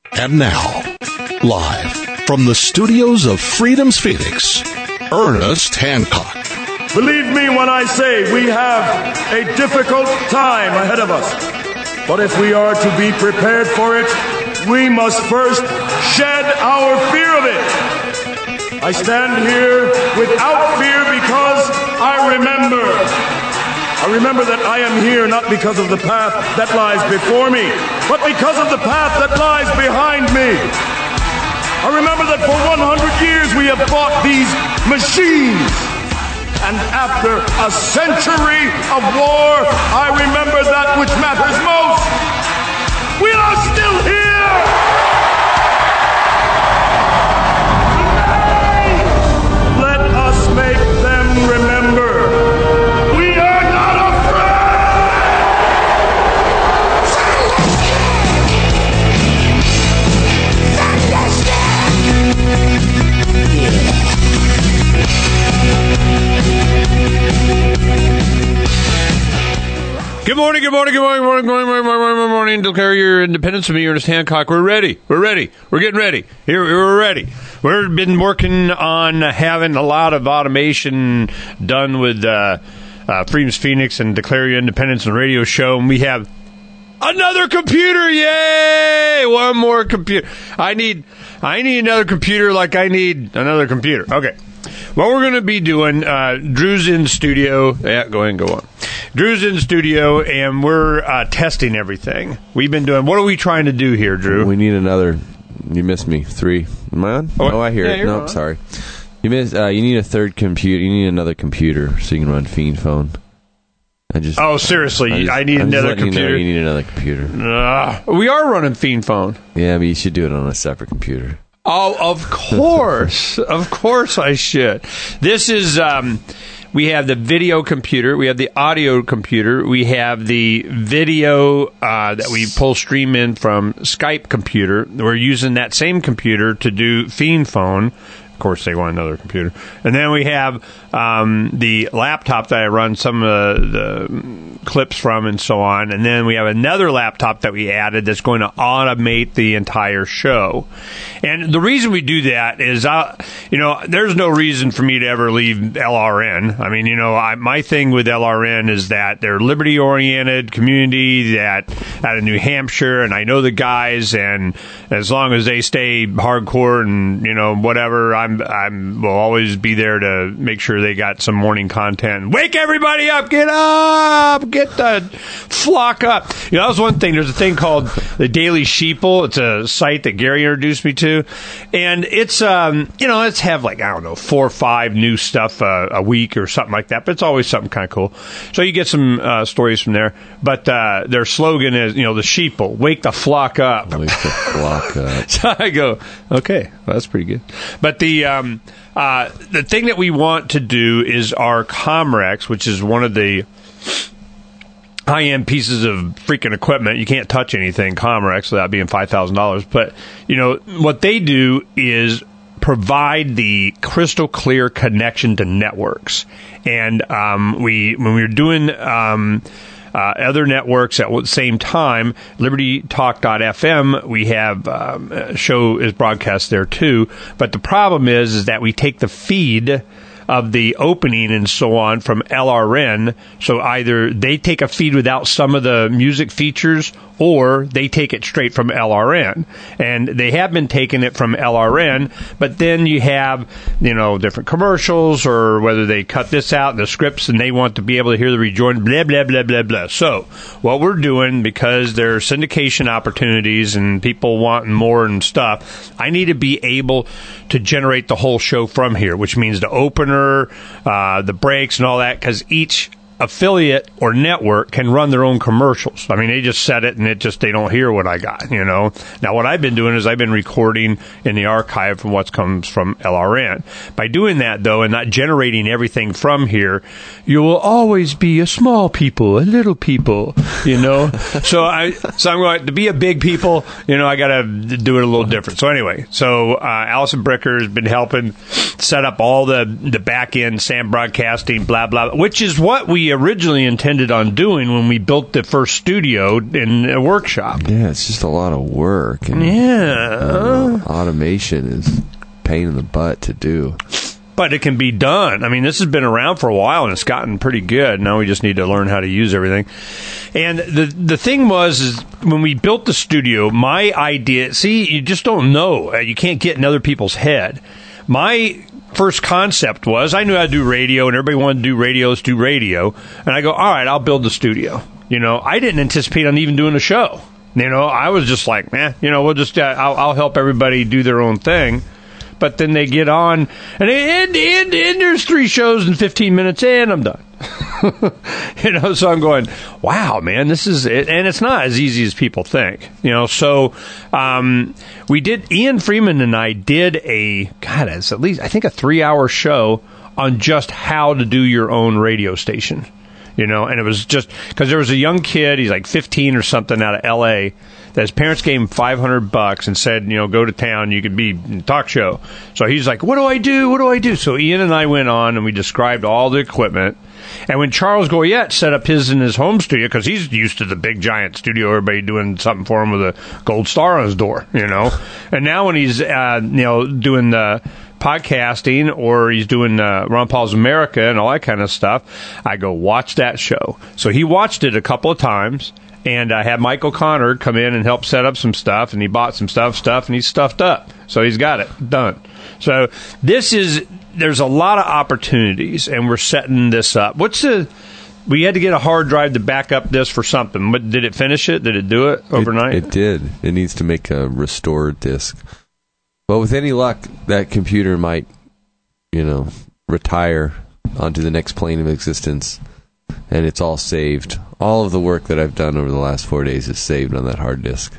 And now, live from the studios of Freedom's Phoenix, Ernest Hancock. Believe me when I say we have a difficult time ahead of us. But if we are to be prepared for it, we must first shed our fear of it. I stand here without fear because I remember that I am here not because of the path that lies before me, but because of the path that lies behind me. I remember that for 100 years we have fought these machines. And after a century of war, I remember that which matters most. We are still here! Today, let us make them remember. We are not Good morning. Declare your independence from me, Ernest Hancock. We're ready. We're getting ready. We're ready. We've been working on having a lot of automation done with Freedom's Phoenix and Declare Your Independence and radio show, and we have another computer. Yay! One more computer. I need another computer like I need another computer. Okay. What we're going to be doing, Drew's in studio. Yeah, go ahead and go on. Drew's in studio, and we're testing everything. We've been doing... What are we trying to do here, Drew? We need another... You missed me. 3. Am I on? Oh, I hear it. No, sorry. You missed... you need a third computer. You need another computer so you can run Fiend Phone. Seriously? I need another computer? You need another computer. We are running Fiend Phone. Yeah, but you should do it on a separate computer. Oh, of course. Of course I should. This is... we have the video computer. We have the audio computer. We have the video that we pull stream in from Skype computer. We're using that same computer to do Fiend Phone. Of course, they want another computer. And then we have the laptop that I run some of the clips from and so on. And then we have another laptop that we added that's going to automate the entire show. And the reason we do that is, there's no reason for me to ever leave LRN. I mean, my thing with LRN is that they're liberty-oriented community that out of New Hampshire, and I know the guys, and as long as they stay hardcore and, whatever, I will always be there to make sure they got some morning content. Wake everybody up! Get up! Get the flock up! That was one thing. There's a thing called the Daily Sheeple. It's a site that Gary introduced me to, and it's it's have 4 or 5 new stuff a week or something like that. But it's always something kind of cool. So you get some stories from there. But their slogan is the Sheeple, wake the flock up. Wake the flock up. So I go, okay, well, that's pretty good. But the thing that we want to do is our Comrex, which is one of the high-end pieces of freaking equipment. You can't touch anything Comrex without being $5,000. But, what they do is provide the crystal clear connection to networks. And when we were doing... other networks at the same time, LibertyTalk.fm, we have a show is broadcast there too. But the problem is that we take the feed of the opening and so on from LRN. So either they take a feed without some of the music features, or they take it straight from LRN. And they have been taking it from LRN, but then you have, different commercials, or whether they cut this out in the scripts and they want to be able to hear the rejoin, blah, blah, blah, blah, blah. So what we're doing, because there are syndication opportunities and people wanting more and stuff, I need to be able to generate the whole show from here, which means the opener, the breaks and all that, because each affiliate or network can run their own commercials. I mean, they just set it and they don't hear what I got, Now, what I've been doing is I've been recording in the archive from what comes from LRN. By doing that, though, and not generating everything from here, you will always be a small people, a little people, So I'm going to be a big people, I got to do it a little different. So anyway, Allison Bricker has been helping set up all the back end, SAM broadcasting, blah, blah, which is what we originally intended on doing when we built the first studio in a workshop. Yeah, it's just a lot of work. And yeah. automation is a pain in the butt to do. But it can be done. I mean, this has been around for a while, and it's gotten pretty good. Now we just need to learn how to use everything. And the thing is when we built the studio, my idea, see, you just don't know. You can't get in other people's head. My first concept was I knew how to do radio, and everybody wanted to do radio. Let's do radio. And I go, all right, I'll build the studio. I didn't anticipate on even doing a show. I was just like, we'll just, I'll help everybody do their own thing. But then they get on, and there's 3 shows in 15 minutes, and I'm done. So I'm going, wow, man, this is it. And it's not as easy as people think. So we did, Ian Freeman and I did it's at least, I think, a 3-hour show on just how to do your own radio station. And it was just because there was a young kid, he's like 15 or something, out of L.A., that his parents gave him $500 and said, go to town, you could be in a talk show. So he's like, what do I do? So Ian and I went on, and we described all the equipment. And when Charles Goyette set up his in his home studio, because he's used to the big giant studio, everybody doing something for him with a gold star on his door, And now when he's, doing the podcasting, or he's doing Ron Paul's America and all that kind of stuff, I go, watch that show. So he watched it a couple of times, and I had Michael Connor come in and help set up some stuff, and he bought some stuff, and he's stuffed up. So he's got it done. So there's a lot of opportunities, and we're setting this up. We had to get a hard drive to back up this for something. But did it finish it? Did it do it overnight? It did. It needs to make a restored disk. Well, with any luck, that computer might, retire onto the next plane of existence, and it's all saved. All of the work that I've done over the last 4 days is saved on that hard disk.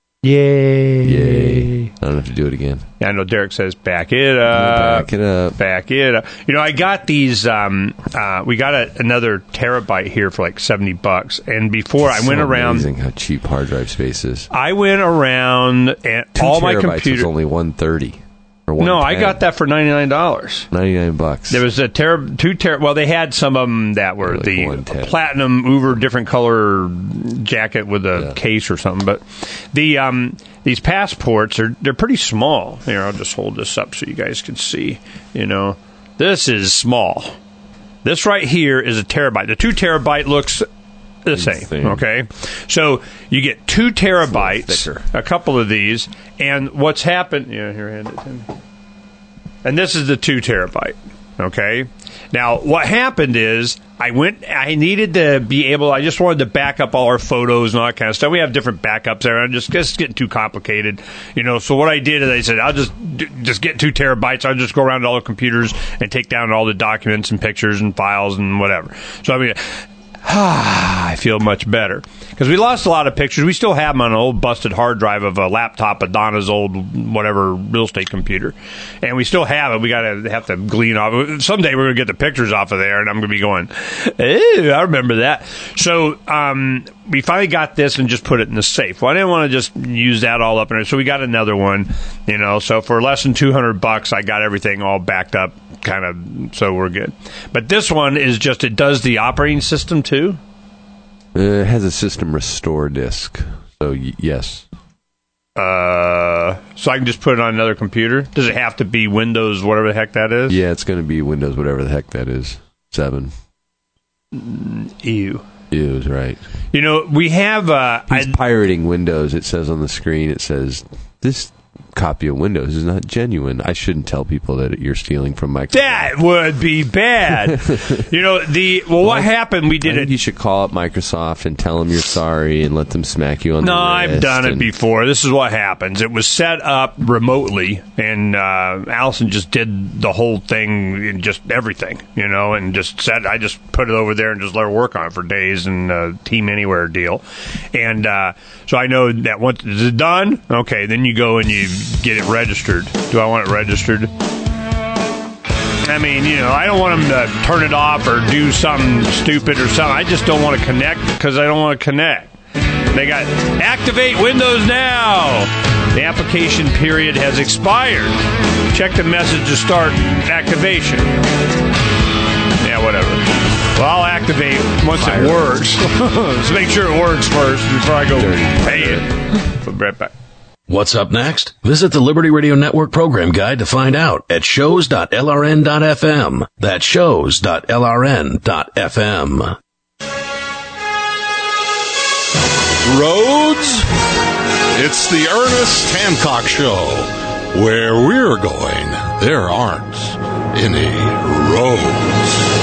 Yay. I don't have to do it again. Yeah, I know Derek says, back it up. Back it up. I got these, we got another terabyte here for like $70. And before I went around. It's amazing how cheap hard drive space is. I went around and all my computers. Was only $130. No, I got that for $99. $99. There was a well, they had some of them that were like the platinum Uber different color jacket with a case or something. But the these passports they're pretty small. Here, I'll just hold this up so you guys can see. This is small. This right here is a terabyte. The 2 terabyte looks the same. Okay, so you get 2 terabytes, a couple of these, and what's happened? Here, hand it to me. And this is the 2 terabyte. Okay, now what happened is I needed to be able. I just wanted to back up all our photos and all that kind of stuff. We have different backups there. I'm just getting too complicated, So what I did is I said I'll just get 2 terabytes. I'll just go around to all the computers and take down all the documents and pictures and files and whatever. So I feel much better because we lost a lot of pictures. We still have them on an old busted hard drive of a laptop of Donna's old whatever real estate computer, and we still have it. We have to glean off. Someday we're gonna get the pictures off of there, and I'm gonna be going, "Ew, I remember that." So we finally got this and just put it in the safe. Well, I didn't want to just use that all up in there, so we got another one. So for less than $200, I got everything all backed up. Kind of, so we're good. But this one is just, it does the operating system too? It has a system restore disk. So, yes. So I can just put it on another computer? Does it have to be Windows, whatever the heck that is? Yeah, it's going to be Windows, whatever the heck that is. 7. Ew. Ew is right. We have... He's pirating Windows. It says on the screen, it says, this copy of Windows is not genuine. I shouldn't tell people that you're stealing from Microsoft. That would be bad. What happened? We did it. You should call up Microsoft and tell them you're sorry and let them smack you on the wrist. No, I've done it before. This is what happens. It was set up remotely, and Allison just did the whole thing and just everything, and just said, I just put it over there and just let her work on it for days and Team Anywhere deal. And so I know that once is it done, okay, then you go and you get it registered. Do I want it registered? I mean, I don't want them to turn it off or do something stupid or something. I just don't want to connect because I don't want to connect. They got activate Windows now. The application period has expired. Check the message to start activation. Yeah, whatever. Well, I'll activate once it works. Let's make sure it works first before I go pay it. We'll be right back. What's up next? Visit the Liberty Radio Network program guide to find out at shows.lrn.fm. That's shows.lrn.fm. Roads? It's the Ernest Hancock Show. Where we're going, there aren't any roads.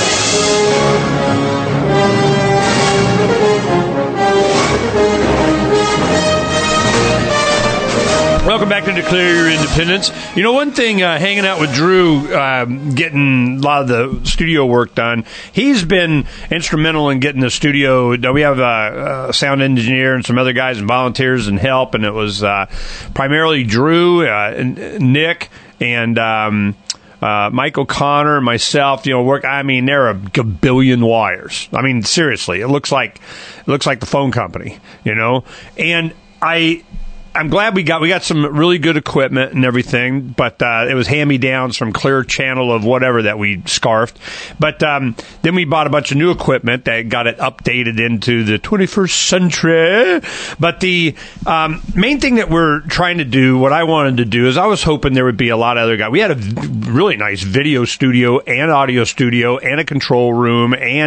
Welcome back to Declare Your Independence. You know, one thing, hanging out with Drew, getting a lot of the studio work done, he's been instrumental in getting the studio. We have a sound engineer and some other guys and volunteers and help, and it was primarily Drew, Nick, and Mike O'Connor and myself, work. I mean, there are a billion wires. I mean, seriously, it looks like the phone company, and I'm glad we got some really good equipment and everything, but it was hand-me-downs from Clear Channel of whatever that we scarfed. But then we bought a bunch of new equipment that got it updated into the 21st century. But the main thing that we're trying to do, what I wanted to do, is I was hoping there would be a lot of other guys. We had a really nice video studio and audio studio and a control room and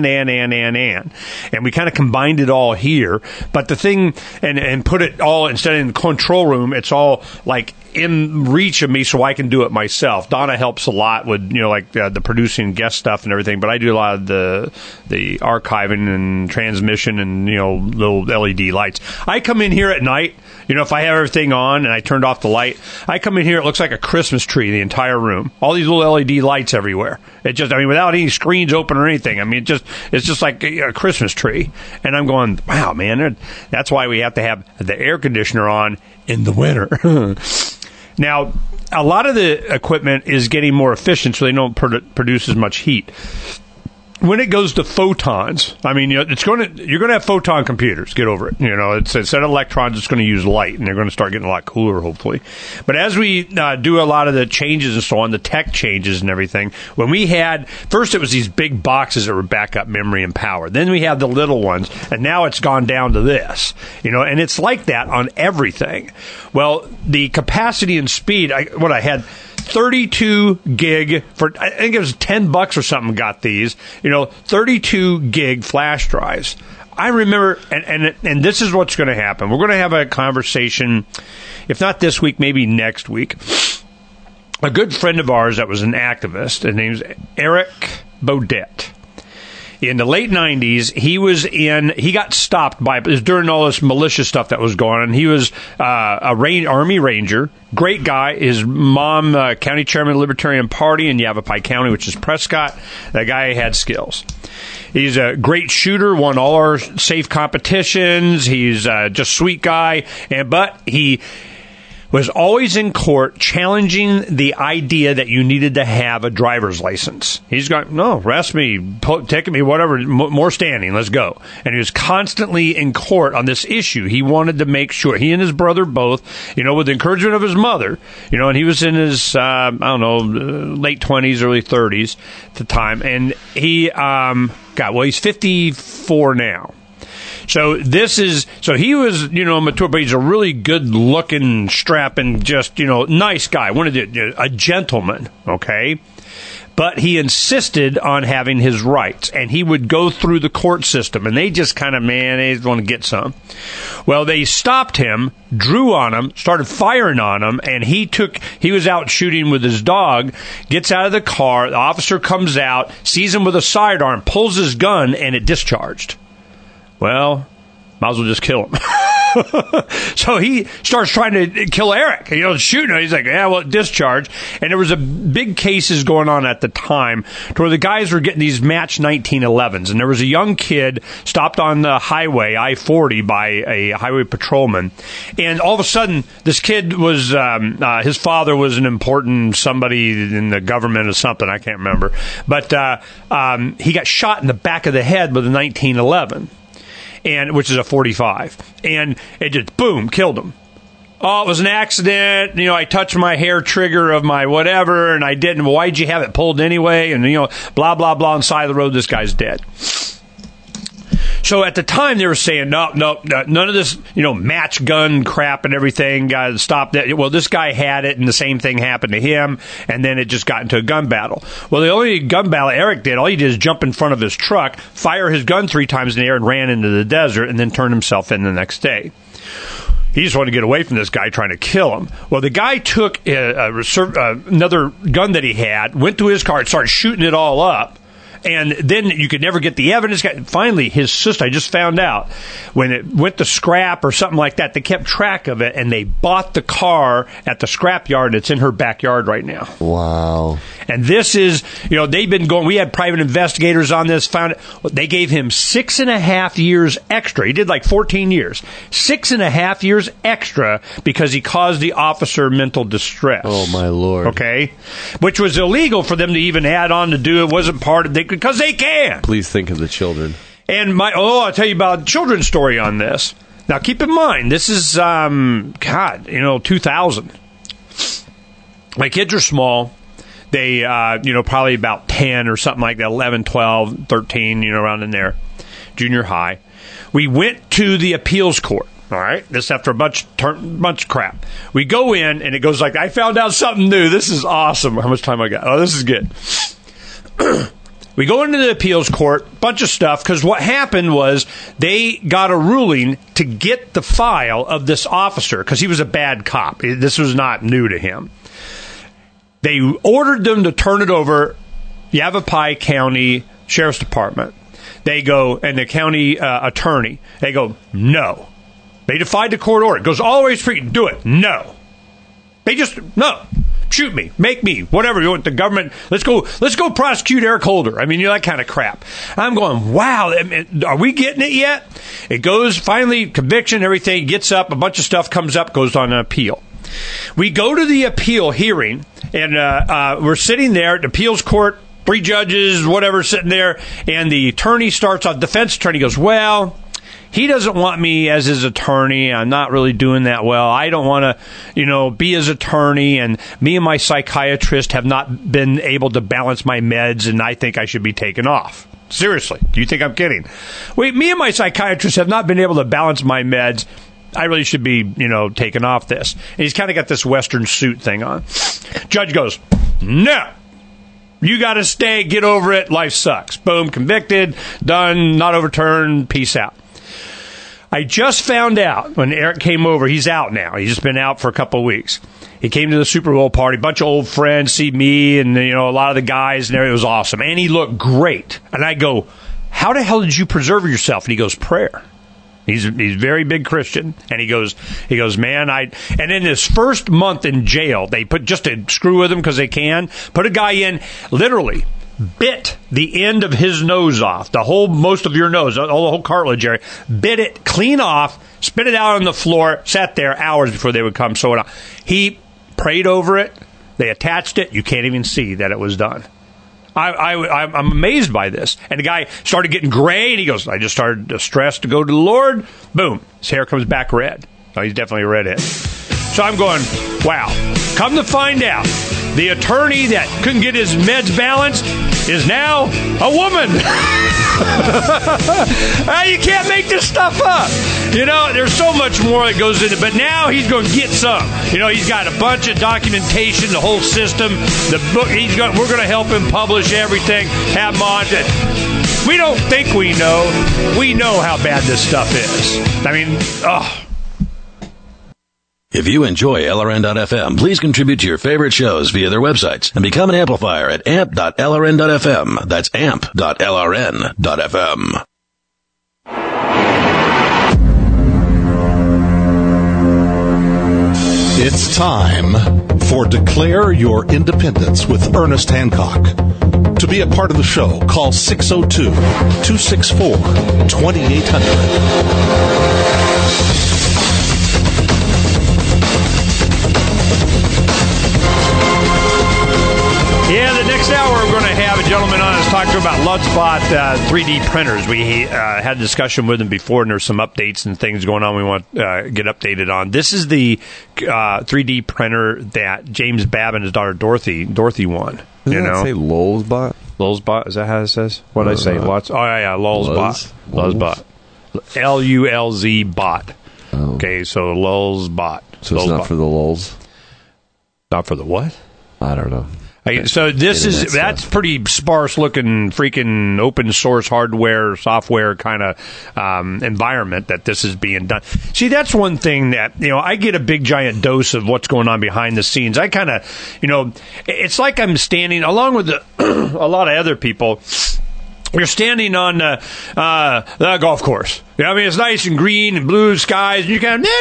we kind of combined it all here. But the thing, and put it all, instead of in the control room, it's all like in reach of me, so I can do it myself. Donna helps a lot with the producing, guest stuff and everything, but I do a lot of the archiving and transmission and little LED lights. I come in here at night, if I have everything on and I turned off the light, I come in here, it looks like a Christmas tree, the entire room, all these little LED lights everywhere. It just, without any screens open or anything, it's just like a Christmas tree. And I'm going, wow, man, that's why we have to have the air conditioner on in the winter. Now, a lot of the equipment is getting more efficient, so they don't produce as much heat. When it goes to photons, you're going to have photon computers. Get over it. It's instead of electrons, it's going to use light, and they're going to start getting a lot cooler, hopefully. But as we do a lot of the changes and so on, the tech changes and everything, when we had, first it was these big boxes that were backup memory and power. Then we had the little ones, and now it's gone down to this, and it's like that on everything. Well, the capacity and speed, I had 32 gig for, I think it was $10 or something, got these, 32 gig flash drives. I remember, and this is what's going to happen. We're going to have a conversation, if not this week, maybe next week. A good friend of ours that was an activist, his name's Eric Baudet. In the late 90s, he got stopped by, it was during all this militia stuff that was going on. He was Army Ranger, great guy. His mom, county chairman of the Libertarian Party in Yavapai County, which is Prescott. That guy had skills. He's a great shooter, won all our safe competitions. He's just a sweet guy, but he was always in court challenging the idea that you needed to have a driver's license. He's got, no, arrest me, ticket me, whatever, more standing, let's go. And he was constantly in court on this issue. He wanted to make sure, he and his brother both, with the encouragement of his mother, and he was in his, late 20s, early 30s at the time. And he, he's 54 now. So he was, mature, but he's a really good looking, strapping, just, nice guy. A gentleman, okay? But he insisted on having his rights, and he would go through the court system, and they just kind of, they just want to get some. Well, they stopped him, drew on him, started firing on him, and he was out shooting with his dog, gets out of the car, the officer comes out, sees him with a sidearm, pulls his gun, and it discharged. Well, might as well just kill him. So he starts trying to kill Eric. Shooting him. He's like, discharge. And there was a big cases going on at the time to where the guys were getting these match 1911s. And there was a young kid stopped on the highway, I-40, by a highway patrolman. And all of a sudden, this kid was, his father was an important somebody in the government or something. I can't remember. But he got shot in the back of the head with a 1911. Which is a 45, and it just, boom, killed him. Oh, it was an accident. I touched my hair trigger of my whatever, and I didn't. Well, why'd you have it pulled anyway? And, blah, blah, blah, on the side of the road, this guy's dead. So at the time, they were saying, no, none of this, match gun crap and everything. Got to stop that. Well, this guy had it, and the same thing happened to him, and then it just got into a gun battle. Well, the only gun battle Eric did, all he did is jump in front of his truck, fire his gun 3 times in the air, and ran into the desert, and then turned himself in the next day. He just wanted to get away from this guy trying to kill him. Well, the guy took another gun that he had, went to his car, and started shooting it all up. And then you could never get the evidence. Finally, his sister, I just found out, when it went to scrap or something like that, they kept track of it, and they bought the car at the scrap yard. It's in her backyard right now. Wow. And this is, they've been going, we had private investigators on this, found it. They gave him 6.5 years extra. He did like 14 years. 6.5 years extra because he caused the officer mental distress. Oh, my Lord. Okay? Which was illegal for them to even add on to do. It wasn't part of, because they can. Please think of the children. And I'll tell you about a children's story on this. Now, keep in mind, this is, 2000. My kids are small. They, probably about 10 or something like that, 11, 12, 13, around in there, junior high. We went to the appeals court, all right? This after a bunch of crap. We go in, and it goes like, I found out something new. This is awesome. How much time I got? Oh, this is good. We go into the appeals court, bunch of stuff, because what happened was they got a ruling to get the file of this officer, because he was a bad cop. This was not new to him. They ordered them to turn it over, Yavapai County Sheriff's Department. They go, and the county attorney, they go, no. They defied the court order. It goes all the way straight, do it. No. They just, no. Shoot me, make me, whatever you want. The government, let's go prosecute Eric Holder. I mean, that kind of crap. I'm going, wow, are we getting it yet? It goes, finally, conviction, everything, gets up, a bunch of stuff comes up, goes on an appeal. We go to the appeal hearing, and we're sitting there at the appeals court, 3 judges, whatever, sitting there, and the attorney starts off, defense attorney goes, well, he doesn't want me as his attorney. I'm not really doing that well. I don't want to, be his attorney. And me and my psychiatrist have not been able to balance my meds, and I think I should be taken off. Seriously. Do you think I'm kidding? Me and my psychiatrist have not been able to balance my meds. I really should be, taken off this. And he's kind of got this Western suit thing on. Judge goes, no. You got to stay. Get over it. Life sucks. Boom. Convicted. Done. Not overturned. Peace out. I just found out when Eric came over, he's out now. He's just been out for a couple of weeks. He came to the Super Bowl party, a bunch of old friends, see me and, a lot of the guys, and it was awesome. And he looked great. And I go, how the hell did you preserve yourself? And he goes, prayer. He's very big Christian. And he goes, man, and in his first month in jail, they put, just to screw with him because they can, put a guy in, literally, bit the end of his nose off, most of your nose, the whole cartilage area, bit it clean off, spit it out on the floor, sat there hours before they would come sew it on. He prayed over it. They attached it. You can't even see that it was done. I'm amazed by this. And the guy started getting gray, and he goes, I just started stressed to go to the Lord. Boom. His hair comes back red. Oh, he's definitely a redhead. So I'm going, wow. Come to find out, the attorney that couldn't get his meds balanced is now a woman. You can't make this stuff up. There's so much more that goes into it. But now he's going to get some. He's got a bunch of documentation, the whole system, the book. We're going to help him publish everything, have him on it. We don't think we know. We know how bad this stuff is. I mean, If you enjoy LRN.FM, please contribute to your favorite shows via their websites and become an amplifier at amp.lrn.fm. That's amp.lrn.fm. It's time for Declare Your Independence with Ernest Hancock. To be a part of the show, call 602-264-2800. Yeah, the next hour we're going to have a gentleman on us talk to about Lutzbot 3D printers. We had a discussion with him before, and there's some updates and things going on we want to get updated on. This is the 3D printer that James Babb and his daughter Dorothy won. Doesn't that say Lulzbot? Lulzbot, is that how it says? What did I say? Lots. Oh, yeah, Lulzbot. Lulzbot. Lulz bot. Oh. Okay, so Lulz bot. So it's not for the lulz? Not for the what? I don't know. So that's pretty sparse looking freaking open source hardware, software kind of environment that this is being done. See, that's one thing that, I get a big giant dose of what's going on behind the scenes. I kind of, it's like I'm standing along with a lot of other people. You're standing on the golf course. I mean, it's nice and green and blue skies, and you're kind of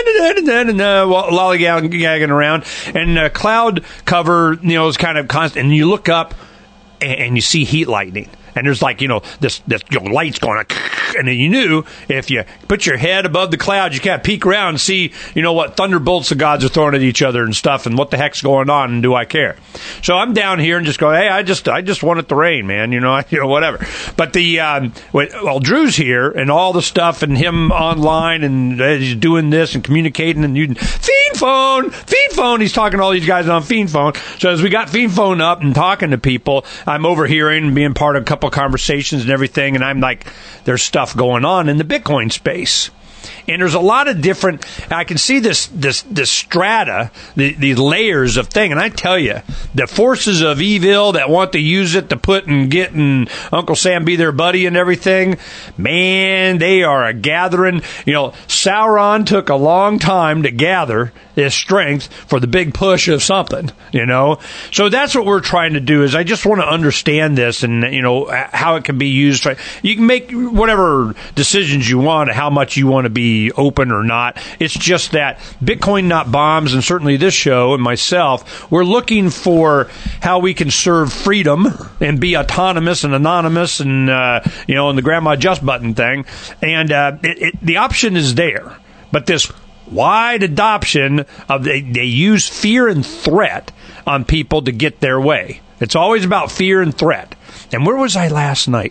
lollygagging around, and cloud cover, is kind of constant. And you look up, and you see heat lightning, and there's like this lights going on, and then you knew if you put your head above the clouds, you can't peek around and see what thunderbolts the gods are throwing at each other and stuff, and what the heck's going on, and do I care? So I'm down here and just go, hey, I just want it to rain, man, whatever. But Drew's here and all the stuff, and him online, and he's doing this and communicating, and Fiend phone. He's talking to all these guys on Fiend phone. So as we got Fiend phone up and talking to people, I'm overhearing and being part of a couple conversations and everything, and I'm like, there's stuff going on in the Bitcoin space. And there's a lot of different, I can see this strata, these layers of thing. And I tell you, the forces of evil that want to use it to put and get and Uncle Sam be their buddy and everything, man, they are a gathering. Sauron took a long time to gather his strength for the big push of something, So that's what we're trying to do, is I just want to understand this and, how it can be used. You can make whatever decisions you want, how much you want to be open or not. It's just that Bitcoin Not Bombs, and certainly this show and myself, we're looking for how we can serve freedom and be autonomous and anonymous and, and the grandma just button thing. And the option is there. But this wide adoption of they use fear and threat on people to get their way. It's always about fear and threat. And where was I last night?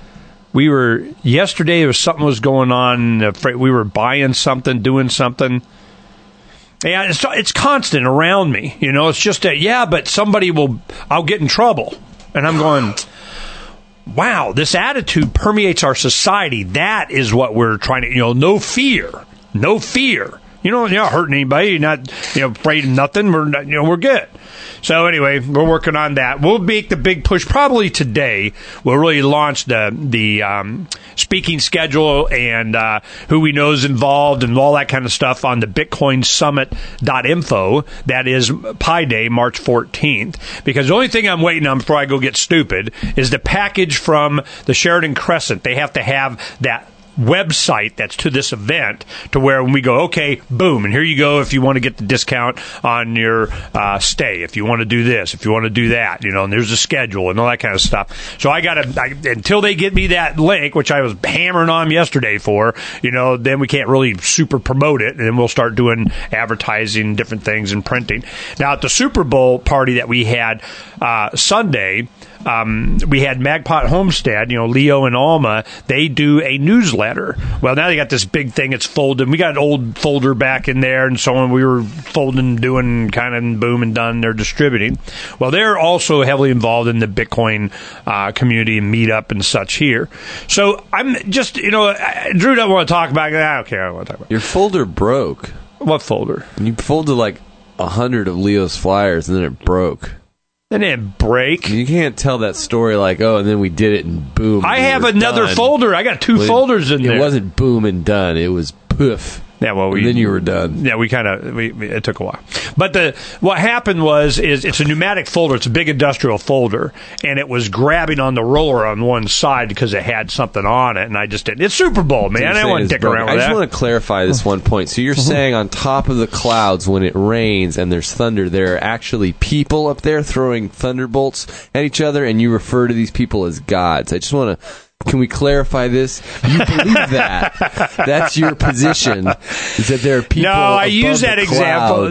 Yesterday, there was something was going on. We were buying something, doing something. Yeah, it's constant around me. It's just that, but I'll get in trouble. And I'm going, wow, this attitude permeates our society. That is what we're trying to, no fear. You're not hurting anybody. You're not, afraid of nothing. We're good. So anyway, we're working on that. We'll make the big push probably today. We'll really launch the speaking schedule and who we know is involved and all that kind of stuff on the BitcoinSummit.info. That is Pi Day, March 14th. Because the only thing I'm waiting on before I go get stupid is the package from the Sheridan Crescent. They have to have that website that's to this event, to where when we go, okay, boom, and here you go if you want to get the discount on your stay, if you want to do this, if you want to do that, and there's a schedule and all that kind of stuff. So I until they get me that link, which I was hammering on yesterday for, then we can't really super promote it, and then we'll start doing advertising, different things, and printing. Now, at the Super Bowl party that we had Sunday, we had Magpot Homestead, Leo and Alma, they do a newsletter. Well, now they got this big thing, it's folded. We got an old folder back in there and so on. We were folding, doing kind of boom and done. They're distributing. Well, they're also heavily involved in the Bitcoin community and meetup and such here. So I'm just, Drew doesn't want to talk about it. I don't care. I don't want to talk about it. Your folder broke. What folder? You folded like 100 of Leo's flyers and then it broke. It didn't break. You can't tell that story like, and then we did it and boom. I have another folder. I got two folders in there. It wasn't boom and done. It was poof. Yeah, well, and then you were done. Yeah, it took a while. But what happened is it's a pneumatic folder. It's a big industrial folder, and it was grabbing on the roller on one side because it had something on it, and I just didn't. It's Super Bowl, man. I didn't want to dick around with that. I just want to clarify this one point. So you're saying on top of the clouds when it rains and there's thunder, there are actually people up there throwing thunderbolts at each other, and you refer to these people as gods. I just want to... Can we clarify this? You believe that? That's your position. Is that there are people? No, I use that example.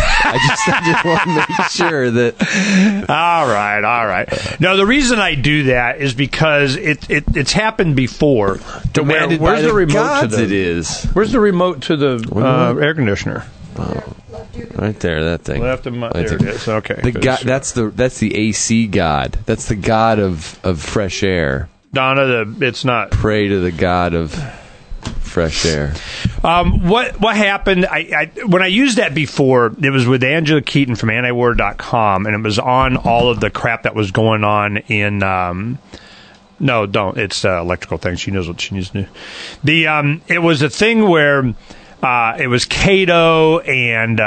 I just want to make sure that. All right. No, the reason I do that is because it's happened before. Where's the remote to the? It is. Where's the remote to the air conditioner? Oh. Right there, that thing. Left of my, there it is. Okay. The god, that's the AC god. That's the god of fresh air. Donna, it's not. Pray to the god of fresh air. What happened? When I used that before, it was with Angela Keaton from antiwar.com, and it was on all of the crap that was going on in. No, don't. It's electrical thing. She knows what she needs to do. It was a thing where. It was Cato and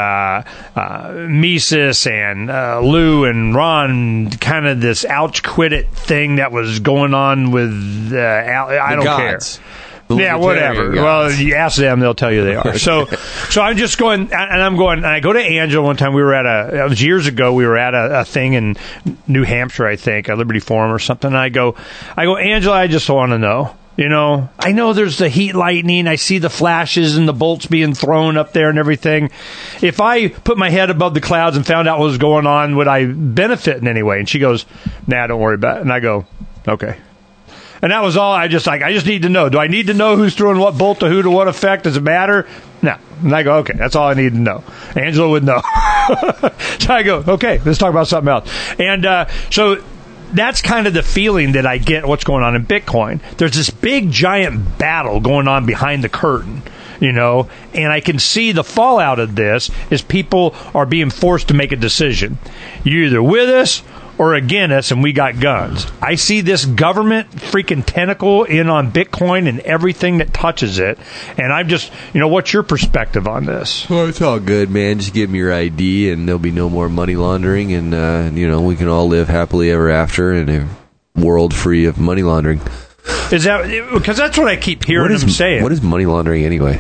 Mises and Lou and Ron, kind of this ouch quit it thing that was going on with I don't care. Yeah, whatever. Gods. Well, you ask them, they'll tell you they are. So I'm just going, and I go to Angela one time. It was years ago, we were at a thing in New Hampshire, I think, a Liberty Forum or something. And I go, Angela, I just want to know. You know, I know there's the heat lightning. I see the flashes and the bolts being thrown up there and everything. If I put my head above the clouds and found out what was going on, would I benefit in any way? And she goes, nah, don't worry about it. And I go, okay. And that was all. I just need to know. Do I need to know who's throwing what bolt to who to what effect? Does it matter? No. And I go, okay, that's all I need to know. Angela would know. So I go, okay, let's talk about something else. And so that's kind of the feeling that I get what's going on in Bitcoin. There's this big, giant battle going on behind the curtain, you know, and I can see the fallout of this is people are being forced to make a decision. You're either with us or against us, and we got guns. I see this government freaking tentacle in on Bitcoin and everything that touches it, and I'm just, what's your perspective on this? Well, it's all good, man. Just give me your ID, and there'll be no more money laundering, and, we can all live happily ever after in a world free of money laundering. Is that because that's what I keep hearing them saying? What is money laundering anyway?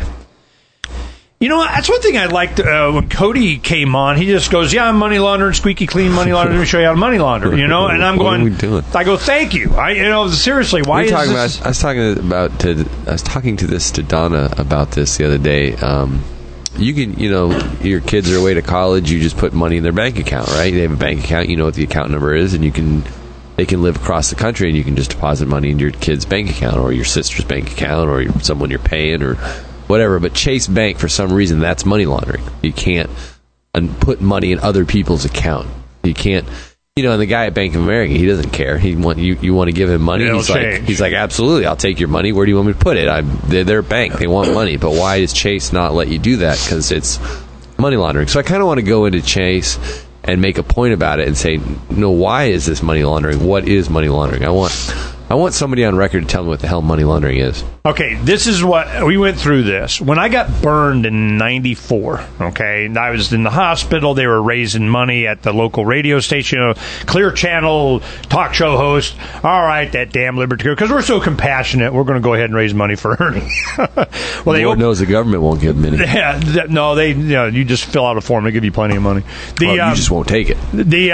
That's one thing I liked when Cody came on. He just goes, "Yeah, I'm money laundering, squeaky clean money laundering. Let me show you how to money launder." And I'm going, "What are we doing?" I go, "Thank you." Seriously, why is this? I was talking to this to Donna about this the other day. You can, your kids are away to college. You just put money in their bank account, right? They have a bank account. You know what the account number is, and they can live across the country, and you can just deposit money into your kid's bank account or your sister's bank account or someone you're paying or whatever. But Chase Bank, for some reason, that's money laundering. You can't put money in other people's account. You can't, and the guy at Bank of America, he doesn't care. You want to give him money. He's like, absolutely, I'll take your money. Where do you want me to put it? They're their bank. They want money. But why does Chase not let you do that? Because it's money laundering. So I kind of want to go into Chase and make a point about it and say, no, why is this money laundering? What is money laundering? I want somebody on record to tell me what the hell money laundering is. Okay, this is what we went through this. When I got burned in 94, okay, and I was in the hospital. They were raising money at the local radio station, Clear Channel talk show host. All right, that damn Liberty, because we're so compassionate, we're going to go ahead and raise money for Ernie. Well, Lord knows the government won't give them any. Yeah, no, you just fill out a form. They give you plenty of money. You just won't take it. Maybe.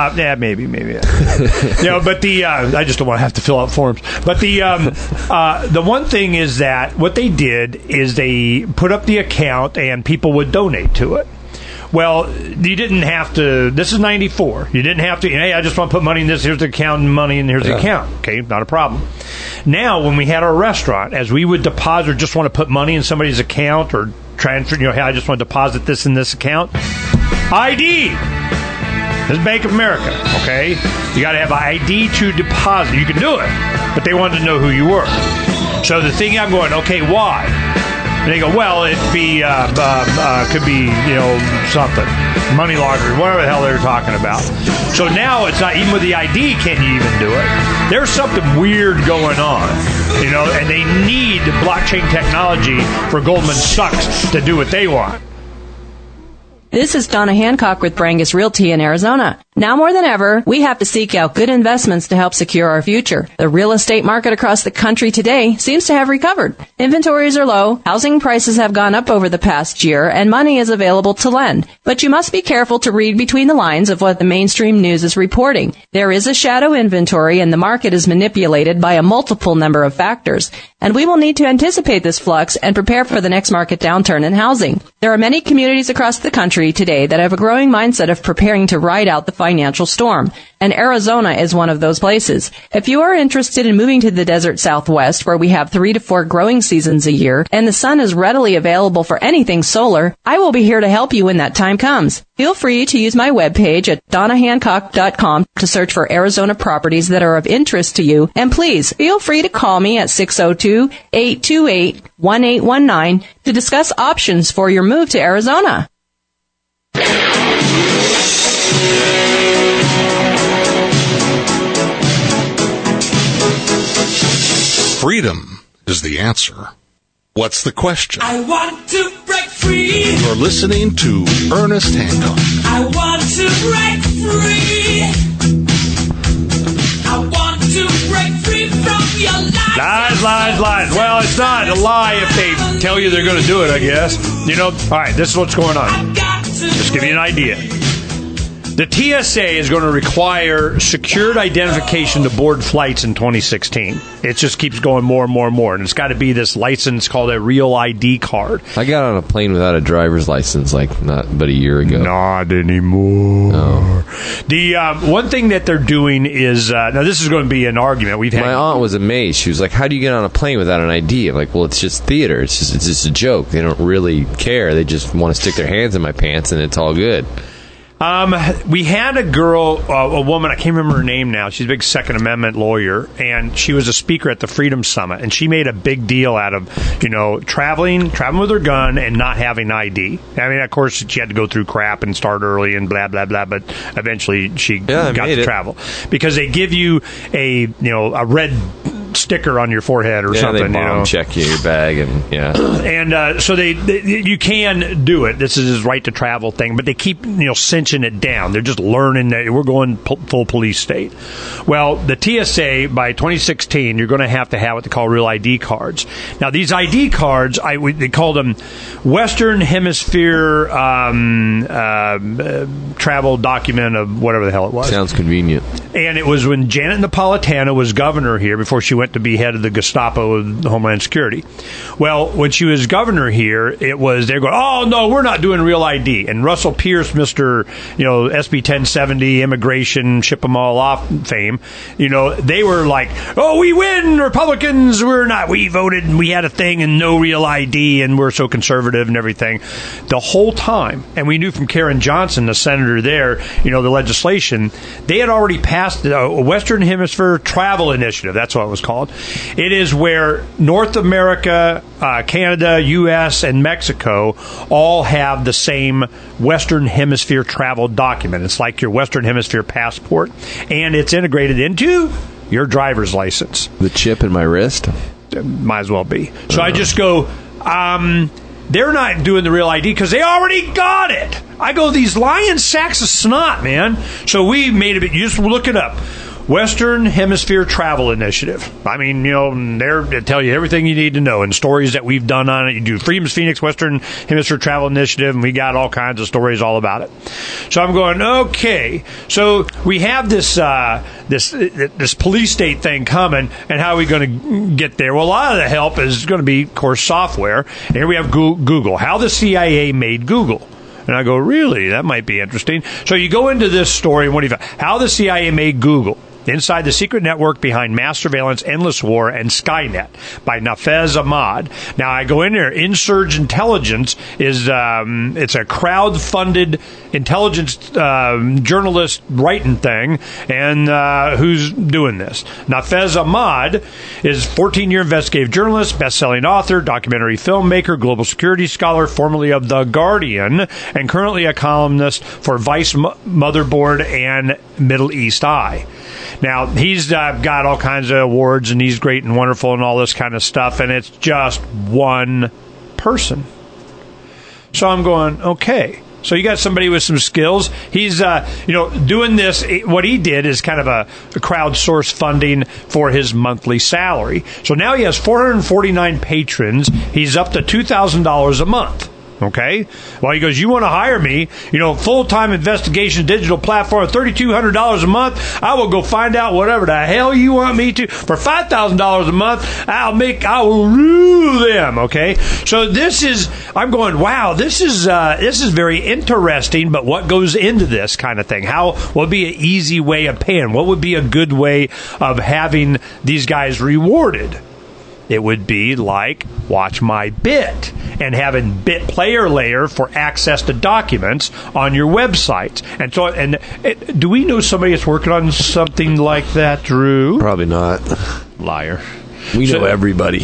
But I just don't want to have to fill out forms. But the one thing is that what they did is they put up the account and people would donate to it. Well, you didn't have to. This is 94. You didn't have to. Hey, I just want to put money in this. Here's the account and money, and here's the account. Okay, not a problem. Now, when we had our restaurant, as we would deposit or just want to put money in somebody's account or transfer, hey, I just want to deposit this in this account. ID. This is Bank of America, okay? You got to have an ID to deposit. You can do it, but they wanted to know who you were. So the thing I'm going, okay, why? And they go, well, it'd be, could be, something, money laundering, whatever the hell they were talking about. So now it's not, even with the ID, can you even do it? There's something weird going on, and they need blockchain technology for Goldman Sachs to do what they want. This is Donna Hancock with Brangus Realty in Arizona. Now more than ever, we have to seek out good investments to help secure our future. The real estate market across the country today seems to have recovered. Inventories are low, housing prices have gone up over the past year, and money is available to lend. But you must be careful to read between the lines of what the mainstream news is reporting. There is a shadow inventory, and the market is manipulated by a multiple number of factors. And we will need to anticipate this flux and prepare for the next market downturn in housing. There are many communities across the country today that have a growing mindset of preparing to ride out the financial storm. and Arizona is one of those places. If you are interested in moving to the desert Southwest, where we have 3 to 4 growing seasons a year, and the sun is readily available for anything solar, I will be here to help you when that time comes. Feel free to use my webpage at donnahancock.com to search for Arizona properties that are of interest to you, and please feel free to call me at 602-828-1819 to discuss options for your move to Arizona. Freedom is the answer. What's the question? I want to break free. You're listening to Ernest Hancock. I want to break free. I want to break free from your lies. Lies. Well, it's not a lie if they tell you they're going to do it, I guess. You know, all right, this is what's going on. Just give you an idea. The TSA is going to require secured identification to board flights in 2016. It just keeps going more and more and more. And it's got to be this license called a Real ID card. I got on a plane without a driver's license not but a year ago. Not anymore. No. The one thing that they're doing is, now this is going to be an argument we've had. My aunt was amazed. She was like, how do you get on a plane without an ID? I'm like, well, it's just theater. It's just a joke. They don't really care. They just want to stick their hands in my pants and it's all good. We had a girl, a woman, I can't remember her name now. She's a big Second Amendment lawyer, and she was a speaker at the Freedom Summit, and she made a big deal out of, traveling with her gun and not having ID. I mean, of course, she had to go through crap and start early and blah, blah, blah, but eventually she got to travel. Because they give you a red sticker on your forehead or something. They bomb check you in your bag and so they you can do it. This is his right to travel thing, but they keep cinching it down. They're just learning that we're going full police state. Well, the TSA by 2016, you're going to have what they call real ID cards. Now these ID cards, they called them Western Hemisphere travel document of whatever the hell it was. Sounds convenient. And it was when Janet Napolitano was governor here before she went to be head of the Gestapo of Homeland Security. Well, when she was governor here, they're going, oh, no, we're not doing real ID. And Russell Pierce, Mr. SB 1070, immigration, ship them all off fame, they were like, oh, we win, Republicans, we're not. We voted and we had a thing and no real ID and we're so conservative and everything. The whole time, and we knew from Karen Johnson, the senator there, the legislation, they had already passed a Western Hemisphere Travel Initiative. That's what it was called. It is where North America, Canada, U.S., and Mexico all have the same Western Hemisphere travel document. It's like your Western Hemisphere passport, and it's integrated into your driver's license. The chip in my wrist? Might as well be. So I just go, they're not doing the real ID because they already got it. I go, these lying sacks of snot, man. So we made it, you just look it up. Western Hemisphere Travel Initiative. I mean, they tell you everything you need to know and stories that we've done on it. You do Freedom's Phoenix Western Hemisphere Travel Initiative, and we got all kinds of stories all about it. So I'm going, okay. So we have this police state thing coming, and how are we going to get there? Well, a lot of the help is going to be, of course, software. And here we have Google. How the CIA made Google. And I go, really? That might be interesting. So you go into this story, and what do you find? How the CIA made Google. Inside the Secret Network Behind Mass Surveillance, Endless War, and Skynet by Nafez Ahmad. Now, I go in there. Insurge Intelligence is it's a crowd-funded intelligence journalist writing thing, and who's doing this? Nafez Ahmad is 14-year investigative journalist, best-selling author, documentary filmmaker, global security scholar, formerly of The Guardian, and currently a columnist for Vice Motherboard and Middle East Eye. Now, he's got all kinds of awards, and he's great and wonderful and all this kind of stuff, and it's just one person. So I'm going, okay. So you got somebody with some skills. He's, doing this. What he did is kind of a crowdsource funding for his monthly salary. So now he has 449 patrons. He's up to $2,000 a month. Okay? Well, he goes, you want to hire me, full-time investigation digital platform, $3,200 a month. I will go find out whatever the hell you want me to. For $5,000 a month, I will rule them. Okay? So I'm going, wow, this is very interesting, but what goes into this kind of thing? What would be an easy way of paying? What would be a good way of having these guys rewarded? It would be like Watch My Bit and having Bit Player Layer for access to documents on your websites. Do we know somebody that's working on something like that, Drew? Probably not. Liar. We know everybody.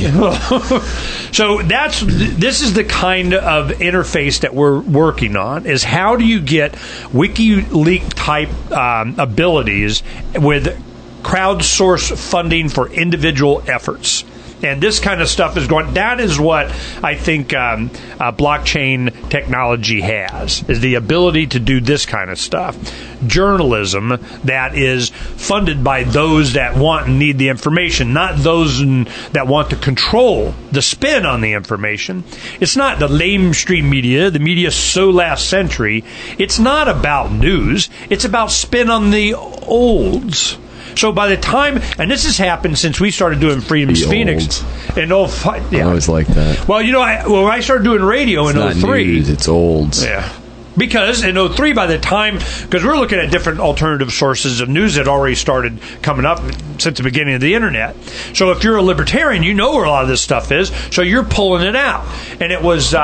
So this is the kind of interface that we're working on, is how do you get WikiLeaks type abilities with crowdsource funding for individual efforts. And this kind of stuff that is what I think blockchain technology is the ability to do this kind of stuff. Journalism that is funded by those that want and need the information, not those that want to control the spin on the information. It's not the lamestream media, the media so last century. It's not about news. It's about spin on the olds. So by the time, and this has happened since we started doing Freedom's Phoenix in 05. Yeah. I always like that. Well, when I started doing radio in 03. It's not news, it's olds. Yeah. Because in 03, by the time, because we're looking at different alternative sources of news that already started coming up since the beginning of the internet. So if you're a libertarian, you know where a lot of this stuff is, so you're pulling it out. And it was...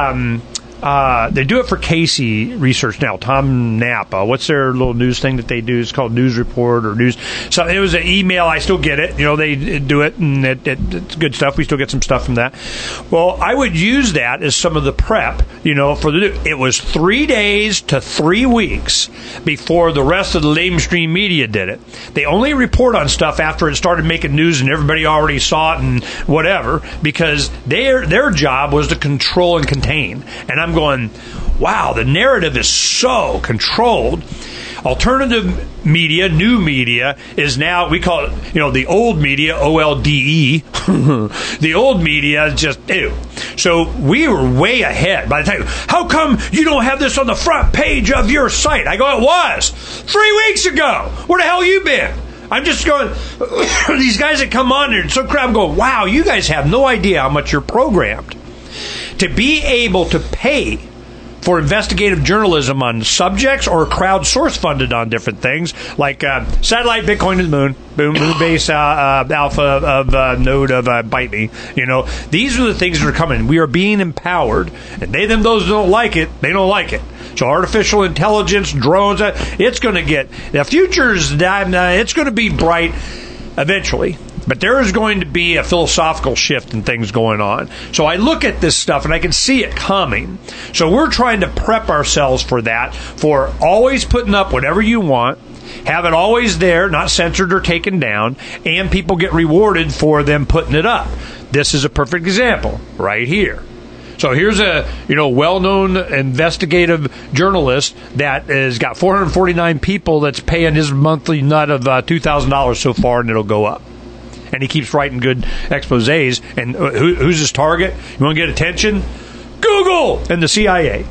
they do it for Casey Research now. Tom Napa. What's their little news thing that they do? It's called News Report or News. So it was an email. I still get it. They do it, and it's good stuff. We still get some stuff from that. Well, I would use that as some of the prep, for the. It was 3 days to 3 weeks before the rest of the lamestream media did it. They only report on stuff after it started making news and everybody already saw it and whatever, because their job was to control and contain. And I'm going, wow, the narrative is so controlled. Alternative media, new media, is now, we call it, the old media, OLDE. The old media is just, ew. So we were way ahead. By the time, how come you don't have this on the front page of your site? I go, it was 3 weeks ago. Where the hell you been? I'm just going, these guys that come on there, so crap, I'm going, wow, you guys have no idea how much you're programmed. To be able to pay for investigative journalism on subjects or crowdsource funded on different things like satellite, Bitcoin to the moon, boom, moon base alpha of node of Bite Me. These are the things that are coming. We are being empowered, and those don't like it. They don't like it. So artificial intelligence, drones, it's going to get the future's. It's going to be bright eventually. But there is going to be a philosophical shift in things going on. So I look at this stuff and I can see it coming. So we're trying to prep ourselves for that, for always putting up whatever you want, have it always there, not censored or taken down, and people get rewarded for them putting it up. This is a perfect example right here. So here's a well-known investigative journalist that has got 449 people that's paying his monthly nut of $2,000 so far, and it'll go up. And he keeps writing good exposés. And who's his target? You want to get attention? Google and the CIA.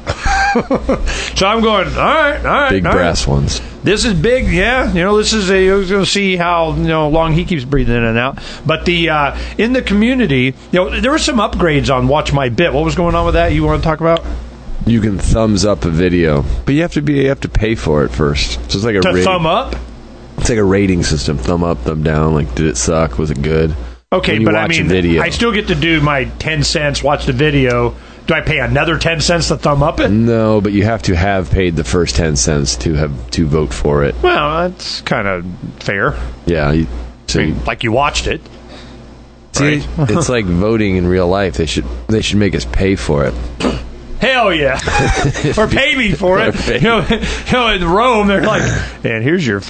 So I'm going, all right. Big brass ones. This is big, yeah. This is I was going to see how long he keeps breathing in and out. But in the community, there were some upgrades on Watch My Bit. What was going on with that? You want to talk about? You can thumbs up a video, but you have to pay for it first. So it's like a thumb up. It's like a rating system. Thumb up, thumb down. Like, did it suck? Was it good? Okay, but I mean, I still get to do my 10 cents, watch the video. Do I pay another 10 cents to thumb up it? No, but you have to have paid the first 10 cents to vote for it. Well, that's kind of fair. Yeah. Like you watched it. See, right? It's like voting in real life. They should make us pay for it. Hell yeah. Or pay me for it. In Rome, they're like, and here's your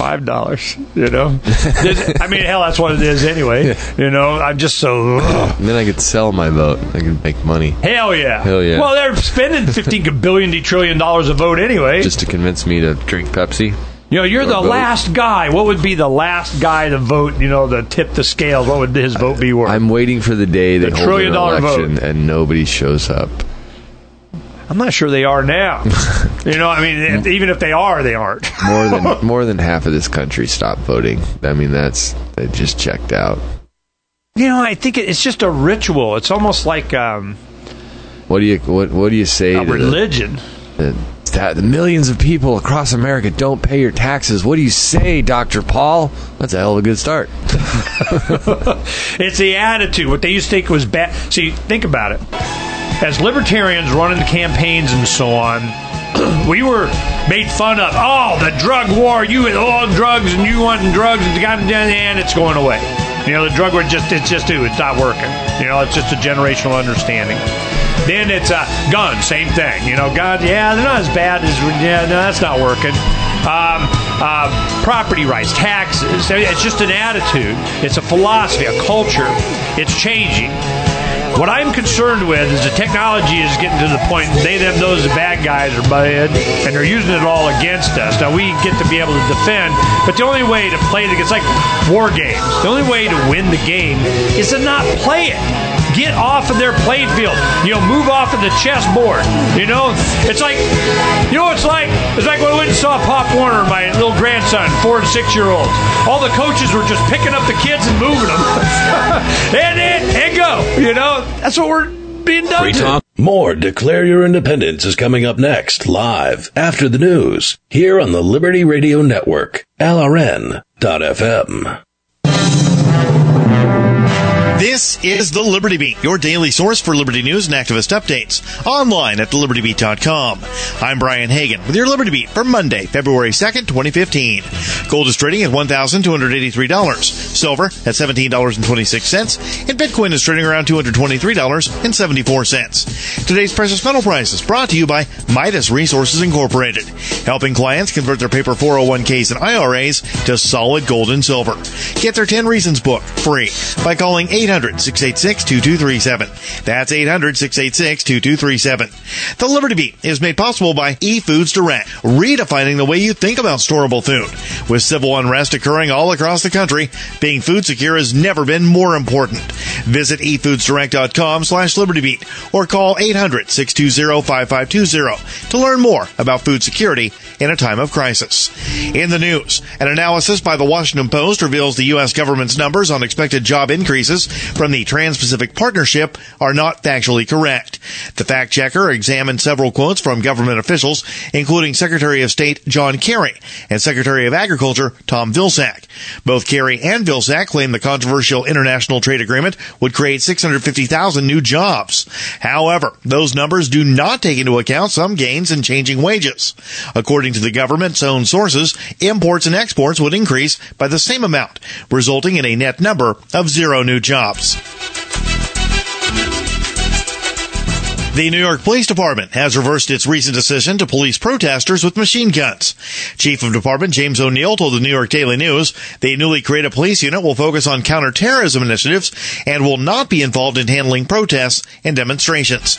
$5. I mean, hell, that's what it is anyway. I'm just so... And then I could sell my vote. I could make money. Hell yeah. Well, they're spending $15 trillion a vote anyway. Just to convince me to drink Pepsi. You're the last guy. What would be the last guy to vote, to tip the scales? What would his vote be worth? I'm waiting for the day they hold an election and nobody shows up. I'm not sure they are now. I mean, even if they are, they aren't. More than half of this country stopped voting. I mean, they just checked out. I think it's just a ritual. It's almost like what do you say a to religion? The millions of people across America don't pay your taxes. What do you say, Dr. Paul? That's a hell of a good start. It's the attitude. What they used to think was bad. See, think about it. As libertarians running the campaigns and so on, we were made fun of. Oh, the drug war. You all drugs and you wanting drugs and it's going away. The drug war it's not working. It's just a generational understanding. Then it's guns, same thing. Guns, they're not as bad as, no, that's not working. Property rights, taxes, it's just an attitude. It's a philosophy, a culture. It's changing. What I'm concerned with is the technology is getting to the point, those bad guys are bad, and they're using it all against us. Now, we get to be able to defend, but the only way to play it's like war games. The only way to win the game is to not play it. Get off of their playing field. Move off of the chessboard. It's like, it's like when I went and saw Pop Warner, my little grandson, 4 and 6 year olds. All the coaches were just picking up the kids and moving them, and go. That's what we're being done. Free talk. More Declare Your Independence is coming up next, live after the news, here on the Liberty Radio Network, LRN.FM. This is the Liberty Beat, your daily source for Liberty news and activist updates, online at thelibertybeat.com. I'm Brian Hagan with your Liberty Beat for Monday, February 2nd, 2015. Gold is trading at $1,283. Silver at $17.26. And Bitcoin is trading around $223.74. Today's precious metal prices brought to you by Midas Resources Incorporated, helping clients convert their paper 401ks and IRAs to solid gold and silver. Get their 10 Reasons book free by calling 800-686-2237. That's 800-686-2237. The Liberty Beat is made possible by eFoods Direct, redefining the way you think about storable food. With civil unrest occurring all across the country, being food secure has never been more important. Visit efoodsdirect.com/LibertyBeat or call 800-620-5520 to learn more about food security in a time of crisis. In the news, an analysis by the Washington Post reveals the U.S. government's numbers on expected job increases from the Trans-Pacific Partnership are not factually correct. The fact checker examined several quotes from government officials, including Secretary of State John Kerry and Secretary of Agriculture Tom Vilsack. Both Kerry and Vilsack claim the controversial international trade agreement would create 650,000 new jobs. However, those numbers do not take into account some gains in changing wages. According to the government's own sources, imports and exports would increase by the same amount, resulting in a net number of 0 new jobs. The New York Police Department has reversed its recent decision to police protesters with machine guns. Chief of Department James O'Neill told the New York Daily News the newly created police unit will focus on counterterrorism initiatives and will not be involved in handling protests and demonstrations.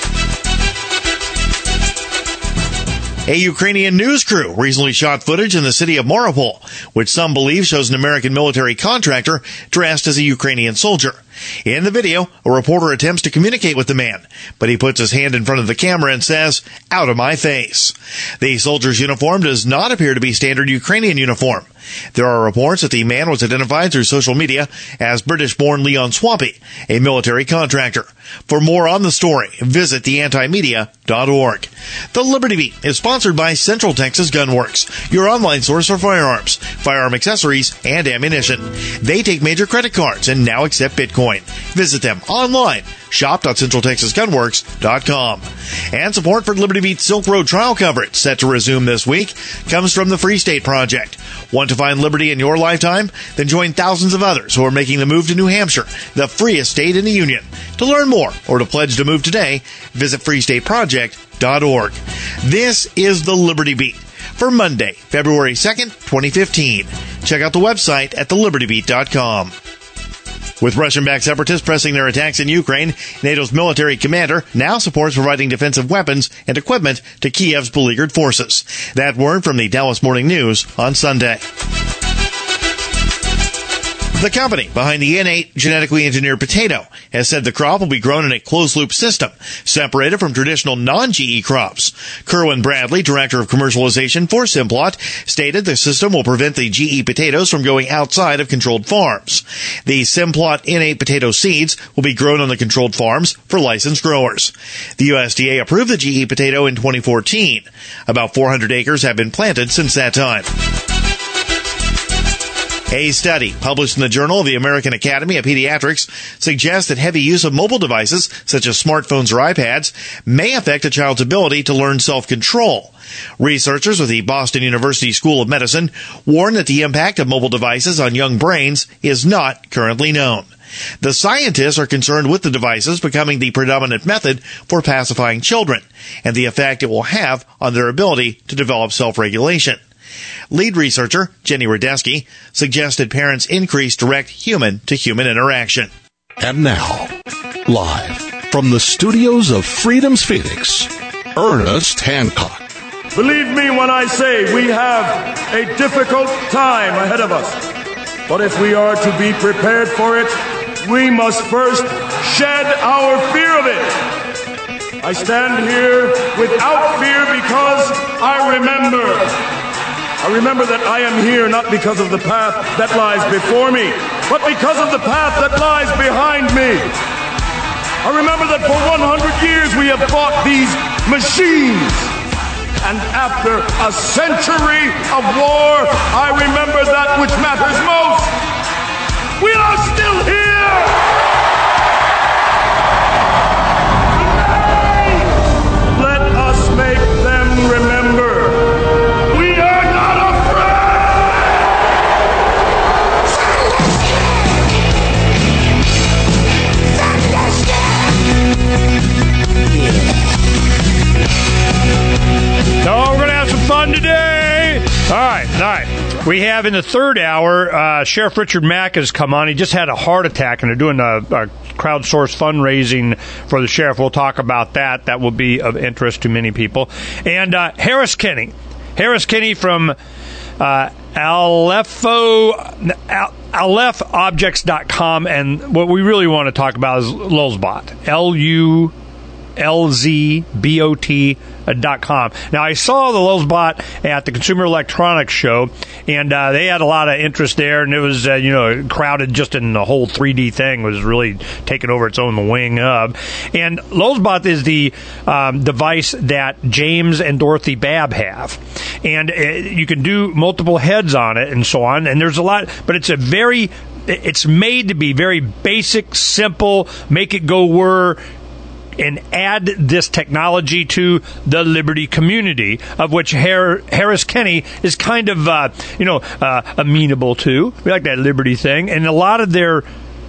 A Ukrainian news crew recently shot footage in the city of Mariupol, which some believe shows an American military contractor dressed as a Ukrainian soldier. In the video, a reporter attempts to communicate with the man, but he puts his hand in front of the camera and says, "Out of my face." The soldier's uniform does not appear to be standard Ukrainian uniform. There are reports that the man was identified through social media as British-born Leon Swampy, a military contractor. For more on the story, visit theantimedia.org. The Liberty Beat is sponsored by Central Texas Gunworks, your online source for firearms, firearm accessories, and ammunition. They take major credit cards and now accept Bitcoin. Visit them online. Shop.centraltexasgunworks.com. And support for Liberty Beat's Silk Road trial coverage, set to resume this week, comes from the Free State Project. Want to find liberty in your lifetime? Then join thousands of others who are making the move to New Hampshire, the freest state in the Union. To learn more or to pledge to move today, visit freestateproject.org. This is the Liberty Beat for Monday, February 2nd, 2015. Check out the website at thelibertybeat.com. With Russian-backed separatists pressing their attacks in Ukraine, NATO's military commander now supports providing defensive weapons and equipment to Kiev's beleaguered forces. That word from the Dallas Morning News on Sunday. The company behind the N8 genetically engineered potato has said the crop will be grown in a closed-loop system, separated from traditional non-GE crops. Kerwin Bradley, director of commercialization for Simplot, stated the system will prevent the GE potatoes from going outside of controlled farms. The Simplot N8 potato seeds will be grown on the controlled farms for licensed growers. The USDA approved the GE potato in 2014. About 400 acres have been planted since that time. A study published in the Journal of the American Academy of Pediatrics suggests that heavy use of mobile devices, such as smartphones or iPads, may affect a child's ability to learn self-control. Researchers with the Boston University School of Medicine warn that the impact of mobile devices on young brains is not currently known. The scientists are concerned with the devices becoming the predominant method for pacifying children and the effect it will have on their ability to develop self-regulation. Lead researcher Jenny Radesky suggested parents increase direct human-to-human interaction. And now, live from the studios of Freedom's Phoenix, Ernest Hancock. Believe me when I say we have a difficult time ahead of us. But if we are to be prepared for it, we must first shed our fear of it. I stand here without fear because I remember that I am here not because of the path that lies before me, but because of the path that lies behind me. I remember that for 100 years we have fought these machines. And after a century of war, I remember that which matters most. We are still here! Let us make them remember. We are not So we're going to have some fun today. All right. We have in the third hour, Sheriff Richard Mack has come on. He just had a heart attack, and they're doing a crowdsourced fundraising for the sheriff. We'll talk about that. That will be of interest to many people. And Harris Kenny from AlephObjects.com, and what we really want to talk about is Lulzbot. LULZBOT.com. Now, I saw the Lulzbot at the Consumer Electronics Show, and they had a lot of interest there, and it was, crowded just in the whole 3D thing, was really taking over its own wing up. And Lulzbot is the device that James and Dorothy Babb have. And you can do multiple heads on it and so on, and there's a lot, but it's made to be very basic, simple, make it go whir, and add this technology to the Liberty community, of which Harris Kenny is kind of, amenable to. We like that Liberty thing. And a lot of their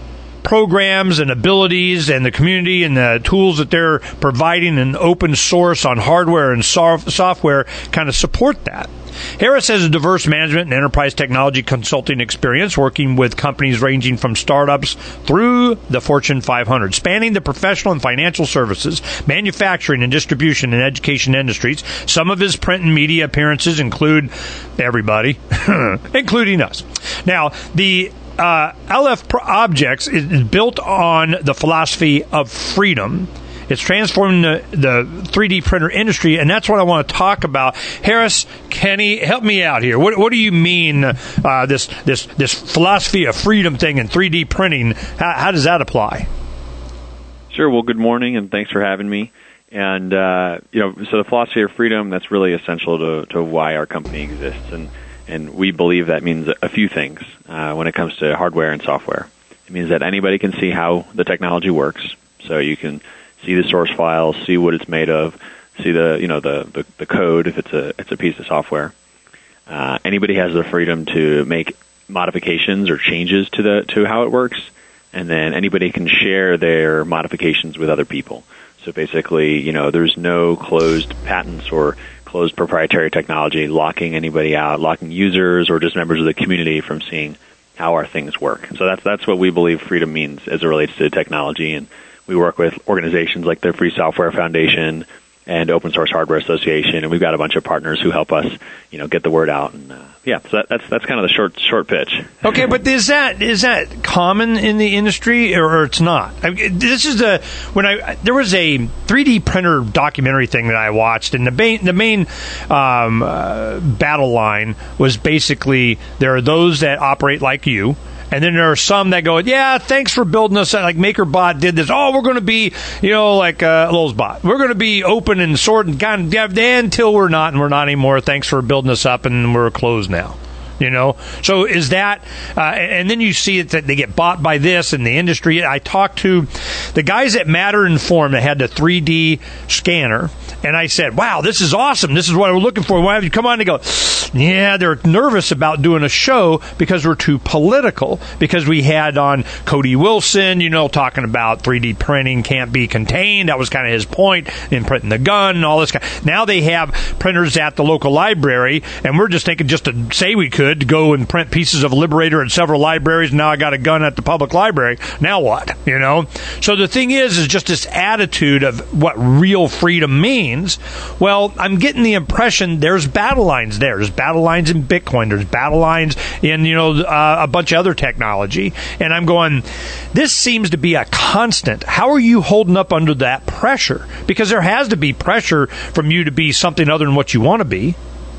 programs and abilities and the community and the tools that they're providing in open source on hardware and software kind of support that. Harris has a diverse management and enterprise technology consulting experience, working with companies ranging from startups through the Fortune 500, spanning the professional and financial services, manufacturing and distribution and education industries. Some of his print and media appearances include everybody, including us. Now, the Aleph Objects is built on the philosophy of freedom. It's transforming the 3D printer industry, and that's what I want to talk about. Harris Kenny, help me out here. What do you mean this philosophy of freedom thing and 3D printing? How does that apply? Sure. Well, good morning, and thanks for having me. And so the philosophy of freedom, that's really essential to why our company exists, and we believe that means a few things when it comes to hardware and software. It means that anybody can see how the technology works, so you can see the source files, see what it's made of, see the code if it's a piece of software. Anybody has the freedom to make modifications or changes to how it works, and then anybody can share their modifications with other people. So basically, there's no closed patents or closed proprietary technology locking anybody out, locking users or just members of the community from seeing how our things work. So that's what we believe freedom means as it relates to technology. And we work with organizations like the Free Software Foundation and Open Source Hardware Association, and we've got a bunch of partners who help us, get the word out. And so that's kind of the short pitch. Okay, but is that common in the industry, or it's not? I mean, this is there was a 3D printer documentary thing that I watched, and the main battle line was basically there are those that operate like you. And then there are some that go, yeah, thanks for building us. Like MakerBot did this. Oh, we're going to be, like Lulzbot. We're going to be open and sort and God, until we're not, and we're not anymore. Thanks for building us up, and we're closed now. So is that, and then you see it that they get bought by this in the industry. I talked to the guys at Matter Inform that had the 3D scanner, and I said, wow, this is awesome. This is what we're looking for. Why have you come on? They go, yeah, they're nervous about doing a show because we're too political, because we had on Cody Wilson, talking about 3D printing can't be contained. That was kind of his point in printing the gun and all this kind. Now they have printers at the local library, and we're just thinking just to say we could to go and print pieces of Liberator at several libraries. Now I got a gun at the public library. Now what? So the thing is just this attitude of what real freedom means. Well, I'm getting the impression there's battle lines there. There's battle lines in Bitcoin. There's battle lines in, a bunch of other technology. And I'm going, this seems to be a constant. How are you holding up under that pressure? Because there has to be pressure from you to be something other than what you want to be.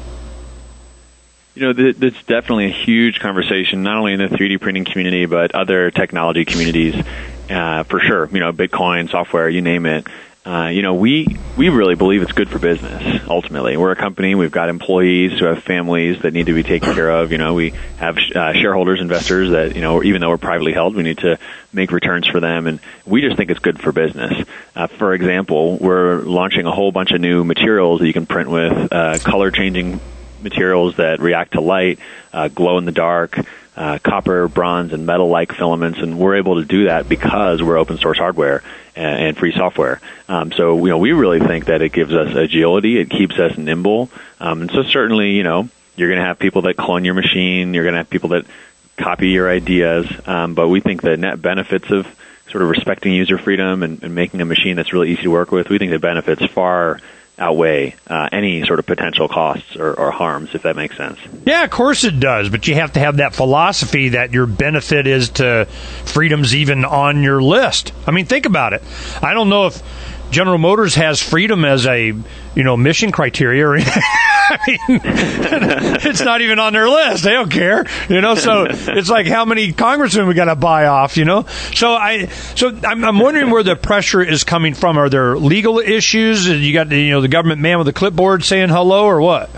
That's definitely a huge conversation, not only in the 3D printing community, but other technology communities, for sure. Bitcoin, software, you name it. We really believe it's good for business, ultimately. We're a company. We've got employees who have families that need to be taken care of. We have shareholders, investors that, even though we're privately held, we need to make returns for them. And we just think it's good for business. For example, we're launching a whole bunch of new materials that you can print with, color-changing materials that react to light, glow in the dark, copper, bronze, and metal-like filaments, and we're able to do that because we're open source hardware and free software. So we really think that it gives us agility, it keeps us nimble, and so certainly you're going to have people that clone your machine, you're going to have people that copy your ideas, but we think the net benefits of sort of respecting user freedom and making a machine that's really easy to work with, we think the benefits far outweigh any sort of potential costs or harms, if that makes sense. Yeah, of course it does, but you have to have that philosophy that your benefit is to freedoms even on your list. I mean, think about it. I don't know if General Motors has freedom as a mission criteria. I mean, it's not even on their list. They don't care, So it's like how many congressmen we got to buy off, So I'm wondering where the pressure is coming from. Are there legal issues? You got the government man with the clipboard saying hello, or what?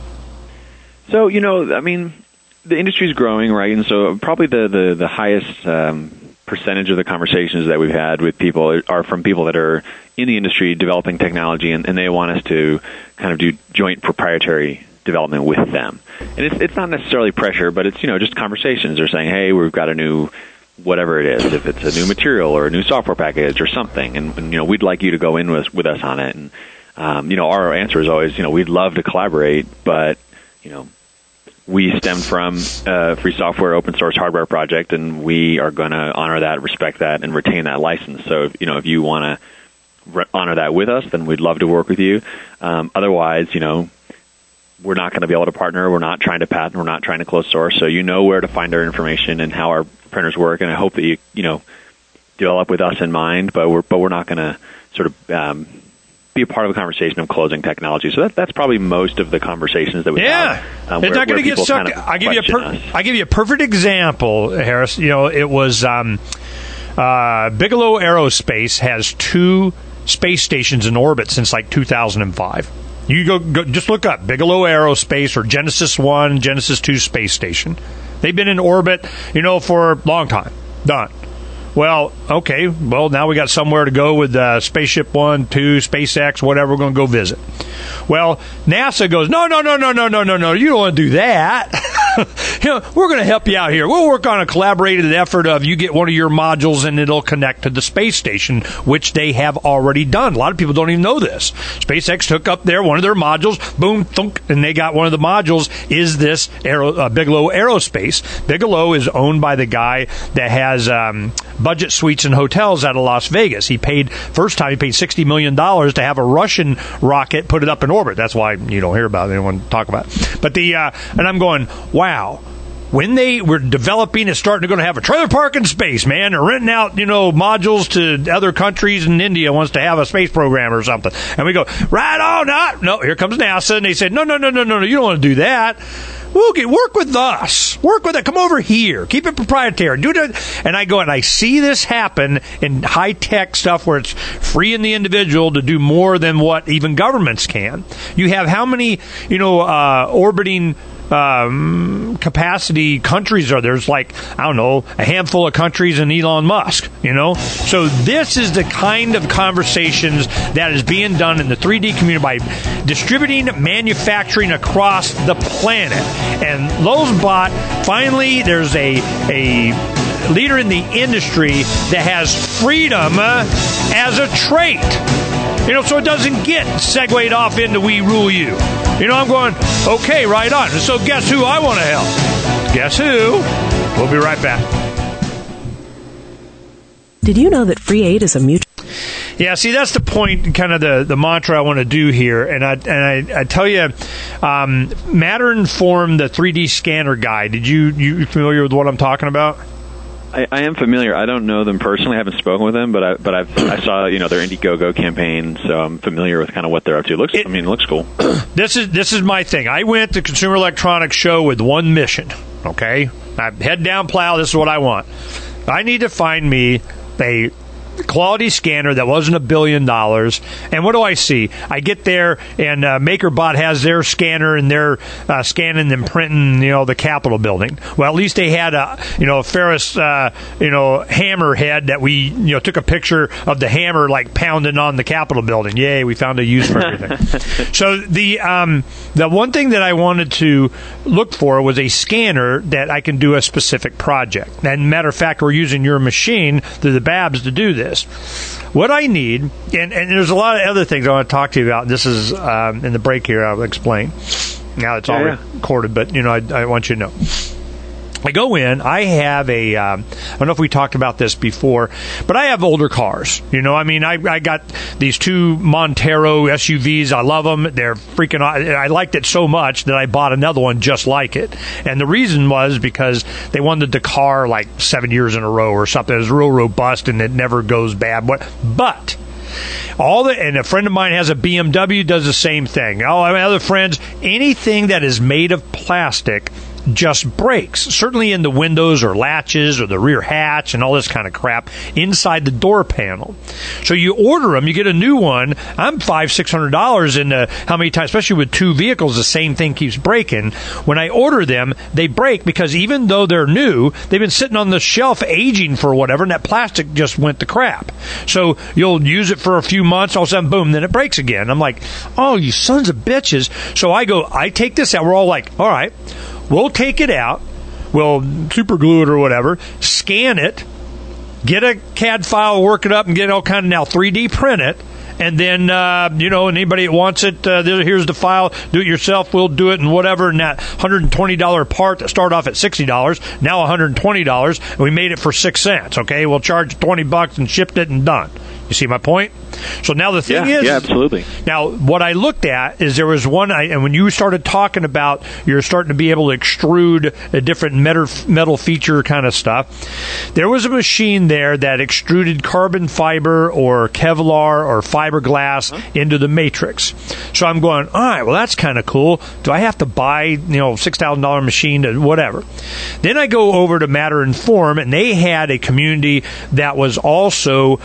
So the industry's growing, right? And so probably the highest percentage of the conversations that we've had with people are from people that are in the industry developing technology, and they want us to kind of do joint proprietary development with them. And it's not necessarily pressure, but it's just conversations. They're saying, hey, we've got a new whatever it is, if it's a new material or a new software package or something, and we'd like you to go in with us on it. And our answer is always, we'd love to collaborate, but we stem from a free software open source hardware project, and we are going to honor that, respect that, and retain that license. So, if you want to honor that with us, then we'd love to work with you. Otherwise, we're not going to be able to partner. We're not trying to patent. We're not trying to close source. So you know where to find our information and how our printers work. And I hope that you develop with us in mind. But we're not going to sort of be a part of a conversation of closing technology. So that's probably most of the conversations that we have. It's not going to get stuck. I'll give you a perfect example, Harris. It was Bigelow Aerospace has 2 space stations in orbit since like 2005. You go just look up Bigelow Aerospace or Genesis 1, Genesis 2 space station. They've been in orbit, for a long time. Done. Well, okay. Well, now we got somewhere to go with Spaceship 1, 2, SpaceX, whatever. We're going to go visit. Well, NASA goes, no. You don't want to do that. we're going to help you out here. We'll work on a collaborated effort of you get one of your modules and it'll connect to the space station, which they have already done. A lot of people don't even know this. SpaceX took up one of their modules, boom, thunk, and they got one of the modules is this Bigelow Aerospace. Bigelow is owned by the guy that has budget suites and hotels out of Las Vegas. First time he paid $60 million to have a Russian rocket put it up in orbit. That's why you don't hear about it. Anyone talk about it. But and I'm going, wow. When they were developing, it's starting to going to have a trailer park in space, man. They're renting out, modules to other countries, and India wants to have a space program or something. And we go, right on, no, here comes NASA, and they said, no, you don't want to do that. Work with us. Work with it. Come over here. Keep it proprietary. Do it. And I go and I see this happen in high-tech stuff where it's freeing the individual to do more than what even governments can. You have how many, orbiting capacity countries are there? There's like, I don't know, a handful of countries and Elon Musk, So this is the kind of conversations that is being done in the 3D community by distributing manufacturing across the planet. And Lozbot, finally, there's a leader in the industry that has freedom as a trait. So it doesn't get segued off into we rule you. I'm going, okay, right on. So guess who I want to help? Guess who? We'll be right back. Did you know that free aid is a mutual... Yeah, see, that's the point, kind of the mantra I want to do here. And I tell you, Matter Inform, the 3D scanner guy, you familiar with what I'm talking about? I am familiar. I don't know them personally. I haven't spoken with them, but I saw their Indiegogo campaign, so I'm familiar with kind of what they're up to. It looks cool. This is my thing. I went to Consumer Electronics Show with one mission. Okay, I head down plow. This is what I want. I need to find me a quality scanner that wasn't $1 billion. And what do I see? I get there, and MakerBot has their scanner, and they're scanning and printing, the Capitol building. Well, at least they had a Ferris, hammer head that we, took a picture of the hammer like pounding on the Capitol building. Yay, we found a use for everything. So the one thing that I wanted to look for was a scanner that I can do a specific project. And matter of fact, we're using your machine through the Babs to do this. What I need, and there's a lot of other things I want to talk to you about. This is in the break here. I'll explain. Now it's all recorded, but I want you to know. I go in. I have I don't know if we talked about this before, but I have older cars. I got these two Montero SUVs. I love them. They're freaking. I liked it so much that I bought another one just like it. And the reason was because they won the Dakar like 7 years in a row or something. It was real robust and it never goes bad. But and a friend of mine has a BMW, does the same thing. All my other friends, anything that is made of plastic just breaks, certainly in the windows or latches or the rear hatch and all this kind of crap inside the door panel. So you order them, you get a new one. I'm $500-$600 in how many times, especially with two vehicles, the same thing keeps breaking. When I order them, they break because even though they're new, they've been sitting on the shelf aging for whatever, and that plastic just went to crap. So you'll use it for a few months, all of a sudden, boom, then it breaks again. I'm like, oh, you sons of bitches. So I take this out. We're all like, all right, we'll take it out, we'll super glue it or whatever, scan it, get a CAD file, work it up, and get all kind of now 3D print it, and then, anybody that wants it, here's the file, do it yourself, we'll do it, and whatever, and that $120 part that started off at $60, now $120, and we made it for 6 cents, okay? We'll charge $20 and shipped it and done. You see my point? So now the thing is... Yeah, absolutely. Now, what I looked at is there was one... and when you started talking about you're starting to be able to extrude a different metal feature kind of stuff, there was a machine there that extruded carbon fiber or Kevlar or fiberglass into the matrix. So I'm going, all right, well, that's kind of cool. Do I have to buy, $6,000 machine to whatever? Then I go over to Matter Inform, and they had a community that was also...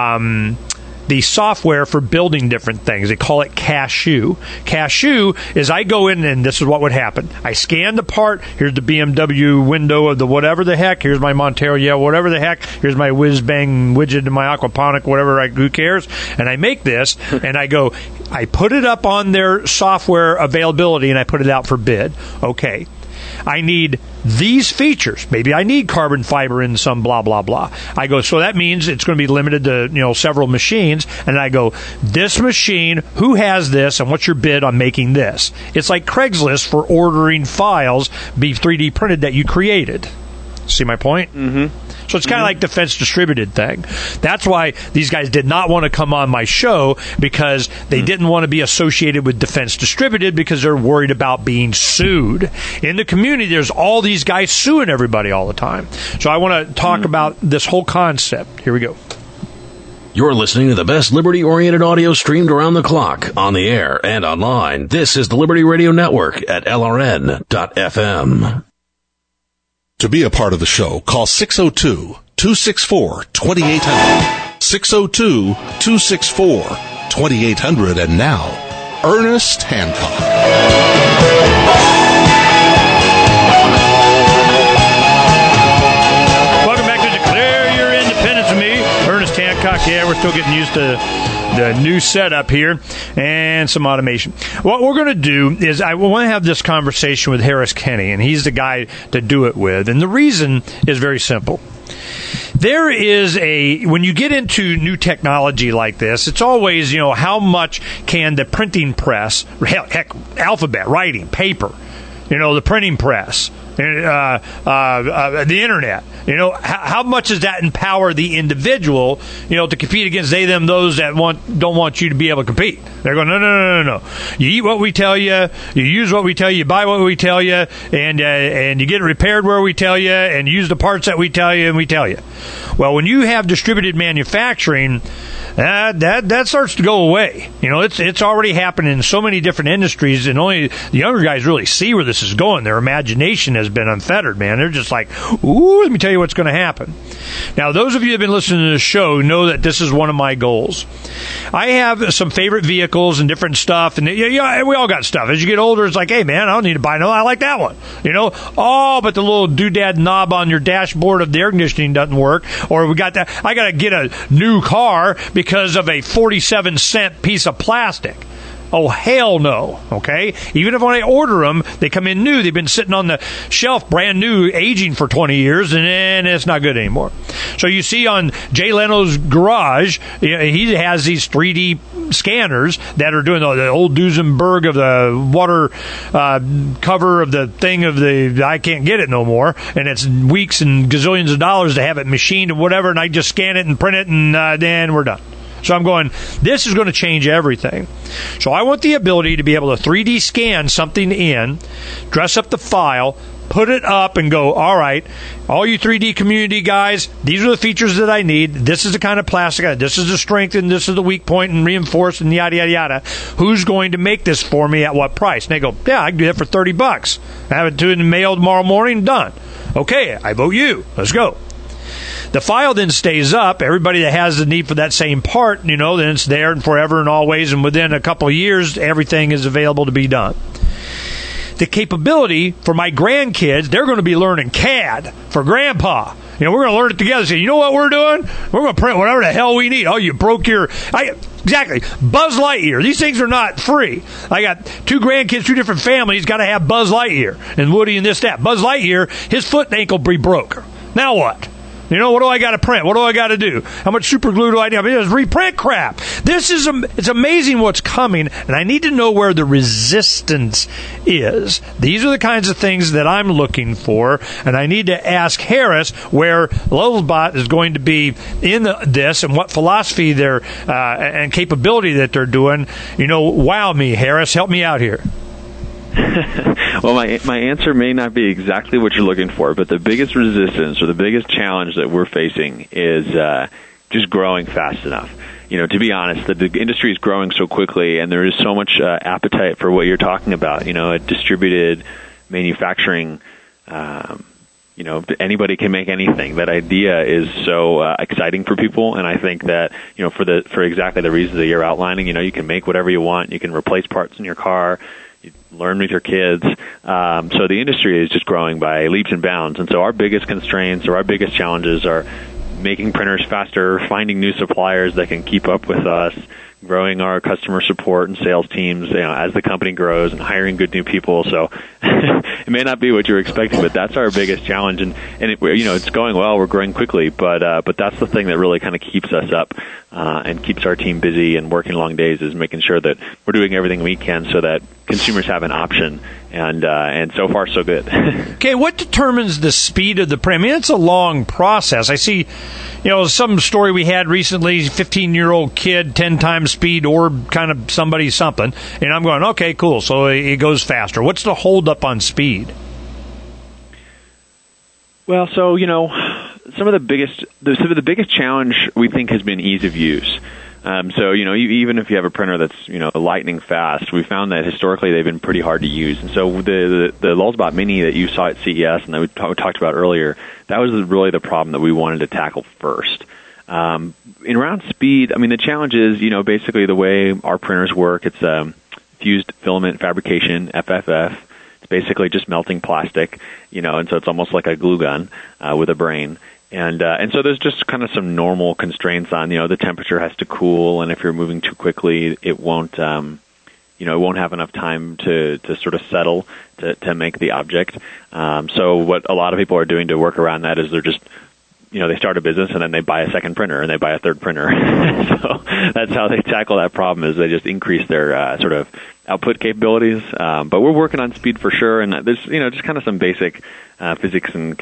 the software for building different things. They call it Cashew. Cashew is I go in, and this is what would happen. I scan the part. Here's the BMW window of the whatever the heck. Here's my Montero, whatever the heck. Here's my whiz-bang widget and my aquaponic, whatever, who cares? And I make this, and I put it up on their software availability, and I put it out for bid. Okay. I need these features. Maybe I need carbon fiber in some blah, blah, blah. I go, so that means it's going to be limited to, several machines. And I go, this machine, who has this, and what's your bid on making this? It's like Craigslist for ordering files be 3D printed that you created. See my point? Mm-hmm. So it's kind of like defense distributed thing. That's why these guys did not want to come on my show, because they didn't want to be associated with defense distributed because they're worried about being sued. In the community, there's all these guys suing everybody all the time. So I want to talk about this whole concept. Here we go. You're listening to the best liberty-oriented audio streamed around the clock, on the air and online. This is the Liberty Radio Network at LRN.FM. To be a part of the show, call 602-264-2800. 602-264-2800. And now, Ernest Hancock. Welcome back to Declare Your Independence with me, Ernest Hancock. Yeah, we're still getting used to the new setup here and some automation. What we're going to do is I want to have this conversation with Harris Kenny, and he's the guy to do it with. And the reason is very simple. There is when you get into new technology like this, it's always, how much can the printing press, heck, alphabet, writing, paper, the printing press, the internet, how much does that empower the individual, to compete against those that don't want you to be able to compete? They're going, no. You eat what we tell you, you use what we tell you, you buy what we tell you, and you get it repaired where we tell you, and use the parts that we tell you, and we tell you. Well, when you have distributed manufacturing, that starts to go away. It's already happened in so many different industries, and only the younger guys really see where this is going. Their imagination has been unfettered, man. They're just like, ooh, let me tell you what's going to happen. Now, those of you who have been listening to the show know that this is one of my goals. I have some favorite vehicles and different stuff, and we all got stuff. As you get older, it's like, hey, man, I don't need to buy no. I like that one. Oh, but the little doodad knob on your dashboard of the air conditioning doesn't work, or we got that. I got to get a new car because of a 47-cent piece of plastic. Oh, hell no, okay? Even if when I order them, they come in new. They've been sitting on the shelf, brand new, aging for 20 years, and it's not good anymore. So you see on Jay Leno's garage, he has these 3D scanners that are doing the old Duesenberg of the water cover of the thing of the, I can't get it no more, and it's weeks and gazillions of dollars to have it machined and whatever, and I just scan it and print it, and then we're done. So I'm going, this is going to change everything. So I want the ability to be able to 3D scan something in, dress up the file, put it up, and go, all right, all you 3D community guys, these are the features that I need. This is the kind of plastic, this is the strength, and this is the weak point, and reinforced, and yada, yada, yada. Who's going to make this for me at what price? And they go, yeah, I can do that for $30. I have it to in the mail tomorrow morning, done. Okay, I vote you. Let's go. The file then stays up. Everybody that has the need for that same part, then it's there and forever and always, and within a couple of years, everything is available to be done. The capability for my grandkids, they're going to be learning CAD for Grandpa. We're going to learn it together. So you know what we're doing? We're going to print whatever the hell we need. Oh, you broke your... Exactly. Buzz Lightyear. These things are not free. I got two grandkids, two different families, got to have Buzz Lightyear. And Woody and this, that. Buzz Lightyear, his foot and ankle be broke. Now what? What do I got to print? What do I got to do? How much super glue do I need? I mean, just reprint crap. It's amazing what's coming, and I need to know where the resistance is. These are the kinds of things that I'm looking for, and I need to ask Harris where Lulzbot is going to be in this and what philosophy they're and capability that they're doing. Wow me, Harris. Help me out here. Well, my answer may not be exactly what you're looking for, but the biggest resistance or the biggest challenge that we're facing is just growing fast enough. To be honest, the industry is growing so quickly, and there is so much appetite for what you're talking about. A distributed manufacturing. Anybody can make anything. That idea is so exciting for people, and I think that for exactly the reasons that you're outlining, you can make whatever you want. You can replace parts in your car. Learn with your kids. So the industry is just growing by leaps and bounds. And so our biggest constraints or our biggest challenges are making printers faster, finding new suppliers that can keep up with us, growing our customer support and sales teams, as the company grows, and hiring good new people. So it may not be what you're expecting, but that's our biggest challenge. And it's going well. We're growing quickly, but that's the thing that really kind of keeps us up and keeps our team busy and working long days, is making sure that we're doing everything we can so that consumers have an option. And so far, so good. Okay, what determines the speed of the print? I mean, it's a long process. I see, some story we had recently, 15-year-old kid, 10 times speed, or kind of something. And I'm going, okay, cool. So it goes faster. What's the holdup on speed? Well, so, some of the biggest challenge we think has been ease of use. So, even if you have a printer that's, lightning fast, we found that historically they've been pretty hard to use. And so the Lulzbot Mini that you saw at CES and that we talked about earlier, that was really the problem that we wanted to tackle first. In around speed, I mean, the challenge is, basically the way our printers work, it's fused filament fabrication, FFF. It's basically just melting plastic, and so it's almost like a glue gun with a brain. And so there's just kind of some normal constraints on, the temperature has to cool, and if you're moving too quickly, it won't, it won't have enough time to sort of settle to make the object. So what a lot of people are doing to work around that is they're just, they start a business and then they buy a second printer and they buy a third printer. So that's how they tackle that problem, is they just increase their sort of output capabilities. But we're working on speed for sure, and there's, just kind of some basic physics and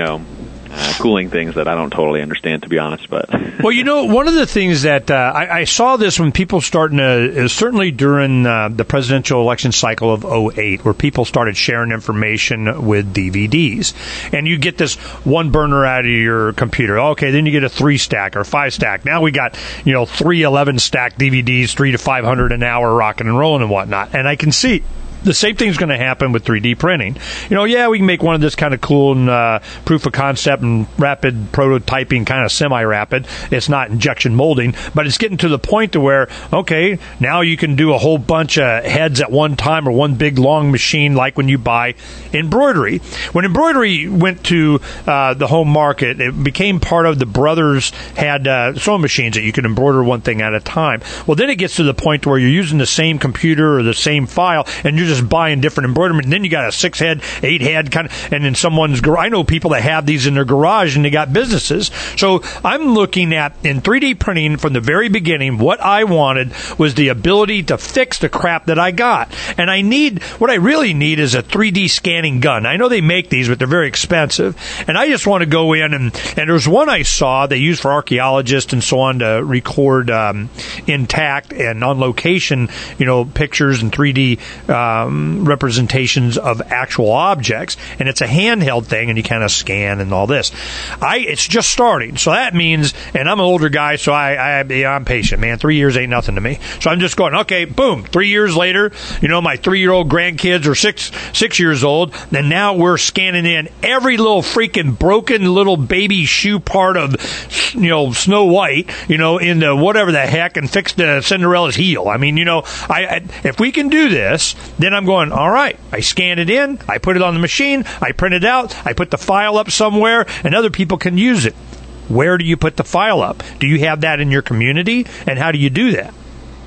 cooling things that I don't totally understand, to be honest. But well, one of the things that I saw this when people starting to, certainly during the presidential election cycle of 2008, where people started sharing information with DVDs, and you get this one burner out of your computer. Okay, then you get a 3-stack or 5-stack. Now we got 3 11-stack DVDs, 300 to 500 an hour, rocking and rolling and whatnot. And I can see the same thing's going to happen with 3D printing. We can make one of this kind of cool and proof of concept and rapid prototyping, kind of semi-rapid. It's not injection molding, but it's getting to the point to where, okay, now you can do a whole bunch of heads at one time, or one big long machine, like when you buy embroidery. When embroidery went to the home market, it became part of the brothers had sewing machines that you could embroider one thing at a time. Well, then it gets to the point where you're using the same computer or the same file, and you're just buying different embroiderment, and then you got a 6-head, 8-head kind of, and in someone's garage. I know people that have these in their garage and they got businesses. So I'm looking at, in 3D printing from the very beginning, what I wanted was the ability to fix the crap that I got. And what I really need is a 3D scanning gun. I know they make these, but they're very expensive. And I just want to go in, and there's one I saw they use for archaeologists and so on to record intact and on location, pictures and 3D representations of actual objects, and it's a handheld thing, and you kind of scan and all this. It's just starting, so that means, and I'm an older guy, so I'm patient, man. 3 years ain't nothing to me. So I'm just going, okay, boom. 3 years later, my 3-year-old grandkids are six years old, and now we're scanning in every little freaking broken little baby shoe part of, Snow White, into whatever the heck, and fix the Cinderella's heel. I mean, if we can do this, then I'm going, all right, I scan it in, I put it on the machine, I print it out, I put the file up somewhere, and other people can use it. Where do you put the file up? Do you have that in your community? And how do you do that?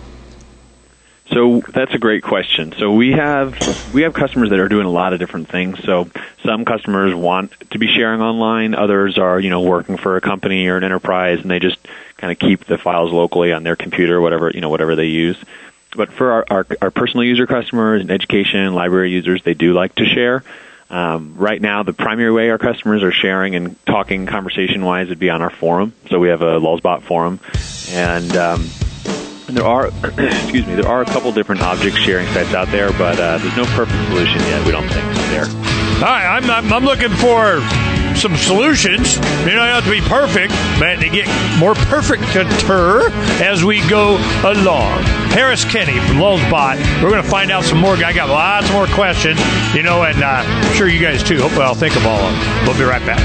So that's a great question. So we have customers that are doing a lot of different things. So some customers want to be sharing online. Others are, working for a company or an enterprise, and they just kind of keep the files locally on their computer, whatever they use. But for our personal user customers and education, library users, they do like to share. Right now, the primary way our customers are sharing and talking conversation-wise would be on our forum. So we have a Lulzbot forum, and there are a couple different object sharing sites out there, but there's no perfect solution yet. We don't think there. All right, I'm looking for some solutions. They don't have to be perfect, but they get more perfect-ter as we go along. Harris Kenny from Lulzbot. We're going to find out some more. I got lots more questions, and I'm sure you guys too. Hopefully I'll think of all of them. We'll be right back.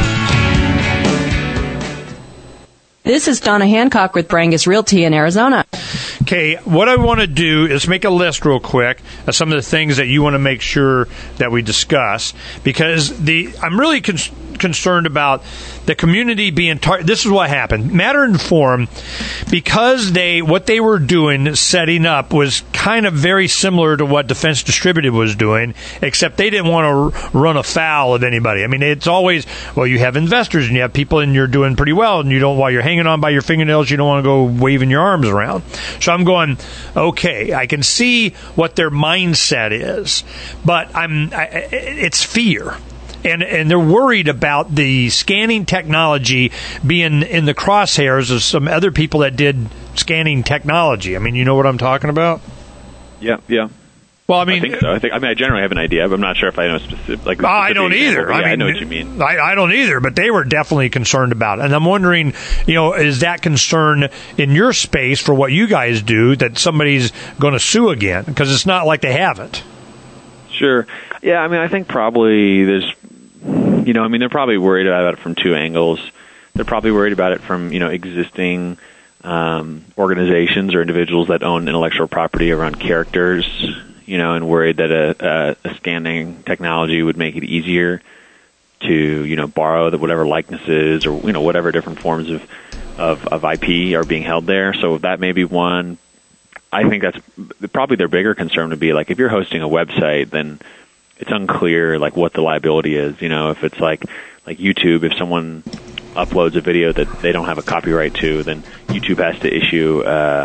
This is Donna Hancock with Brangus Realty in Arizona. Okay, what I want to do is make a list real quick of some of the things that you want to make sure that we discuss, because I'm really concerned about the community being this is what happened. Matter and Form, because what they were doing, setting up, was kind of very similar to what Defense Distributed was doing, except they didn't want to run afoul of anybody. I mean, it's always, well, you have investors and you have people and you're doing pretty well, and you don't, while you're hanging on by your fingernails, you don't want to go waving your arms around. So I'm going, okay, I can see what their mindset is, but it's fear. And they're worried about the scanning technology being in the crosshairs of some other people that did scanning technology. I mean, you know what I'm talking about? Yeah. Well, I mean, I think so. I generally have an idea, but I'm not sure if I know specific. I don't either. I know what you mean. I don't either, but they were definitely concerned about it. And I'm wondering, is that concern in your space for what you guys do that somebody's going to sue again? Because it's not like they haven't. Sure. Yeah, I mean, I think probably there's, they're probably worried about it from two angles. They're probably worried about it from, existing organizations or individuals that own intellectual property around characters, and worried that a scanning technology would make it easier to, borrow whatever likenesses or, whatever different forms of IP are being held there. So that may be one. I think that's probably their bigger concern would be, like, if you're hosting a website, then it's unclear, like, what the liability is. If it's like YouTube, if someone uploads a video that they don't have a copyright to, then YouTube has to issue,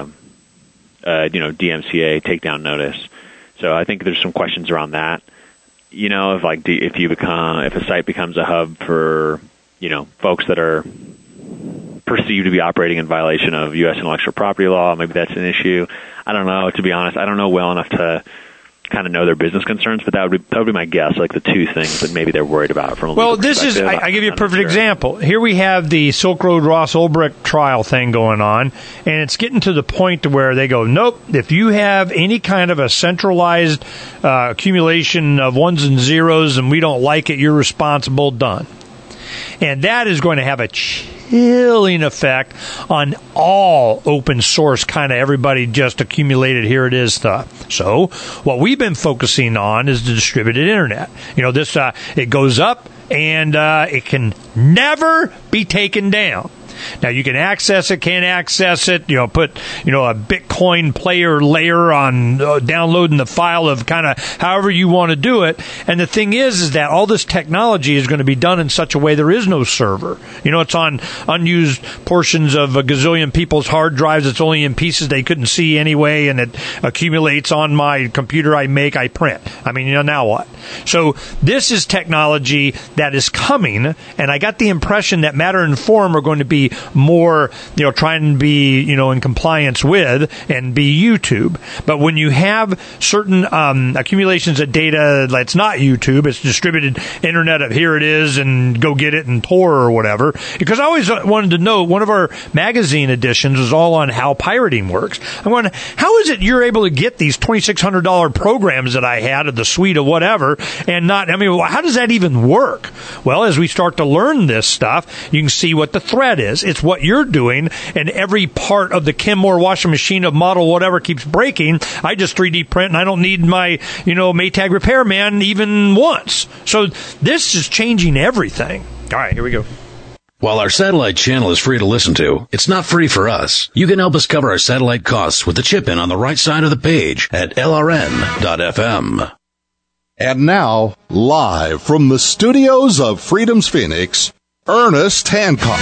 DMCA takedown notice. So I think there's some questions around that. If a site becomes a hub for, folks that are perceived to be operating in violation of U.S. intellectual property law, maybe that's an issue. I don't know, to be honest. I don't know well enough to kind of know their business concerns, but that would be my guess, like the two things that maybe they're worried about from a legal perspective. I give you a perfect example. Here we have the Silk Road Ross Ulbricht trial thing going on, and it's getting to the point to where they go, nope, if you have any kind of a centralized accumulation of ones and zeros and we don't like it, you're responsible, done. And that is going to have a chilling effect on all open source kind of everybody just accumulated, here it is stuff. So what we've been focusing on is the distributed internet. This it goes up and it can never be taken down. Now, you can access it, can't access it, put, a Bitcoin player layer on downloading the file of kind of however you want to do it. And the thing is that all this technology is going to be done in such a way there is no server. It's on unused portions of a gazillion people's hard drives. It's only in pieces they couldn't see anyway, and it accumulates on my computer I print. I mean, now what? So this is technology that is coming, and I got the impression that Matter and Form are going to be more, trying to be, in compliance with and be YouTube. But when you have certain accumulations of data that's not YouTube, it's distributed internet of here it is and go get it in Tor or whatever. Because I always wanted to know, one of our magazine editions was all on how pirating works. I'm going, how is it you're able to get these $2,600 programs that I had of the suite of whatever and not, how does that even work? Well, as we start to learn this stuff, you can see what the threat is. It's what you're doing, and every part of the Kenmore washing machine of model whatever keeps breaking. I just 3D print, and I don't need my, Maytag repairman even once. So this is changing everything. All right, here we go. While our satellite channel is free to listen to, it's not free for us. You can help us cover our satellite costs with the chip-in on the right side of the page at LRN.FM. And now, live from the studios of Freedom's Phoenix, Ernest Hancock.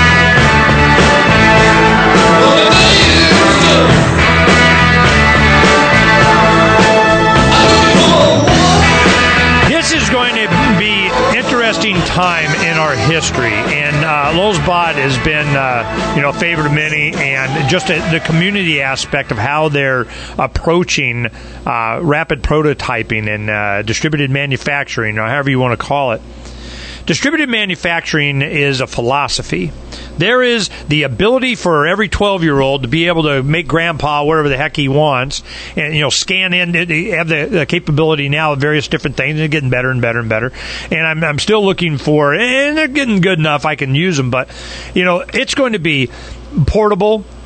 This is going to be interesting time in our history, and Lulzbot has been a favorite of many, and just the community aspect of how they're approaching rapid prototyping and distributed manufacturing, or however you want to call it. Distributed manufacturing is a philosophy. There is the ability for every 12-year-old to be able to make grandpa whatever the heck he wants and, scan in. They have the capability now of various different things. They're getting better and better and better. And I'm still looking and they're getting good enough I can use them. But, it's going to be portable,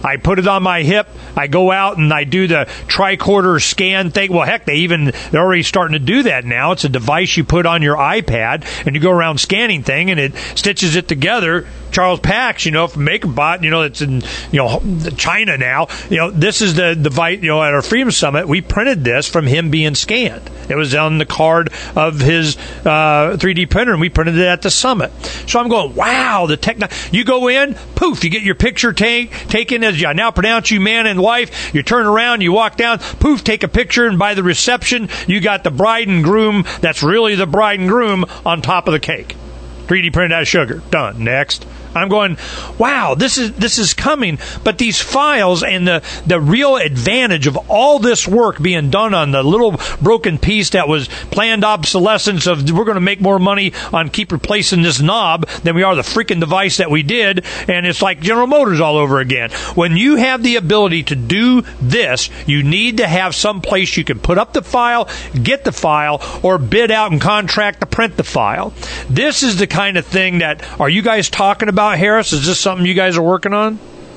I put it on my hip. I go out and I do the tricorder scan thing. Well, heck, they're already starting to do that now. It's a device you put on your iPad, and you go around scanning thing, and it stitches it together. Charles Pax, from MakerBot, it's in, China now. This is the device, at our Freedom Summit, we printed this from him being scanned. It was on the card of his 3D printer, and we printed it at the summit. So I'm going, wow, the technology. You go in, poof, you get your picture taken as I now pronounce you man and wife. You turn around, you walk down, poof, take a picture, and by the reception, you got the bride and groom, that's really the bride and groom, on top of the cake. 3D printed out of sugar. Done. Next. I'm going, wow, this is coming. But these files and the real advantage of all this work being done on the little broken piece that was planned obsolescence of we're going to make more money on keep replacing this knob than we are the freaking device that we did. And it's like General Motors all over again. When you have the ability to do this, you need to have some place you can put up the file, get the file, or bid out and contract to print the file. This is the kind of thing that, are you guys talking about, Harris? Is this something you guys are working on?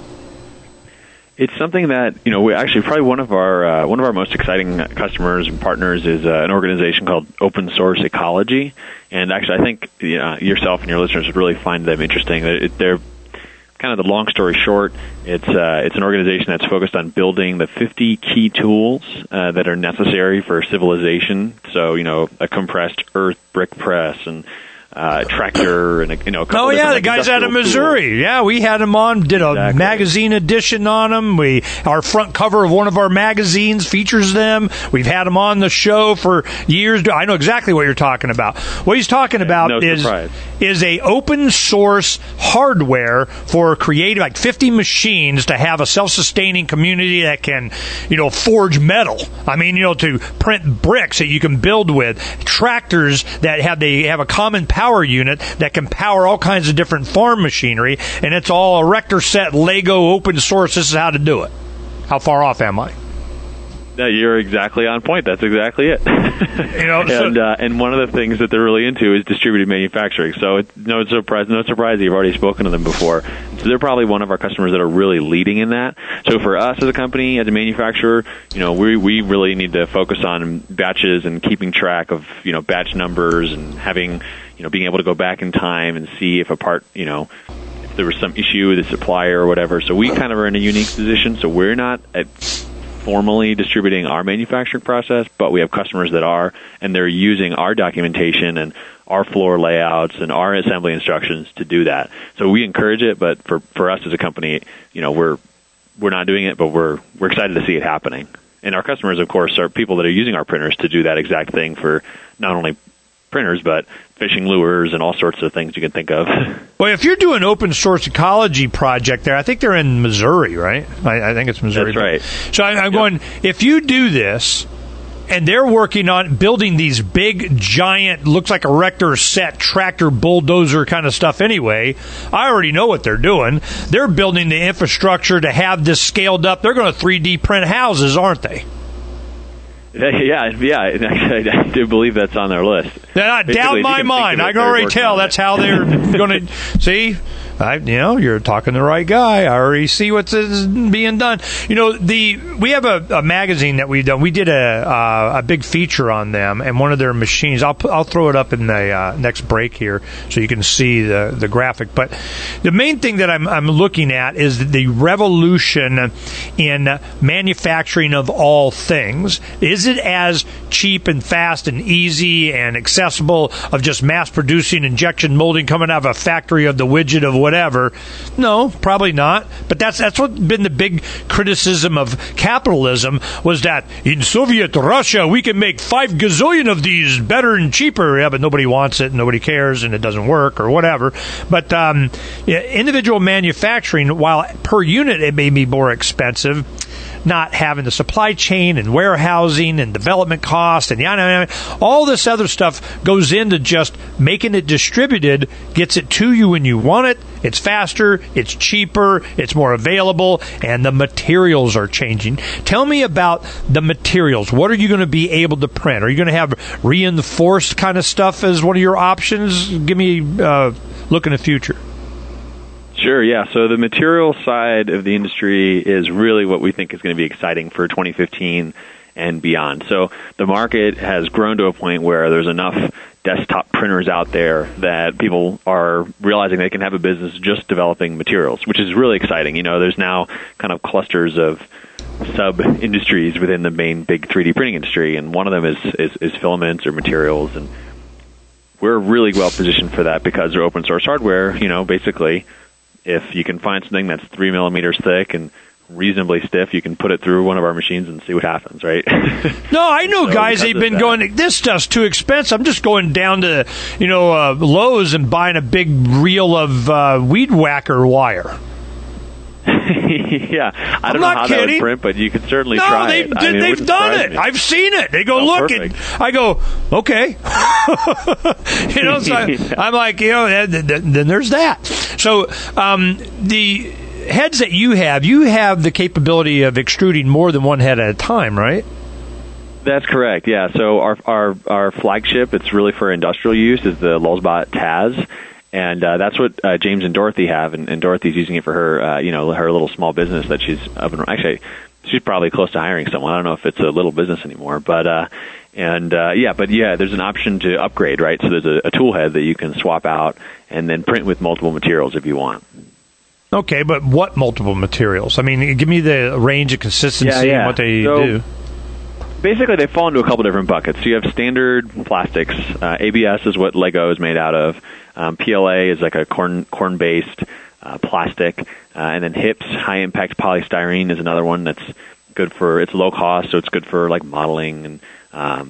It's something that we actually probably one of our most exciting customers and partners is an organization called Open Source Ecology, and actually I think yourself and your listeners would really find them interesting. They're kind of the long story short. It's an organization that's focused on building the 50 key tools that are necessary for civilization. So a compressed earth brick press and tractor and a couple oh yeah, the guys out of Missouri. Tools. Yeah, we had them on. Did a magazine edition on them. Our front cover of one of our magazines features them. We've had them on the show for years. I know exactly what you're talking about. What he's talking about is a open source hardware for creating like 50 machines to have a self-sustaining community that can forge metal. I mean to print bricks that you can build with, tractors that have a common power unit that can power all kinds of different farm machinery, and it's all erector set Lego open source. This is how to do it. How far off am I? No, you're exactly on point. That's exactly it. And one of the things that they're really into is distributed manufacturing. So it's no surprise you've already spoken to them before. So they're probably one of our customers that are really leading in that. So for us as a company, as a manufacturer, we really need to focus on batches and keeping track of batch numbers and having being able to go back in time and see if a part if there was some issue with the supplier or whatever. So we kind of are in a unique position. So we're not formally distributing our manufacturing process, but we have customers that are, and they're using our documentation and our floor layouts and our assembly instructions to do that. So we encourage it, but for us as a company, we're not doing it, but we're excited to see it happening. And our customers, of course, are people that are using our printers to do that exact thing for not only printers, but fishing lures and all sorts of things you can think of. Well, if you're doing open source ecology project there, I think they're in Missouri, right? I think it's Missouri. That's right. So I'm going, if you do this, and they're working on building these big, giant, looks like a erector set, tractor, bulldozer kind of stuff anyway, I already know what they're doing. They're building the infrastructure to have this scaled up. They're going to 3D print houses, aren't they? Yeah. I do believe that's on their list. Down my mind. I can already tell that's how they're going to see. You're talking to the right guy. I already see what's being done. We have a magazine that we've done. We did a big feature on them and one of their machines. I'll throw it up in the next break here so you can see the graphic. But the main thing that I'm looking at is the revolution in manufacturing of all things. Is it as cheap and fast and easy and accessible of just mass producing injection molding coming out of a factory of the widget of whatever? No, probably not. But that's what's been the big criticism of capitalism, was that in Soviet Russia we can make 5 gazillion of these better and cheaper. Yeah, but nobody wants it, and nobody cares, and it doesn't work or whatever. But individual manufacturing, while per unit it may be more expensive, not having the supply chain and warehousing and development cost and all this other stuff goes into just making it distributed, gets it to you when you want it. It's faster, it's cheaper, it's more available, and the materials are changing. Tell me about the materials. What are you going to be able to print? Are you going to have reinforced kind of stuff as one of your options? Give me a look in the future. Sure, yeah. So the material side of the industry is really what we think is going to be exciting for 2015 and beyond. So the market has grown to a point where there's enough desktop printers out there that people are realizing they can have a business just developing materials, which is really exciting. You know, there's now kind of clusters of sub-industries within the main big 3D printing industry, and one of them is filaments or materials, and we're really well positioned for that because they're open source hardware. You know, basically, if you can find something that's 3 millimeters thick and reasonably stiff, you can put it through one of our machines and see what happens, right? No, I know guys, they've been going, this stuff's too expensive. I'm just going down to, Lowe's and buying a big reel of weed whacker wire. Yeah, I don't know how that would print, but you could certainly try it. They've done it. I've seen it. They go, look, and I go, okay. I'm like, then there's that. So the heads that you have the capability of extruding more than one head at a time, right? That's correct, yeah. So our flagship, it's really for industrial use, is the Lulzbot Taz. And that's what James and Dorothy have, and Dorothy's using it for her, her little small business that she's up and actually she's probably close to hiring someone. I don't know if it's a little business anymore, but there's an option to upgrade, right? So there's a tool head that you can swap out and then print with multiple materials if you want. Okay, but what multiple materials? I mean, give me the range of consistency and what they do. Basically, they fall into a couple different buckets. So you have standard plastics. ABS is what Lego is made out of. PLA is like a corn-based plastic. And then HIPS, high-impact polystyrene, is another one that's good for, it's low cost, so it's good for like modeling and,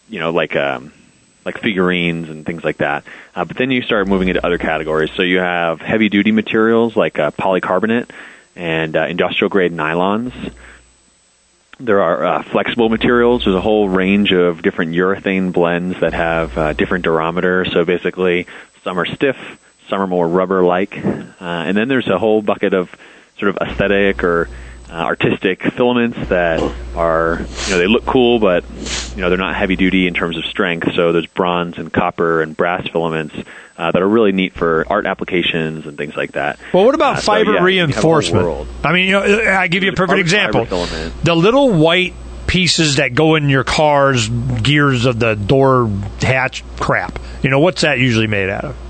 like figurines and things like that. But then you start moving into other categories. So you have heavy-duty materials like polycarbonate and industrial-grade nylons. There are flexible materials. There's a whole range of different urethane blends that have different durometer. So basically, some are stiff, some are more rubber-like. And then there's a whole bucket of sort of aesthetic or artistic filaments that are, they look cool, but, they're not heavy-duty in terms of strength. So there's bronze and copper and brass filaments that are really neat for art applications and things like that. Well, what about fiber reinforcement? I mean, I give you a perfect example. The little white pieces that go in your car's gears of the door hatch crap. What's that usually made out of?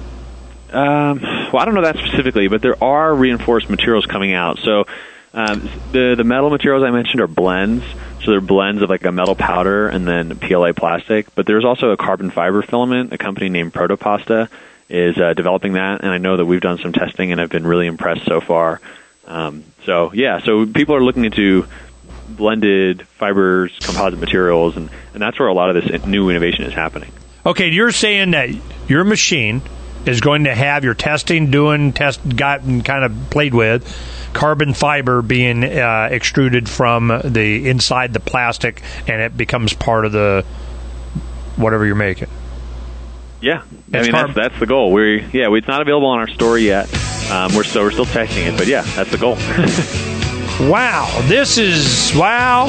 Well, I don't know that specifically, but there are reinforced materials coming out. So the metal materials I mentioned are blends. So they're blends of like a metal powder and then PLA plastic. But there's also a carbon fiber filament. A company named Protopasta is developing that, and I know that we've done some testing and I've been really impressed so far. So people are looking into blended fibers, composite materials, and that's where a lot of this new innovation is happening. Okay, you're saying that your machine is going to have your testing, gotten kind of played with, carbon fiber being extruded from the inside the plastic, and it becomes part of the whatever you're making. Yeah, that's the goal. It's not available on our store yet. We're still testing it, but yeah, that's the goal. Wow, this is wow.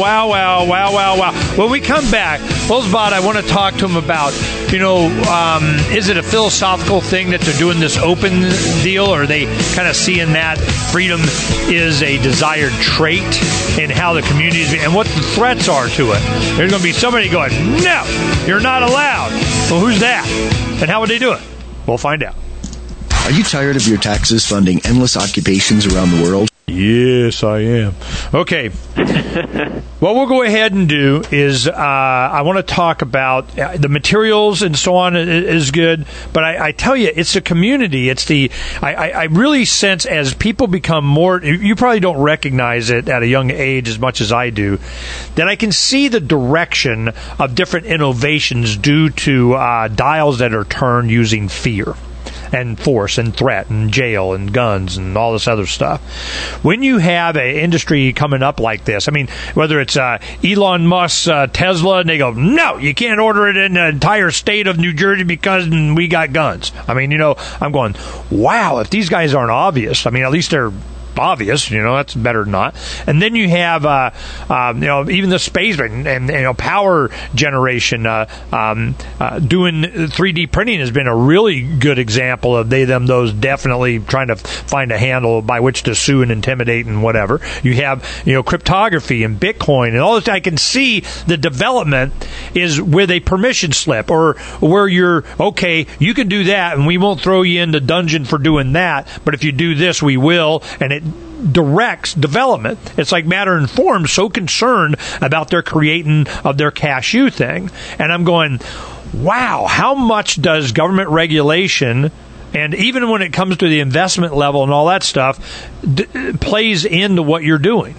When we come back, Lulzbot, I want to talk to him about, is it a philosophical thing that they're doing this open deal, or are they kind of seeing that freedom is a desired trait in how the community is, and what the threats are to it? There's going to be somebody going, no, you're not allowed. Well, who's that? And how would they do it? We'll find out. Are you tired of your taxes funding endless occupations around the world? Yes, I am. Okay. What we'll go ahead and do is I want to talk about the materials and so on is good, but I tell you, it's the community. It's I really sense as people become more, you probably don't recognize it at a young age as much as I do, that I can see the direction of different innovations due to dials that are turned using fear and force and threat and jail and guns and all this other stuff. When you have an industry coming up like this, I mean, whether it's Elon Musk's Tesla, and they go, no, you can't order it in the entire state of New Jersey because we got guns. I mean, I'm going, wow, if these guys aren't obvious, I mean, at least they're obvious. That's better than not. And then you have, even the space and power generation. Doing 3D printing has been a really good example of they, them, those, definitely trying to find a handle by which to sue and intimidate and whatever. You have, cryptography and Bitcoin and all this. I can see the development is with a permission slip, or where you're, okay, you can do that and we won't throw you in the dungeon for doing that, but if you do this, we will, and it directs development. It's like Matter and Form, so concerned about their creating of their cashew thing. And I'm going, wow, how much does government regulation, and even when it comes to the investment level and all that stuff, plays into what you're doing?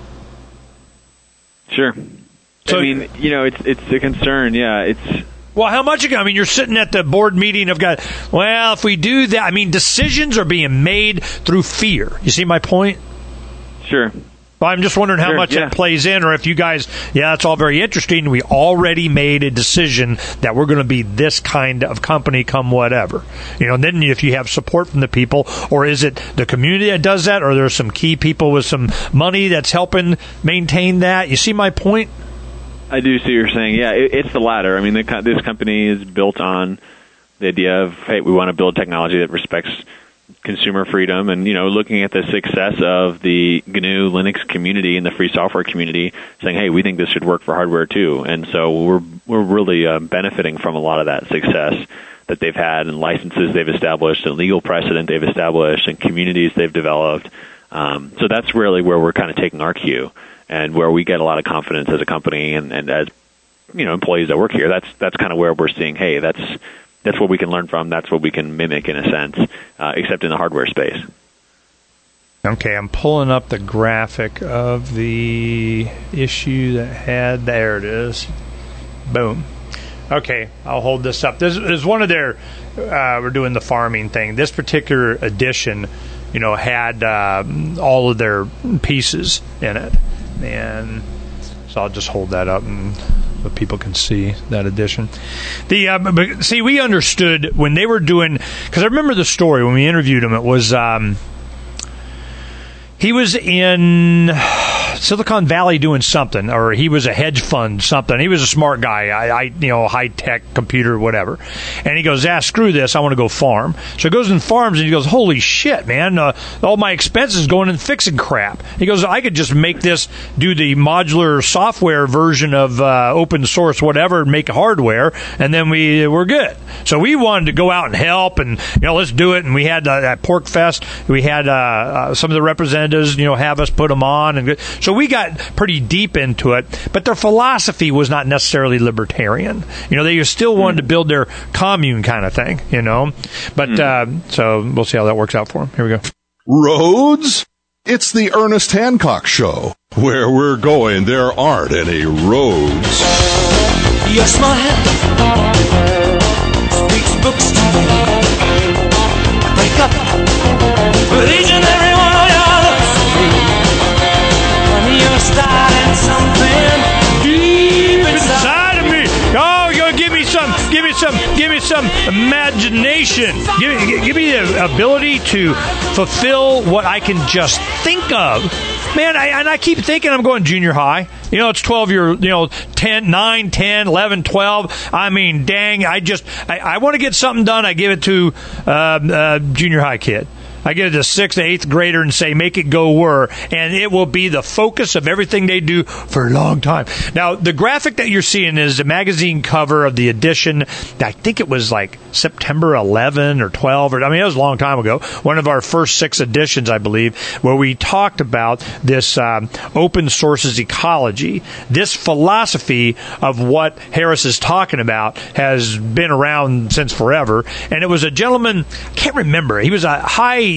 Sure. So, I mean, it's a concern. Yeah, well, how much? You're sitting at the board meeting of guys. Well, if we do that, decisions are being made through fear. You see my point? Sure. Well, I'm just wondering how much that plays in, or if you guys, that's all very interesting. We already made a decision that we're going to be this kind of company come whatever. And then if you have support from the people, or is it the community that does that, or there's some key people with some money that's helping maintain that? You see my point? I do see what you're saying. Yeah, it's the latter. This company is built on the idea of, hey, we want to build technology that respects consumer freedom, and looking at the success of the GNU Linux community and the free software community, saying, hey, we think this should work for hardware too. And so we're really benefiting from a lot of that success that they've had, and licenses they've established, and legal precedent they've established, and communities they've developed. So that's really where we're kind of taking our cue, and where we get a lot of confidence as a company and as employees that work here. That's kind of where we're seeing, hey, that's what we can learn from. That's what we can mimic in a sense, except in the hardware space. Okay, I'm pulling up the graphic of the issue that had. There it is. Boom. Okay, I'll hold this up. This is one of their. We're doing the farming thing. This particular edition, had all of their pieces in it, and so I'll just hold that up and so people can see that edition. We understood when they were doing, because I remember the story when we interviewed him. It was he was in Silicon Valley doing something, or he was a hedge fund something. He was a smart guy, high tech computer, whatever. And he goes, screw this, I want to go farm. So he goes and farms, and he goes, holy shit, man, all my expenses going in fixing crap. He goes, I could just make this, do the modular software version of open source whatever, and make hardware, and then we're good. So we wanted to go out and help, and let's do it. And we had at Pork Fest, we had some of the representatives, have us put them on, and so we got pretty deep into it. But their philosophy was not necessarily libertarian. They still wanted to build their commune kind of thing. But so we'll see how that works out for them. Here we go. Roads? It's the Ernest Hancock Show. Where we're going, there aren't any roads. Your smile speaks books to me. I break up with each and every one of your looks. When you're starting something deep inside of me. Oh, you're gonna give me some imagination. Give me the ability to fulfill what I can just think of. Man, I keep thinking I'm going junior high. It's 10, 9, 10, 11, 12. Dang, I want to get something done. I give it to a junior high kid. I get it to 6th, 8th grader and say, make it go whir, and it will be the focus of everything they do for a long time. Now, the graphic that you're seeing is the magazine cover of the edition. I think it was like September 11 or 12, it was a long time ago. One of our first 6 editions, I believe, where we talked about this open sources ecology. This philosophy of what Harris is talking about has been around since forever. And it was a gentleman, I can't remember, he was a high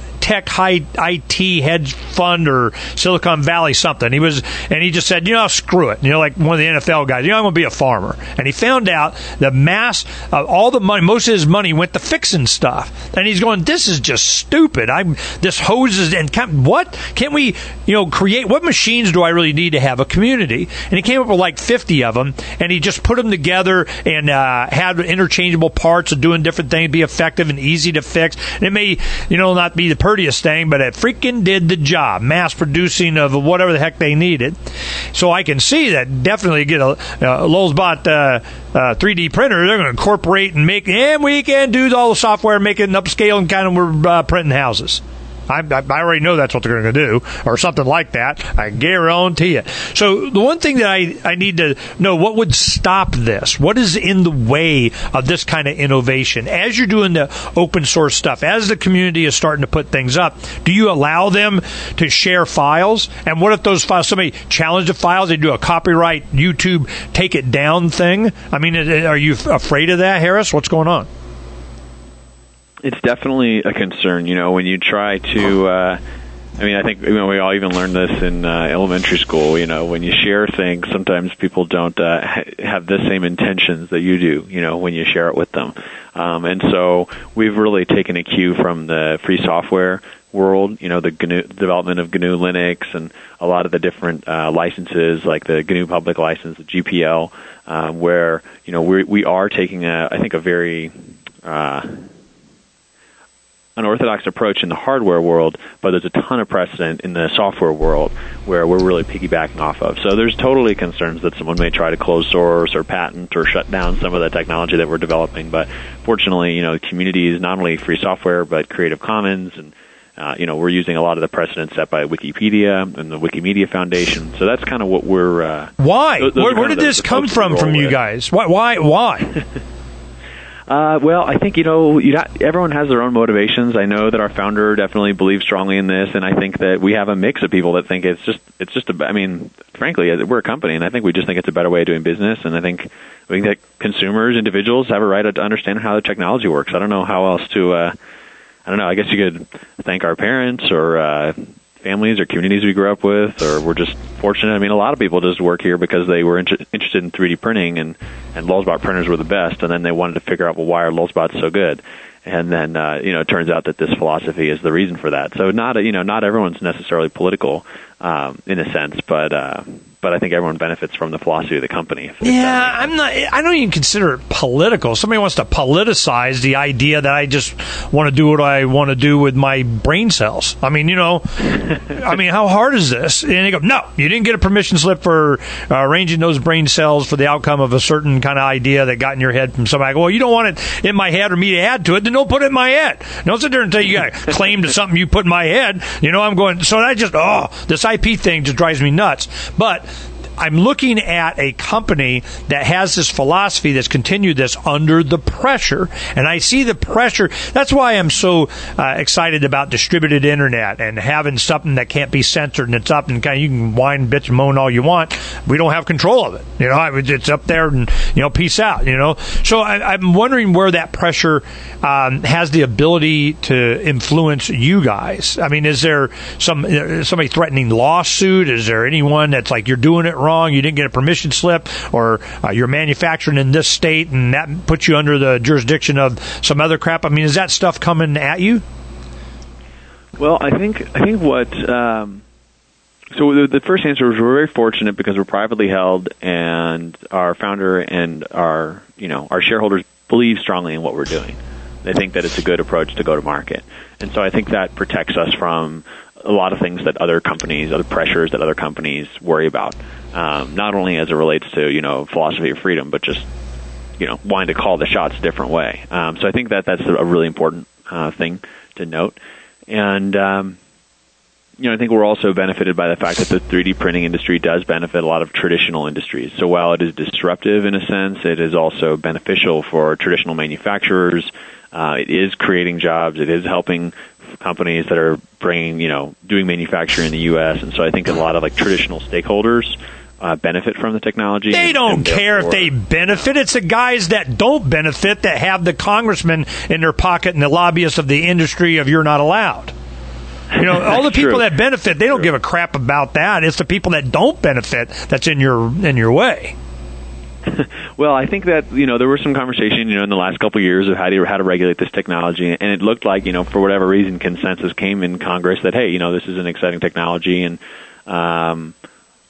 IT hedge fund or Silicon Valley something. He just said, screw it. Like one of the NFL guys, I'm going to be a farmer. And he found out the mass of all the money, most of his money went to fixing stuff. And he's going, this is just stupid. This hoses and what can't we, create? What machines do I really need to have a community? And he came up with like 50 of them, and he just put them together and had interchangeable parts of doing different things, be effective and easy to fix. And it may, not be the dirtiest thing, but it freaking did the job. Mass producing of whatever the heck they needed. So I can see that definitely get a Lulzbot 3D printer. They're going to incorporate and make, and we can do all the software, make it an upscale, and kind of we're printing houses. I already know that's what they're going to do, or something like that. I guarantee it. So the one thing that I need to know, what would stop this? What is in the way of this kind of innovation? As you're doing the open source stuff, as the community is starting to put things up, do you allow them to share files? And what if those files, somebody challenge the files, they do a copyright YouTube take it down thing? I mean, are you afraid of that, Harris? What's going on? It's definitely a concern, when you try to, I think, we all even learned this in elementary school, when you share things, sometimes people don't have the same intentions that you do, when you share it with them. And so we've really taken a cue from the free software world, the GNU, development of GNU Linux and a lot of the different licenses, like the GNU public license, the GPL, where, we are taking a very unorthodox approach in the hardware world, but there's a ton of precedent in the software world where we're really piggybacking off of. So there's totally concerns that someone may try to close source or patent or shut down some of the technology that we're developing. But fortunately, the community is not only free software, but Creative Commons, and we're using a lot of the precedents set by Wikipedia and the Wikimedia Foundation. So that's kind of what we're... Why? Where did this come from you guys? Why? Well, I think, everyone has their own motivations. I know that our founder definitely believes strongly in this, and I think that we have a mix of people that think frankly, we're a company, and I think we just think it's a better way of doing business, and I think that consumers, individuals, have a right to understand how the technology works. I don't know how else to, I guess you could thank our parents or families or communities we grew up with, or we're just fortunate. A lot of people just work here because they were interested in 3D printing, and Lulzbot printers were the best, and then they wanted to figure out, well, why are Lulzbots so good? And then, it turns out that this philosophy is the reason for that. So not everyone's necessarily political, in a sense, but I think everyone benefits from the philosophy of the company. I don't even consider it political. Somebody wants to politicize the idea that I just want to do what I want to do with my brain cells. How hard is this? And they go, no, you didn't get a permission slip for arranging those brain cells for the outcome of a certain kind of idea that got in your head from somebody. I go, well, you don't want it in my head or me to add to it, then don't put it in my head. Don't sit there and tell you got to claim to something you put in my head. I'm going, so I just, this IP thing just drives me nuts. But I'm looking at a company that has this philosophy that's continued this under the pressure, and I see the pressure. That's why I'm so excited about distributed internet and having something that can't be censored, and it's up, and you can whine, bitch, and moan all you want. We don't have control of it. It's up there, and peace out. So I'm wondering where that pressure has the ability to influence you guys. Is there somebody threatening lawsuit? Is there anyone that's like, you're doing it wrong, you didn't get a permission slip, or you're manufacturing in this state and that puts you under the jurisdiction of some other crap? Is that stuff coming at you? Well, I think what so the first answer was, we're very fortunate because we're privately held, and our founder and our shareholders believe strongly in what we're doing. They think that it's a good approach to go to market, and so I think that protects us from a lot of things that other pressures that other companies worry about, not only as it relates to, philosophy of freedom, but just, wanting to call the shots a different way. So I think that that's a really important thing to note. And, I think we're also benefited by the fact that the 3D printing industry does benefit a lot of traditional industries. So while it is disruptive in a sense, it is also beneficial for traditional manufacturers. It is creating jobs. It is helping companies that are bringing, doing manufacturing in the U.S. And so I think a lot of traditional stakeholders benefit from the technology. They don't care if they benefit. It's the guys that don't benefit that have the congressman in their pocket and the lobbyists of the industry of you're not allowed. All the people that benefit, they don't give a crap about that. It's the people that don't benefit that's in your way. Well, I think that, there was some conversation, in the last couple of years of how to regulate this technology, and it looked like, for whatever reason, consensus came in Congress that, hey, this is an exciting technology, and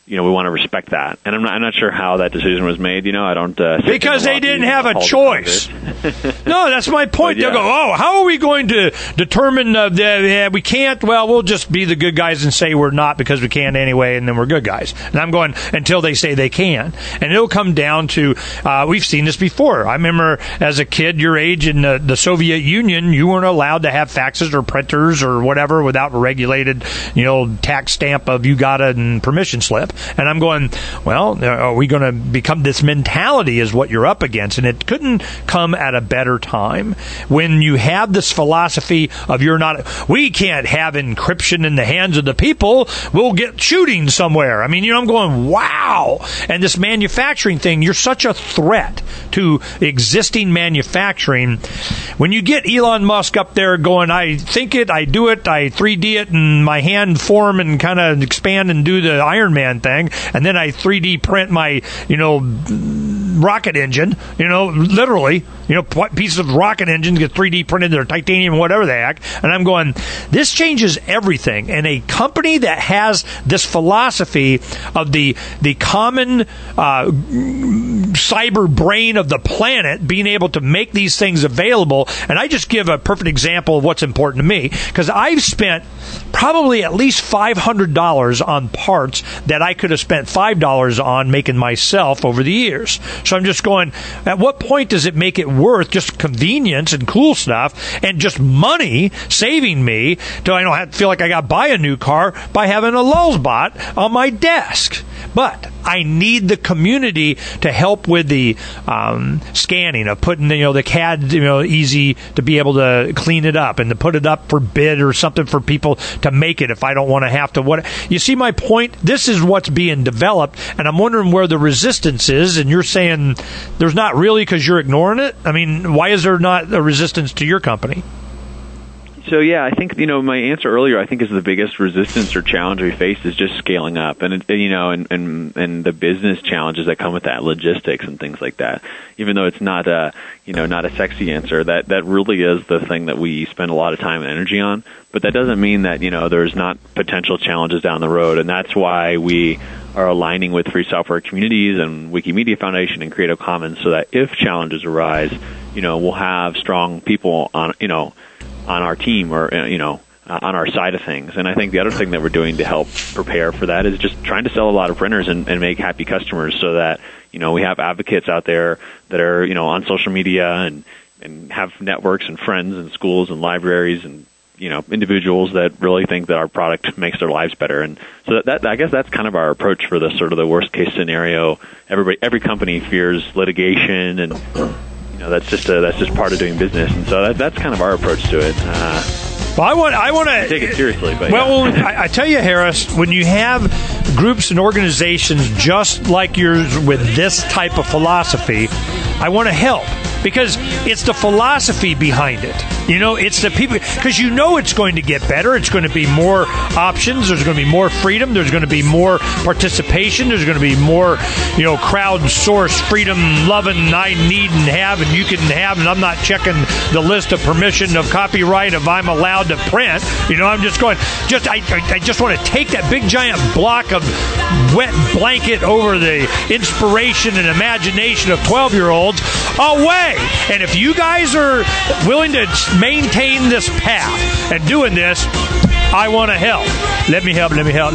we want to respect that. And I'm not sure how that decision was made. I don't because they didn't have a choice. No, that's my point. They'll go, how are we going to determine that we can't? Well, we'll just be the good guys and say we're not because we can't anyway, and then we're good guys. And I'm going until they say they can. And it'll come down to we've seen this before. I remember as a kid, your age in the Soviet Union, you weren't allowed to have faxes or printers or whatever without a regulated, tax stamp of you got it and permission slip. And I'm going, well, are we going to become this mentality is what you're up against? And it couldn't come at a better time when you have this philosophy of we can't have encryption in the hands of the people. We'll get shooting somewhere. I mean, I'm going, wow. And this manufacturing thing, you're such a threat to existing manufacturing. When you get Elon Musk up there going, I think it, I do it, I 3D it, and my hand form and kind of expand and do the Iron Man thing, and then I 3D print my, rocket engine, literally, pieces of rocket engines get 3D printed, they're titanium, whatever the heck. And I'm going, this changes everything. And a company that has this philosophy of the common cyber brain of the planet being able to make these things available. And I just give a perfect example of what's important to me, because I've spent probably at least $500 on parts that I could have spent $5 on making myself over the years. So I'm just going, at what point does it make it worth just convenience and cool stuff and just money saving me till I don't have to feel like I got to buy a new car by having a Lulzbot on my desk? But I need the community to help with the scanning of putting the CAD easy to be able to clean it up and to put it up for bid or something for people to make it if I don't want to have to. What you see my point? This is what's being developed, and I'm wondering where the resistance is. And you're saying there's not really because you're ignoring it. I mean, why is there not a resistance to your company? So I think my answer earlier, I think, is the biggest resistance or challenge we face is just scaling up, and the business challenges that come with that, logistics and things like that. Even though it's not a not a sexy answer, that really is the thing that we spend a lot of time and energy on. But that doesn't mean that there's not potential challenges down the road, and that's why we are aligning with free software communities and Wikimedia Foundation and Creative Commons, so that if challenges arise, we'll have strong people on our team or on our side of things. And I think the other thing that we're doing to help prepare for that is just trying to sell a lot of printers and make happy customers, so that we have advocates out there that are on social media and have networks and friends and schools and libraries and individuals that really think that our product makes their lives better. And so that I guess that's kind of our approach for the sort of the worst case scenario. Every company fears litigation, and that's just part of doing business. And so that's kind of our approach to it. Well, I want to take it seriously. But I tell you, Harris, when you have groups and organizations just like yours with this type of philosophy, I want to help, because it's the philosophy behind it. It's the people, because it's going to get better. It's going to be more options. There's going to be more freedom. There's going to be more participation. There's going to be more, crowdsourced freedom, loving, I need and have, and you can have, and I'm not checking the list of permission of copyright if I'm allowed to print. I'm just going, I just want to take that big giant block of wet blanket over the inspiration and imagination of 12-year-olds away. And if you guys are willing to maintain this path and doing this, I want to help. Let me help.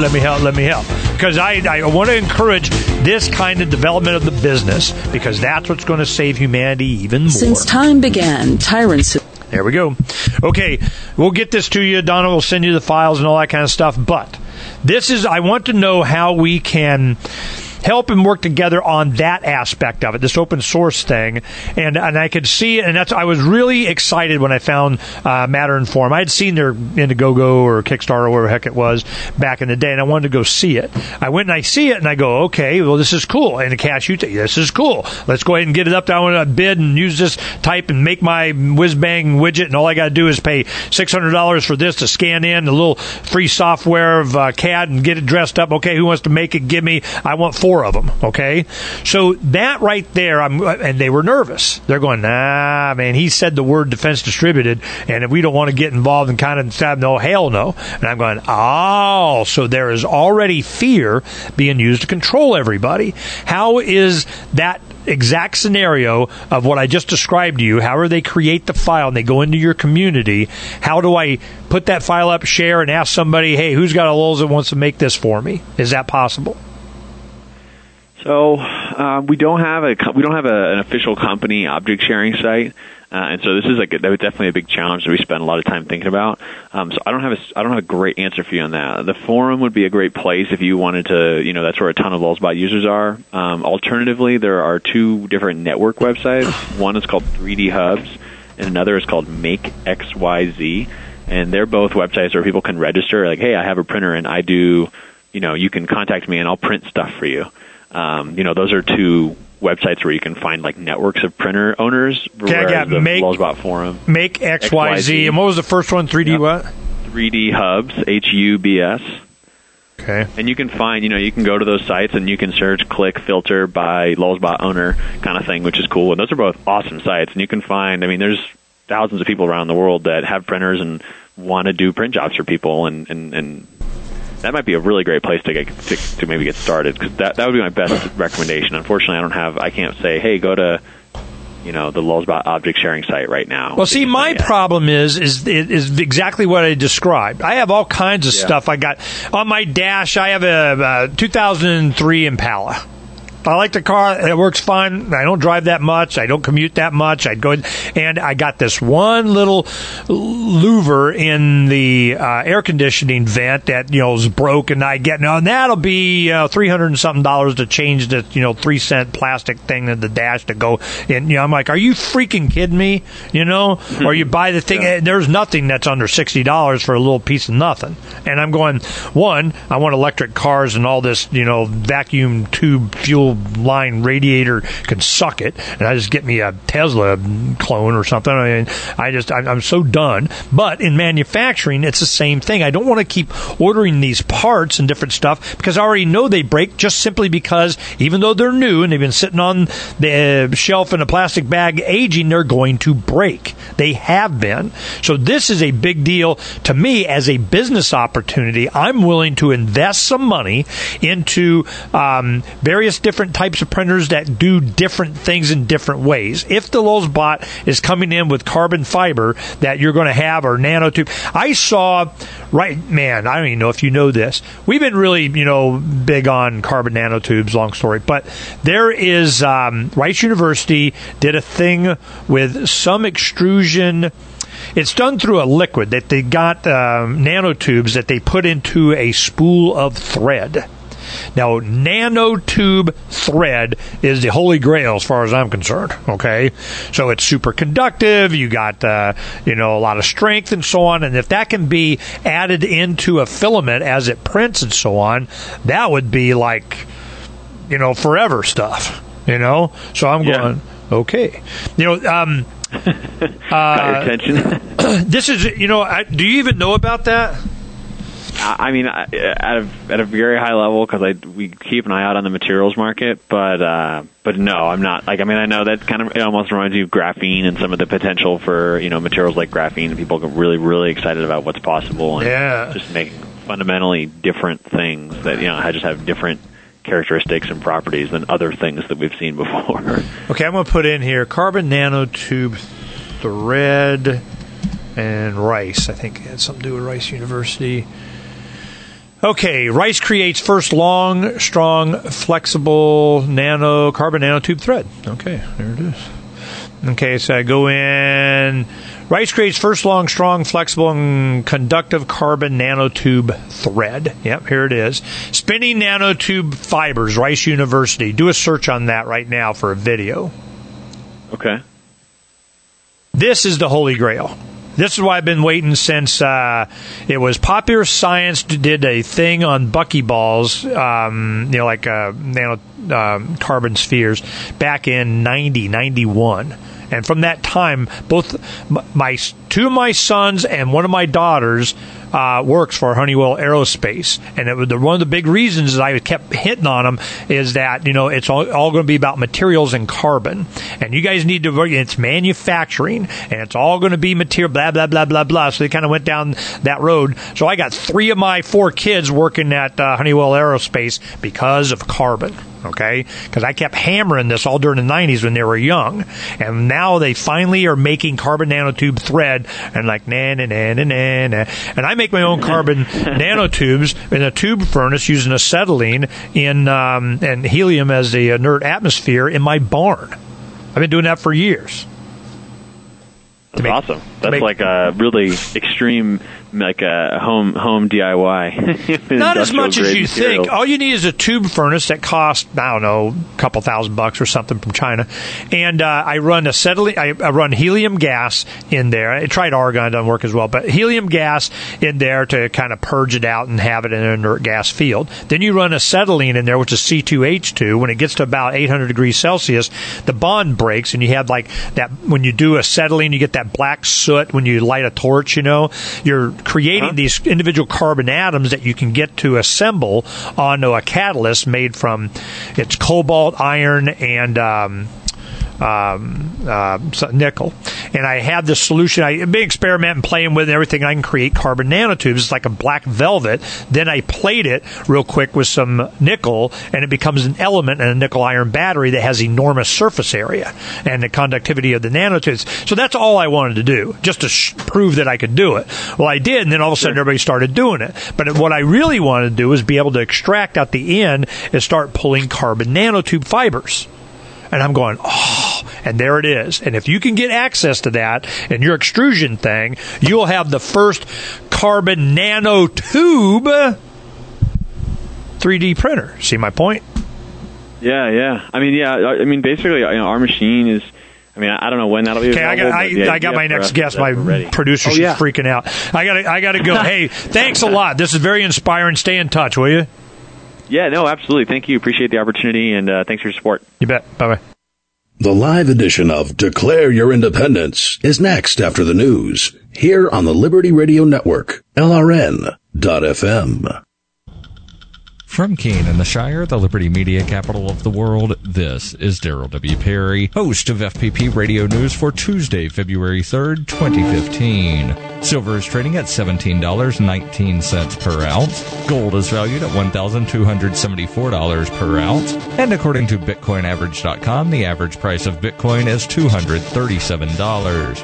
Because I want to encourage this kind of development of the business, because that's what's going to save humanity even more. Since time began, tyrants... There we go. Okay, we'll get this to you. Donna will send you the files and all that kind of stuff. But I want to know how we can help and work together on that aspect of it, this open source thing. And I could see it, and I was really excited when I found Matter and Form. I had seen their Indiegogo or Kickstarter or whatever the heck it was back in the day, and I wanted to go see it. I went and I see it, and I go, okay, well, this is cool. And the cashier, this is cool. Let's go ahead and get it up there. I want to bid and use this type and make my whiz-bang widget, and all I got to do is pay $600 for this to scan in the little free software of CAD and get it dressed up. Okay, who wants to make it? Give me. I want 4 4 of them, okay? So that right there, and they were nervous. They're going, nah, man, he said the word defense distributed, and if we don't want to get involved in kind of stuff, no, hell no. And I'm going, oh, so there is already fear being used to control everybody. How is that exact scenario of what I just described to you? However they create the file and they go into your community, how do I put that file up, share, and ask somebody, hey, who's got a Lowe's that wants to make this for me? Is that possible? So we don't have an official company object sharing site, and so this is that was definitely a big challenge that we spent a lot of time thinking about. So I don't have a great answer for you on that. The forum would be a great place if you wanted to. That's where a ton of LulzBot users are. Alternatively, there are 2 different network websites. One is called 3D Hubs, and another is called Make XYZ. And they're both websites where people can register, like, hey, I have a printer and I do, you can contact me and I'll print stuff for you. Those are 2 websites where you can find like networks of printer owners. Okay, I got LulzBot forum. Make XYZ. And what was the first one? 3D what? 3D Hubs, HUBS. Okay. And you can find, you can go to those sites and you can search, click, filter by LulzBot owner kind of thing, which is cool. And those are both awesome sites. And you can find, there's thousands of people around the world that have printers and want to do print jobs for people, and that might be a really great place to maybe get started, because that would be my best recommendation. Unfortunately, I can't say, hey, go to the LulzBot object sharing site right now. Well, see, my problem is exactly what I described. I have all kinds of stuff. I got on my dash. I have a 2003 Impala. I like the car. It works fine. I don't drive that much. I don't commute that much. And I got this one little louver in the air conditioning vent that is broken. And that'll be $300 and something to change the 3-cent plastic thing in the dash to go in. I'm like, are you freaking kidding me? Or you buy the thing. And there's nothing that's under $60 for a little piece of nothing. And I'm going, one, I want electric cars and all this vacuum tube fuel line radiator can suck it, and I just get me a Tesla clone or something. I'm so done. But in manufacturing, it's the same thing. I don't want to keep ordering these parts and different stuff because I already know they break, just simply because even though they're new and they've been sitting on the shelf in a plastic bag aging, they're going to break. They have been. So this is a big deal to me as a business opportunity. I'm willing to invest some money into various different types of printers that do different things in different ways. If the LulzBot is coming in with carbon fiber that you're going to have, or nanotube, I saw, I don't even know if you know this. We've been really, big on carbon nanotubes, long story, but there is, Rice University did a thing with some extrusion. It's done through a liquid that they got nanotubes that they put into a spool of thread. Now, nanotube thread is the holy grail as far as I'm concerned, okay? So it's super conductive, you got, a lot of strength and so on, and if that can be added into a filament as it prints and so on, that would be like, forever stuff, So I'm going, okay. Got your attention. This is, do you even know about that? At a very high level, because we keep an eye out on the materials market, but no, I'm not. I know that kind of, it almost reminds you of graphene and some of the potential for materials like graphene. People get really, really excited about what's possible, and just making fundamentally different things that just have different characteristics and properties than other things that we've seen before. Okay, I'm going to put in here carbon nanotube thread and Rice. I think it had something to do with Rice University. Okay, Rice creates first long, strong, flexible carbon nanotube thread. Okay, there it is. Okay, so I go in. Rice creates first long, strong, flexible, and conductive carbon nanotube thread. Yep, here it is. Spinning nanotube fibers, Rice University. Do a search on that right now for a video. Okay. This is the holy grail. This is why I've been waiting since it was Popular Science did a thing on buckyballs, carbon spheres, back in 91. And from that time, both two of my sons and one of my daughters works for Honeywell Aerospace, and one of the big reasons that I kept hitting on them is that it's all going to be about materials and carbon, and you guys need to. It's manufacturing, and it's all going to be material. Blah blah blah blah blah. So they kind of went down that road. So I got 3 of my 4 kids working at Honeywell Aerospace because of carbon. Okay, because I kept hammering this all during the 90s when they were young, and now they finally are making carbon nanotube thread, and like na na na na na na. And I make my own carbon nanotubes in a tube furnace using acetylene and helium as the inert atmosphere in my barn. I've been doing that for years. That's awesome. That's like a really extreme, like a home DIY. Not as much as you material. think. All you need is a tube furnace that costs, I don't know, a couple $1,000 or something from China. And I run acetylene. I run helium gas in there. I tried argon, it doesn't work as well, but helium gas in there to kind of purge it out and have it in an inert gas field. Then you run acetylene in there, which is C2H2. When it gets to about 800 degrees Celsius, the bond breaks, and you have like that. When you do acetylene, you get that black soot when you light a torch. You're creating these individual carbon atoms that you can get to assemble onto a catalyst made from it's cobalt, iron, and nickel. And I have this solution. I've been experimenting and playing with it and everything. I can create carbon nanotubes. It's like a black velvet. Then I plate it real quick with some nickel, and it becomes an element in a nickel-iron battery that has enormous surface area and the conductivity of the nanotubes. So that's all I wanted to do, just to prove that I could do it. Well, I did, and then all of a sudden everybody started doing it. But what I really wanted to do was be able to extract out the end and start pulling carbon nanotube fibers. And I'm going, and there it is. And if you can get access to that in your extrusion thing, you'll have the first carbon nanotube 3D printer. See my point? Yeah. I mean, basically, our machine is. I mean, I don't know when that'll be. Okay, I got my next guest. My producer, she's freaking out. I got to go. Hey, thanks a lot. This is very inspiring. Stay in touch, will you? Yeah, no, absolutely. Thank you. Appreciate the opportunity, and thanks for your support. You bet. Bye-bye. The live edition of Declare Your Independence is next after the news, here on the Liberty Radio Network, LRN.FM. From Keene in the Shire, the Liberty Media capital of the world, this is Daryl W. Perry, host of FPP Radio News for Tuesday, February 3rd, 2015. Silver is trading at $17.19 per ounce. Gold is valued at $1,274 per ounce. And according to BitcoinAverage.com, the average price of Bitcoin is $237.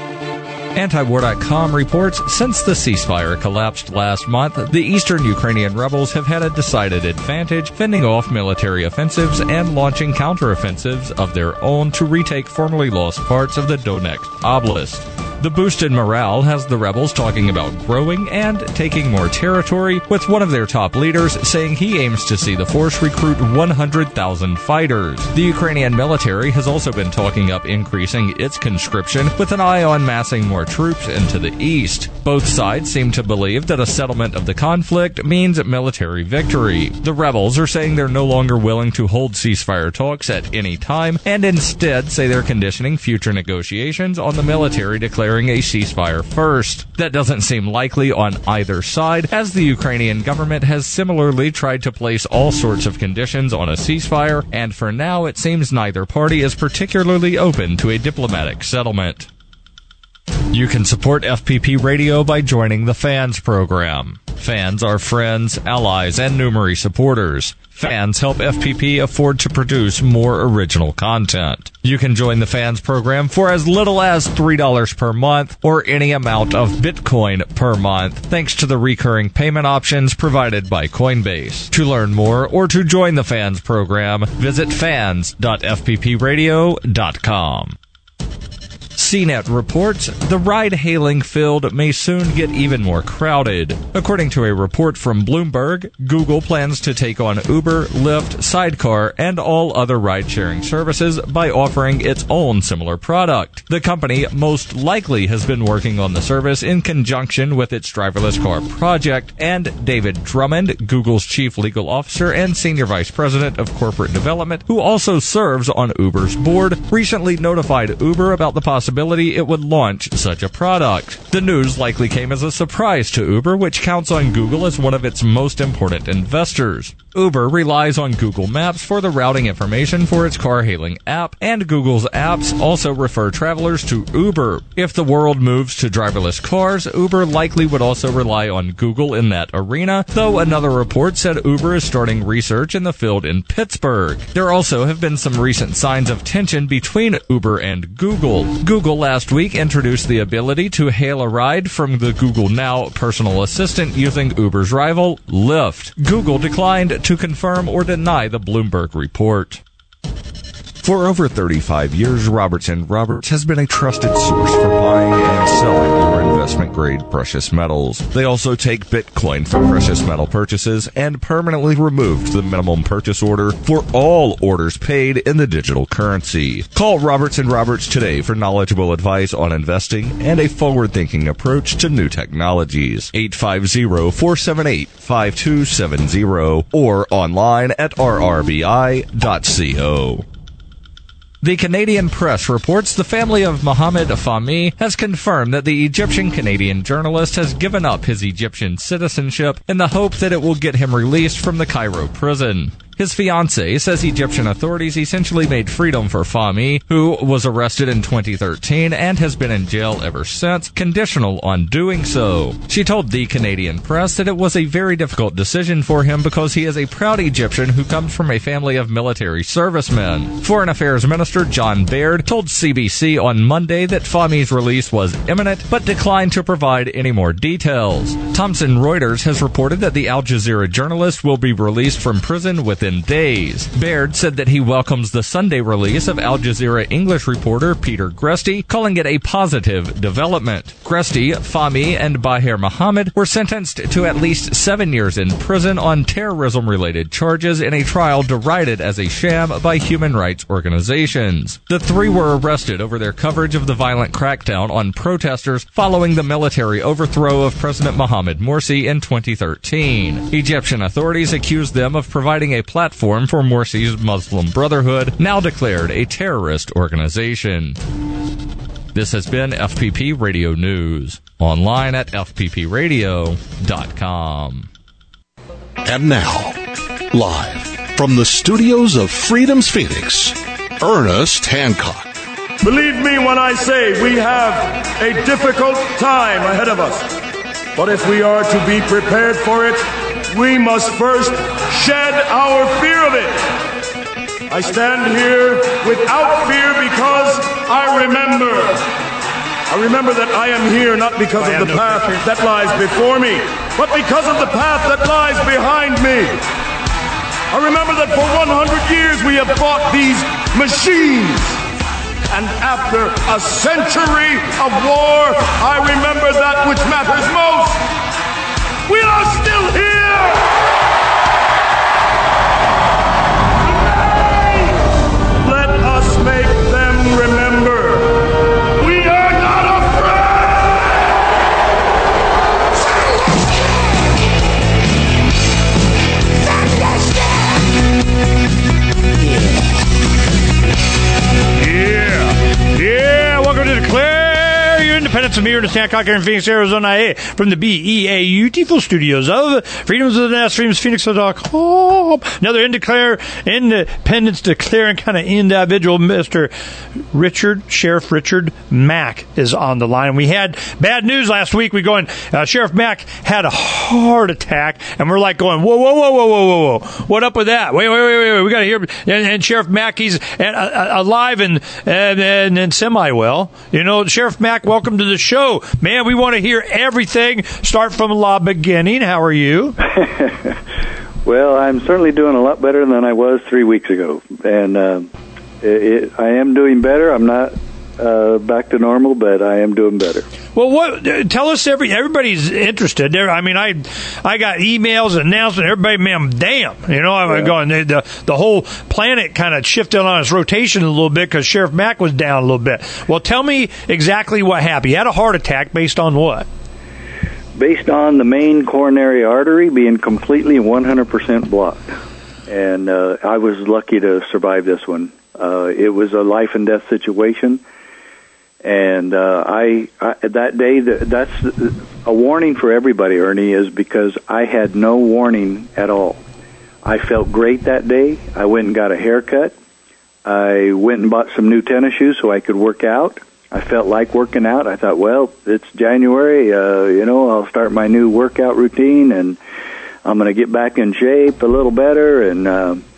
Antiwar.com reports since the ceasefire collapsed last month, the eastern Ukrainian rebels have had a decided advantage, fending off military offensives and launching counteroffensives of their own to retake formerly lost parts of the Donetsk Oblast. The boosted morale has the rebels talking about growing and taking more territory, with one of their top leaders saying he aims to see the force recruit 100,000 fighters. The Ukrainian military has also been talking up increasing its conscription with an eye on massing more troops into the east. Both sides seem to believe that a settlement of the conflict means military victory. The rebels are saying they're no longer willing to hold ceasefire talks at any time, and instead say they're conditioning future negotiations on the military declaring a ceasefire first. That doesn't seem likely on either side, as the Ukrainian government has similarly tried to place all sorts of conditions on a ceasefire, and for now it seems neither party is particularly open to a diplomatic settlement. You can support FPP Radio by joining the Fans program. Fans are friends, allies, and Numery supporters. Fans help FPP afford to produce more original content. You can join the Fans program for as little as $3 per month or any amount of Bitcoin per month, thanks to the recurring payment options provided by Coinbase. To learn more or to join the Fans program, visit fans.fppradio.com. CNET reports the ride-hailing field may soon get even more crowded. According to a report from Bloomberg, Google plans to take on Uber, Lyft, Sidecar, and all other ride-sharing services by offering its own similar product. The company most likely has been working on the service in conjunction with its driverless car project, and David Drummond, Google's chief legal officer and senior vice president of corporate development, who also serves on Uber's board, recently notified Uber about the possibility possibility it would launch such a product. The news likely came as a surprise to Uber, which counts on Google as one of its most important investors. Uber relies on Google Maps for the routing information for its car-hailing app, and Google's apps also refer travelers to Uber. If the world moves to driverless cars, Uber likely would also rely on Google in that arena, though another report said Uber is starting research in the field in Pittsburgh. There also have been some recent signs of tension between Uber and Google. Google last week introduced the ability to hail a ride from the Google Now personal assistant using Uber's rival, Lyft. Google declined to confirm or deny the Bloomberg report. For over 35 years, Roberts & Roberts has been a trusted source for buying and selling your investment-grade precious metals. They also take Bitcoin for precious metal purchases and permanently removed the minimum purchase order for all orders paid in the digital currency. Call Roberts & Roberts today for knowledgeable advice on investing and a forward-thinking approach to new technologies. 850-478-5270 or online at rrbi.co. The Canadian press reports the family of Mohamed Fahmy has confirmed that the Egyptian-Canadian journalist has given up his Egyptian citizenship in the hope that it will get him released from the Cairo prison. His fiancée says Egyptian authorities essentially made freedom for Fahmy, who was arrested in 2013 and has been in jail ever since, conditional on doing so. She told the Canadian press that it was a very difficult decision for him because he is a proud Egyptian who comes from a family of military servicemen. Foreign Affairs Minister John Baird told CBC on Monday that Fahmy's release was imminent, but declined to provide any more details. Thomson Reuters has reported that the Al Jazeera journalist will be released from prison within days. Baird said that he welcomes the Sunday release of Al Jazeera English reporter Peter Gresti, calling it a positive development. Gresti, Fahmy, and Baher Mohammed were sentenced to at least 7 years in prison on terrorism-related charges in a trial derided as a sham by human rights organizations. The three were arrested over their coverage of the violent crackdown on protesters following the military overthrow of President Mohamed Morsi in 2013. Egyptian authorities accused them of providing a platform for Morsi's Muslim Brotherhood, now declared a terrorist organization. This has been FPP Radio News, online at fppradio.com. And now, live from the studios of Freedom's Phoenix, Ernest Hancock. Believe me when I say we have a difficult time ahead of us. But if we are to be prepared for it, we must first shed our fear of it. I stand here without fear because I remember that I am here not because of the path that lies before me, but because of the path that lies behind me. I remember that for 100 years we have fought these machines. And after a century of war, I remember that which matters most. We are still here! Today, let us make them remember. We are not Yeah, welcome to Declare Your Independence. I'm here in Hancock here in Phoenix, Arizona, from the beautiful studios of Freedoms of the Nest, freedomsphoenix.com. Another Declare Independence declaring kind of individual, Mr. Sheriff Richard Mack is on the line. We had bad news last week. Sheriff Mack had a heart attack, and we're like going, whoa. What up with that? Wait. We got to hear. And Sheriff Mack, he's alive and semi-well. You know, Sheriff Mack, welcome to the show. Man, we want to hear everything. Start from the beginning. How are you? Well, I'm certainly doing a lot better than I was 3 weeks ago. And I am doing better. I'm not back to normal, but I am doing better. Well, tell us, everybody's interested. I mean, I got emails, announcements, everybody, man, damn. You know, I'm going, the whole planet kind of shifted on its rotation a little bit because Sheriff Mack was down a little bit. Well, tell me exactly what happened. He had a heart attack based on what? Based on the main coronary artery being completely 100% blocked. And I was lucky to survive this one. It was a life and death situation. And I that day, that's a warning for everybody, Ernie, is because I had no warning at all. I felt great that day. I went and got a haircut. I went and bought some new tennis shoes so I could work out. I felt like working out. I thought, well, it's January, I'll start my new workout routine, and I'm going to get back in shape a little better, and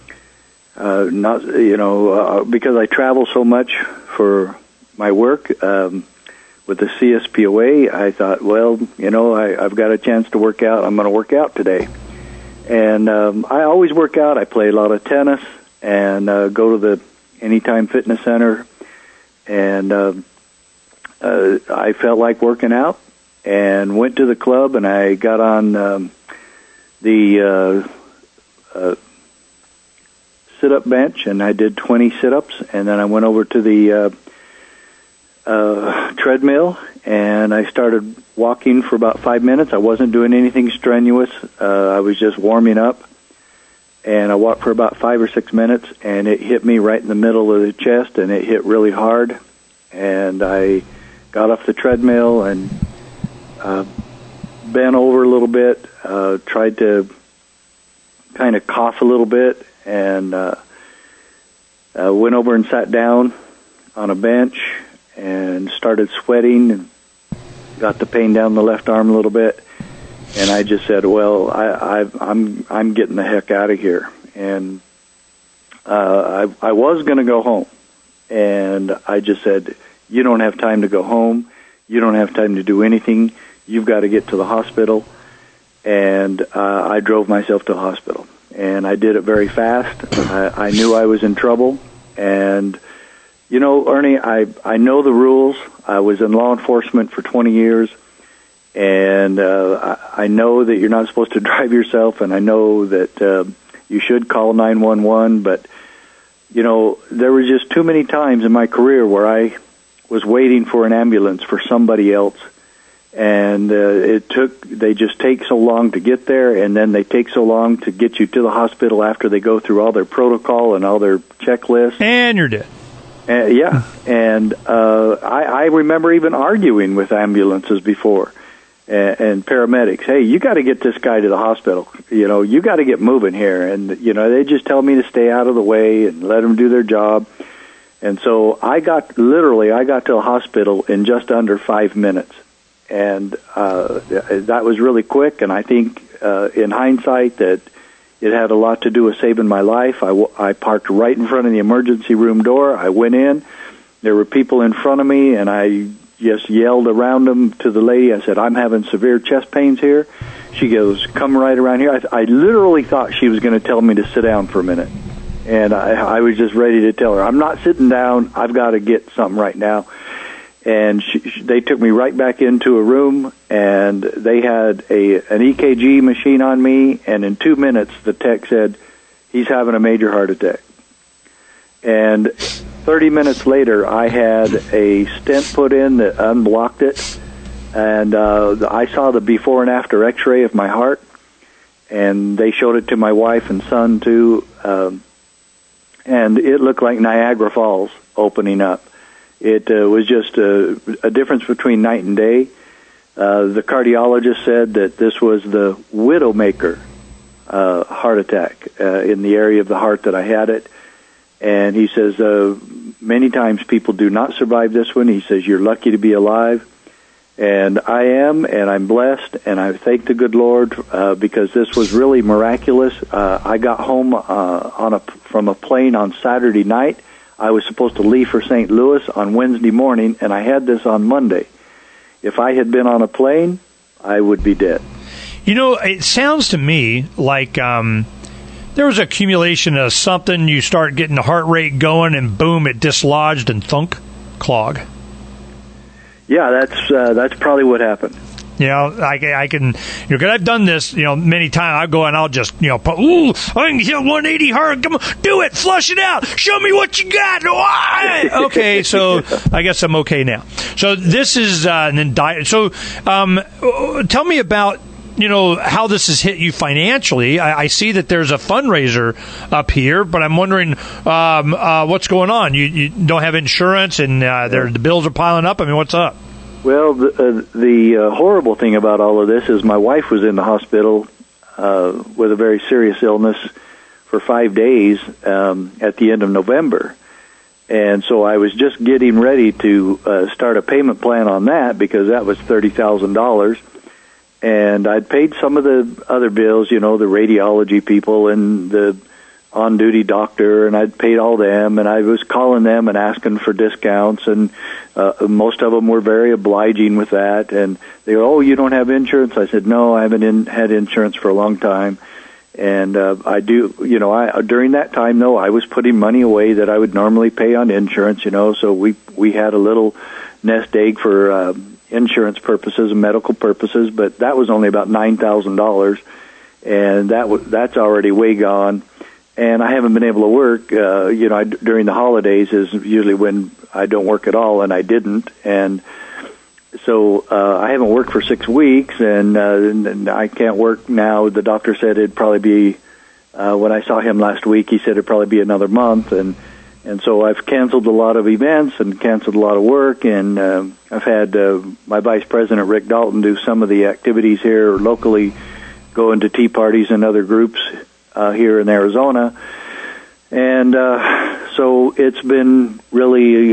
because I travel so much for my work with the CSPOA, I thought, well, I've got a chance to work out. I'm going to work out today. And I always work out. I play a lot of tennis and go to the Anytime Fitness Center. And I felt like working out and went to the club, and I got on the sit-up bench, and I did 20 sit-ups, and then I went over to the treadmill, and I started walking for about 5 minutes. I wasn't doing anything strenuous. I was just warming up, and I walked for about 5 or 6 minutes, and it hit me right in the middle of the chest, and it hit really hard, and I got off the treadmill and bent over a little bit, tried to kind of cough a little bit, and went over and sat down on a bench and started sweating and got the pain down the left arm a little bit. And I just said, well, I'm getting the heck out of here. And I was going to go home. And I just said, you don't have time to go home. You don't have time to do anything. You've got to get to the hospital. And I drove myself to the hospital. And I did it very fast. I knew I was in trouble. And, Ernie, I know the rules. I was in law enforcement for 20 years. And I know that you're not supposed to drive yourself. And I know that you should call 911. But, there was just too many times in my career where I was waiting for an ambulance for somebody else. And they just take so long to get there, and then they take so long to get you to the hospital after they go through all their protocol and all their checklists. And you're dead. Yeah. And I remember even arguing with ambulances before and paramedics. Hey, you got to get this guy to the hospital. You got to get moving here. And, they just tell me to stay out of the way and let them do their job. And so I got to the hospital in just under 5 minutes. And that was really quick, and I think in hindsight that it had a lot to do with saving my life. I parked right in front of the emergency room door. I went in. There were people in front of me, and I just yelled around them to the lady. I said, I'm having severe chest pains here. She goes, come right around here. I literally thought she was going to tell me to sit down for a minute. And I was just ready to tell her, I'm not sitting down. I've got to get something right now. And they took me right back into a room, and they had an EKG machine on me, and in 2 minutes the tech said, he's having a major heart attack. And 30 minutes later, I had a stent put in that unblocked it, and I saw the before and after x-ray of my heart, and they showed it to my wife and son, too, and it looked like Niagara Falls opening up. It was just a difference between night and day. The cardiologist said that this was the widowmaker heart attack in the area of the heart that I had it. And he says, many times people do not survive this one. He says, you're lucky to be alive. And I am, and I'm blessed, and I thank the good Lord because this was really miraculous. I got home from a plane on Saturday night. I was supposed to leave for St. Louis on Wednesday morning, and I had this on Monday. If I had been on a plane, I would be dead. It sounds to me like there was accumulation of something. You start getting the heart rate going, and boom, it dislodged and thunk, clog. Yeah, that's probably what happened. I can, because I've done this, many times. I go and I'll just, I can hit 180 hard. Come on, do it, flush it out. Show me what you got. Okay, so I guess I'm okay now. So this is an indictment. So tell me about how this has hit you financially. I see that there's a fundraiser up here, but I'm wondering what's going on. You don't have insurance, and the bills are piling up. I mean, what's up? Well, the horrible thing about all of this is my wife was in the hospital with a very serious illness for 5 days at the end of November. And so I was just getting ready to start a payment plan on that because that was $30,000. And I'd paid some of the other bills, the radiology people and the on-duty doctor, and I'd paid all them, and I was calling them and asking for discounts, and most of them were very obliging with that. And they go, "Oh, you don't have insurance?" I said, "No, I haven't had insurance for a long time." And I do, during that time, though, I was putting money away that I would normally pay on insurance, so we had a little nest egg for insurance purposes and medical purposes, but that was only about $9,000, and that's already way gone. And I haven't been able to work. During the holidays is usually when I don't work at all, and I didn't. And so I haven't worked for 6 weeks, and I can't work now. The doctor said it'd probably be, when I saw him last week, he said it'd probably be another month. And so I've canceled a lot of events and canceled a lot of work, and I've had my Vice President, Rick Dalton, do some of the activities here locally, go into tea parties and other groups here in Arizona. And so it's been really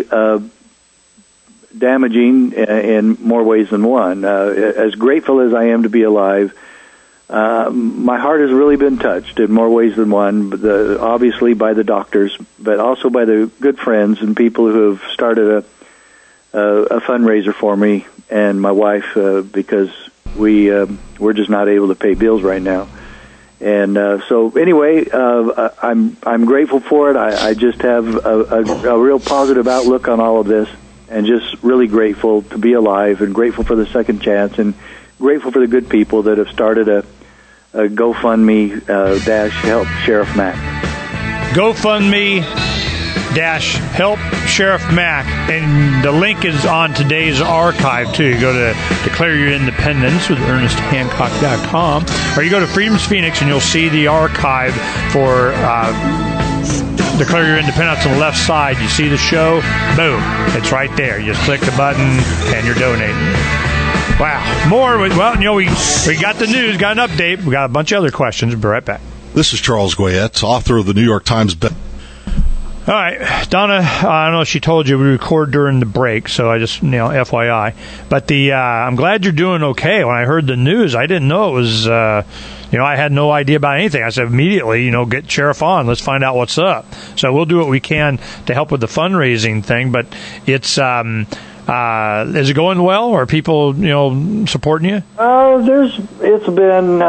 damaging in more ways than one. As grateful as I am to be alive, my heart has really been touched in more ways than one, obviously by the doctors, but also by the good friends and people who have started a fundraiser for me and my wife because we're just not able to pay bills right now. And so anyway, I'm grateful for it. I just have a real positive outlook on all of this, and just really grateful to be alive, and grateful for the second chance, and grateful for the good people that have started a GoFundMe -Help Sheriff Mack. GoFundMe -Help Sheriff Mack, and the link is on today's archive too. You go to Declare Your Independence with ErnestHancock.com, or you go to Freedom's Phoenix and you'll see the archive for Declare Your Independence on the left side. You see the show, boom, it's right there. You just click the button and you're donating. Wow, more. Well, we got the news, got an update. We got a bunch of other questions. We'll be right back. This is Charles Goyette, author of the New York Times. All right, Donna, I don't know if she told you we record during the break, so I just, FYI. But I'm glad you're doing okay. When I heard the news, I didn't know it was, I had no idea about anything. I said immediately, get Sheriff on. Let's find out what's up. So we'll do what we can to help with the fundraising thing. But it's, is it going well? Are people, supporting you? It's been,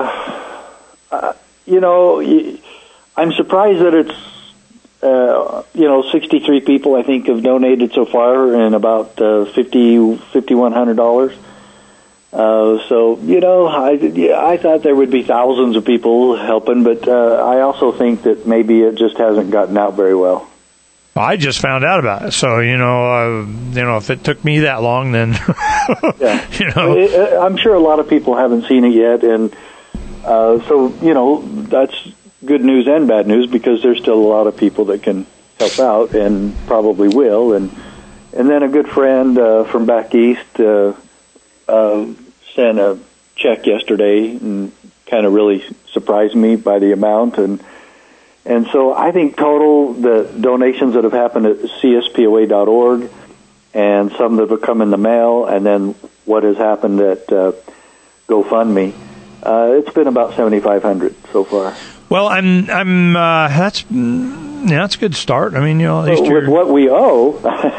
I'm surprised that it's, 63 people I think have donated so far, and about $5,100. I thought there would be thousands of people helping, but I also think that maybe it just hasn't gotten out very well. I just found out about it, so if it took me that long, then yeah. I'm sure a lot of people haven't seen it yet, and that's good news and bad news, because there's still a lot of people that can help out and probably will. And then a good friend from back east sent a check yesterday and kind of really surprised me by the amount. And so I think total the donations that have happened at CSPOA.org, and some that have come in the mail, and then what has happened at GoFundMe, it's been about 7,500 so far. Well, that's a good start. I mean, at least with what we owe,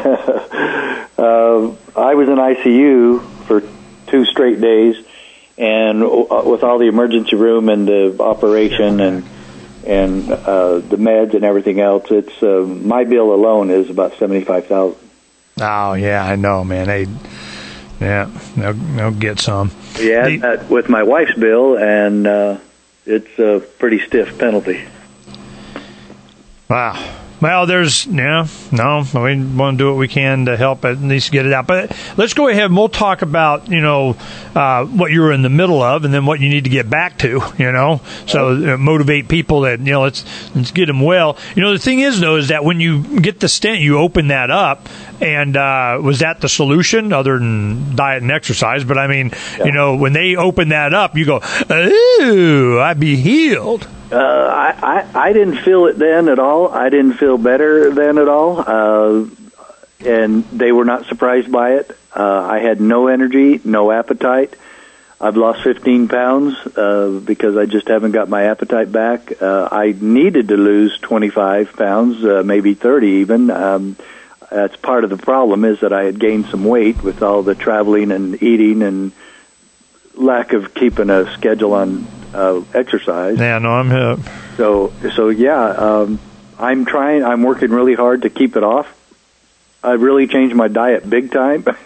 I was in ICU for 2 straight days, and with all the emergency room and the operation and the meds and everything else, it's my bill alone is about $75,000. Oh yeah, I know, man. They'll get some. Yeah, with my wife's bill, and it's a pretty stiff penalty. Wow. Well, we want to do what we can to help at least get it out. But let's go ahead and we'll talk about, what you were in the middle of and then what you need to get back to, so motivate people that, let's get them well. The thing is, though, is that when you get the stent, you open that up. And was that the solution other than diet and exercise? But I mean, when they open that up, you go, ooh, I'd be healed. I didn't feel it then at all. I didn't feel better then at all. And they were not surprised by it. I had no energy, no appetite. I've lost 15 pounds because I just haven't got my appetite back. I needed to lose 25 pounds, maybe 30 even. That's part of the problem, is that I had gained some weight with all the traveling and eating and lack of keeping a schedule on exercise. Yeah, no, I'm hip. So yeah, I'm trying. I'm working really hard to keep it off. I've really changed my diet big time. But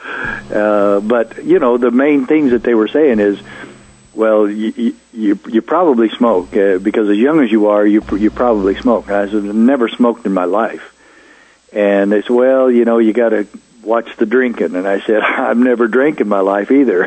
the main things that they were saying is, well, you probably smoke because as young as you are, you probably smoke. I said, I've never smoked in my life. And they said, well, you got to watch the drinking. And I said, I've never drank in my life either.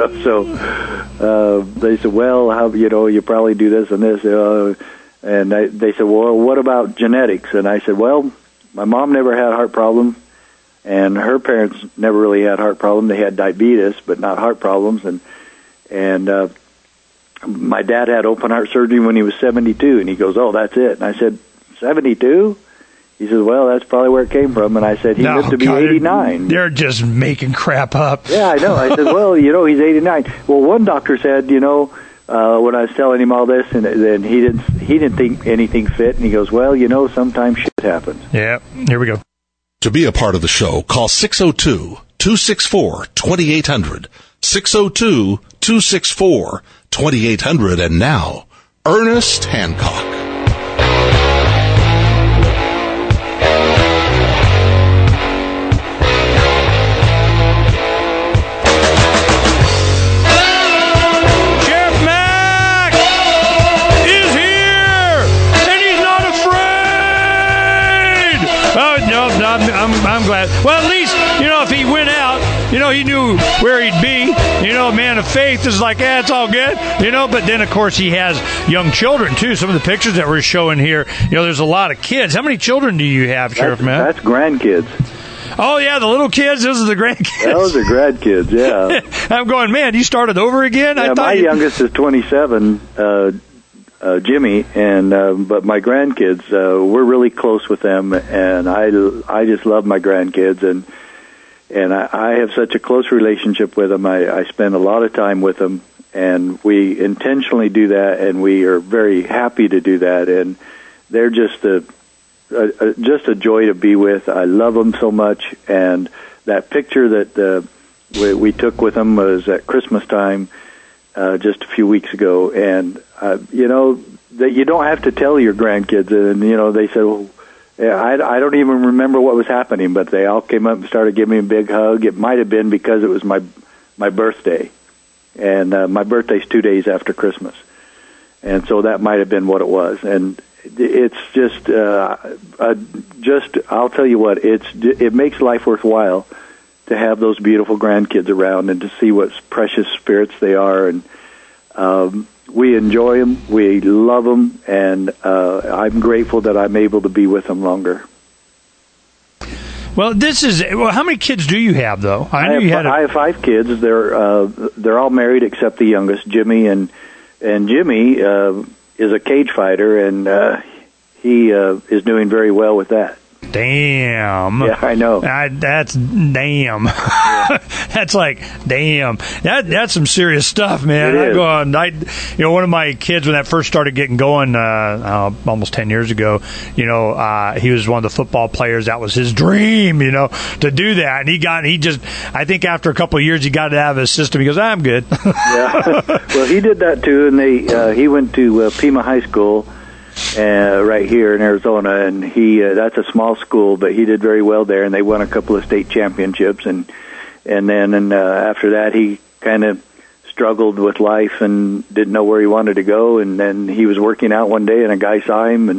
So they said, well, how you probably do this and this. And they said, well, what about genetics? And I said, well, my mom never had a heart problem, and her parents never really had heart problem. They had diabetes, but not heart problems. And my dad had open heart surgery when he was 72, and he goes, oh, that's it. And I said, 72? He says, well, that's probably where it came from. And I said, he lived to be 89. They're just making crap up. Yeah, I know. I said, well, he's 89. Well, one doctor said, when I was telling him all this, and then he didn't think anything fit. And he goes, well, sometimes shit happens. Yeah, here we go. To be a part of the show, call 602-264-2800. 602-264-2800. And now, Ernest Hancock. I'm glad. Well, at least, if he went out, he knew where he'd be. A man of faith is like, it's all good. But then, of course, he has young children, too. Some of the pictures that we're showing here, there's a lot of kids. How many children do you have, Sheriff Matt? That's grandkids. Oh, yeah, the little kids. Those are the grandkids. Those are grandkids, yeah. I'm going, man, you started over again? Yeah, my youngest is 27, Jimmy, and but my grandkids, we're really close with them, and I just love my grandkids, and I have such a close relationship with them. I spend a lot of time with them, and we intentionally do that, and we are very happy to do that, and they're just a joy to be with. I love them so much, and that picture that we took with them was at Christmas time. Just a few weeks ago, and that you don't have to tell your grandkids. And they said, well, I don't even remember what was happening, but they all came up and started giving me a big hug. It might have been because it was my birthday, and my birthday's 2 days after Christmas, and so that might have been what it was. And it's just I'll tell you what, it makes life worthwhile to have those beautiful grandkids around and to see what precious spirits they are. And we enjoy them, we love them, and I'm grateful that I'm able to be with them longer. Well, how many kids do you have, though? I have 5 kids. They're all married except the youngest, Jimmy, and Jimmy is a cage fighter, and he is doing very well with that. Damn. Yeah, I know. That's damn. That's like damn. That's some serious stuff, man. It is. One of my kids, when that first started getting going, almost 10 years ago, he was one of the football players. That was his dream, to do that. And I think after a couple of years, he got it out of his system. He goes, I'm good. Yeah. Well, he did that too, and he went to Pima High School. Right here in Arizona, and that's a small school, but he did very well there, and they won a couple of state championships, and then after that he kind of struggled with life and didn't know where he wanted to go, and then he was working out one day, and a guy saw him and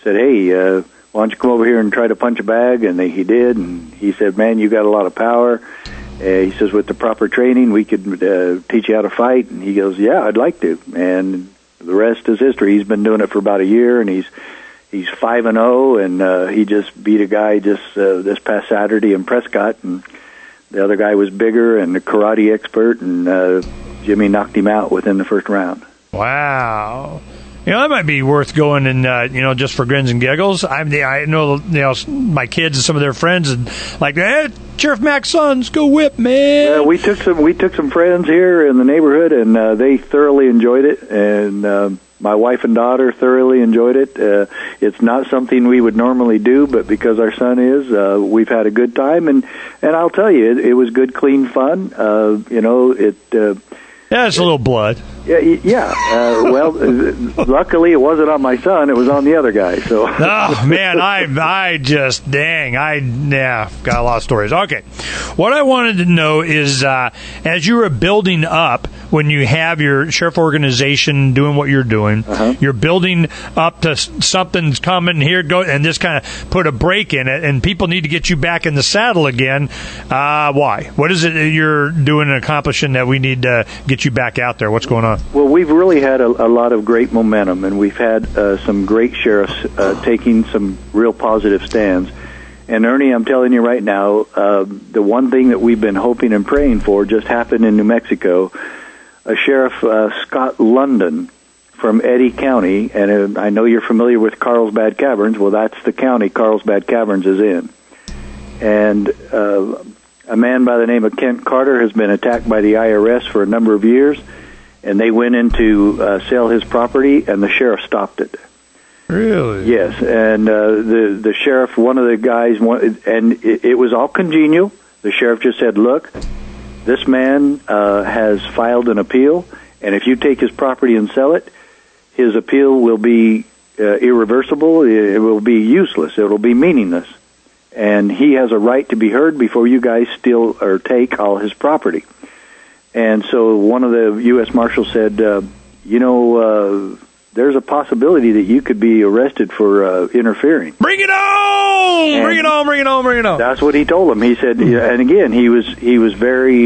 said, "Hey, why don't you come over here and try to punch a bag?" And he did, and he said, "Man, you got a lot of power." He says, "With the proper training, we could teach you how to fight." And he goes, "Yeah, I'd like to." And the rest is history. He's been doing it for about a year, and he's 5-0, and he just beat a guy just this past Saturday in Prescott, and the other guy was bigger and a karate expert, and Jimmy knocked him out within the first round. Wow. That might be worth going and just for grins and giggles. I know my kids and some of their friends and like, "Hey, Sheriff Mac's sons, go whip, man." Yeah, we took some friends here in the neighborhood, and they thoroughly enjoyed it, and my wife and daughter thoroughly enjoyed it. It's not something we would normally do, but because our son is, we've had a good time, and I'll tell you, it was good, clean fun. Yeah, it's a little blood. Yeah. Well, luckily it wasn't on my son; it was on the other guy. So. Oh man, I just got a lot of stories. Okay, what I wanted to know is, as you were building up, when you have your sheriff organization doing what you're doing, you're building up to something's coming here, go, and this kind of put a break in it, and people need to get you back in the saddle again. Why? What is it that you're doing and accomplishing that we need to get you back out there? What's going on? Well, we've really had a lot of great momentum, and we've had some great sheriffs taking some real positive stands. And Ernie, I'm telling you right now, the one thing that we've been hoping and praying for just happened in New Mexico. A Sheriff Scott London from Eddy County, and I know you're familiar with Carlsbad Caverns. Well, that's the county Carlsbad Caverns is in. And a man by the name of Kent Carter has been attacked by the IRS for a number of years, and they went in to sell his property, and the sheriff stopped it. Really? Yes, and the sheriff, one of the guys, and it was all congenial. The sheriff just said, "Look, this man has filed an appeal, and if you take his property and sell it, his appeal will be irreversible. It will be useless. It will be meaningless. And he has a right to be heard before you guys steal or take all his property." And so one of the U.S. Marshals said, there's a possibility that you could be arrested for interfering. Bring it on! And bring it on, bring it on, bring it on. That's what he told him. He said, and again, he was very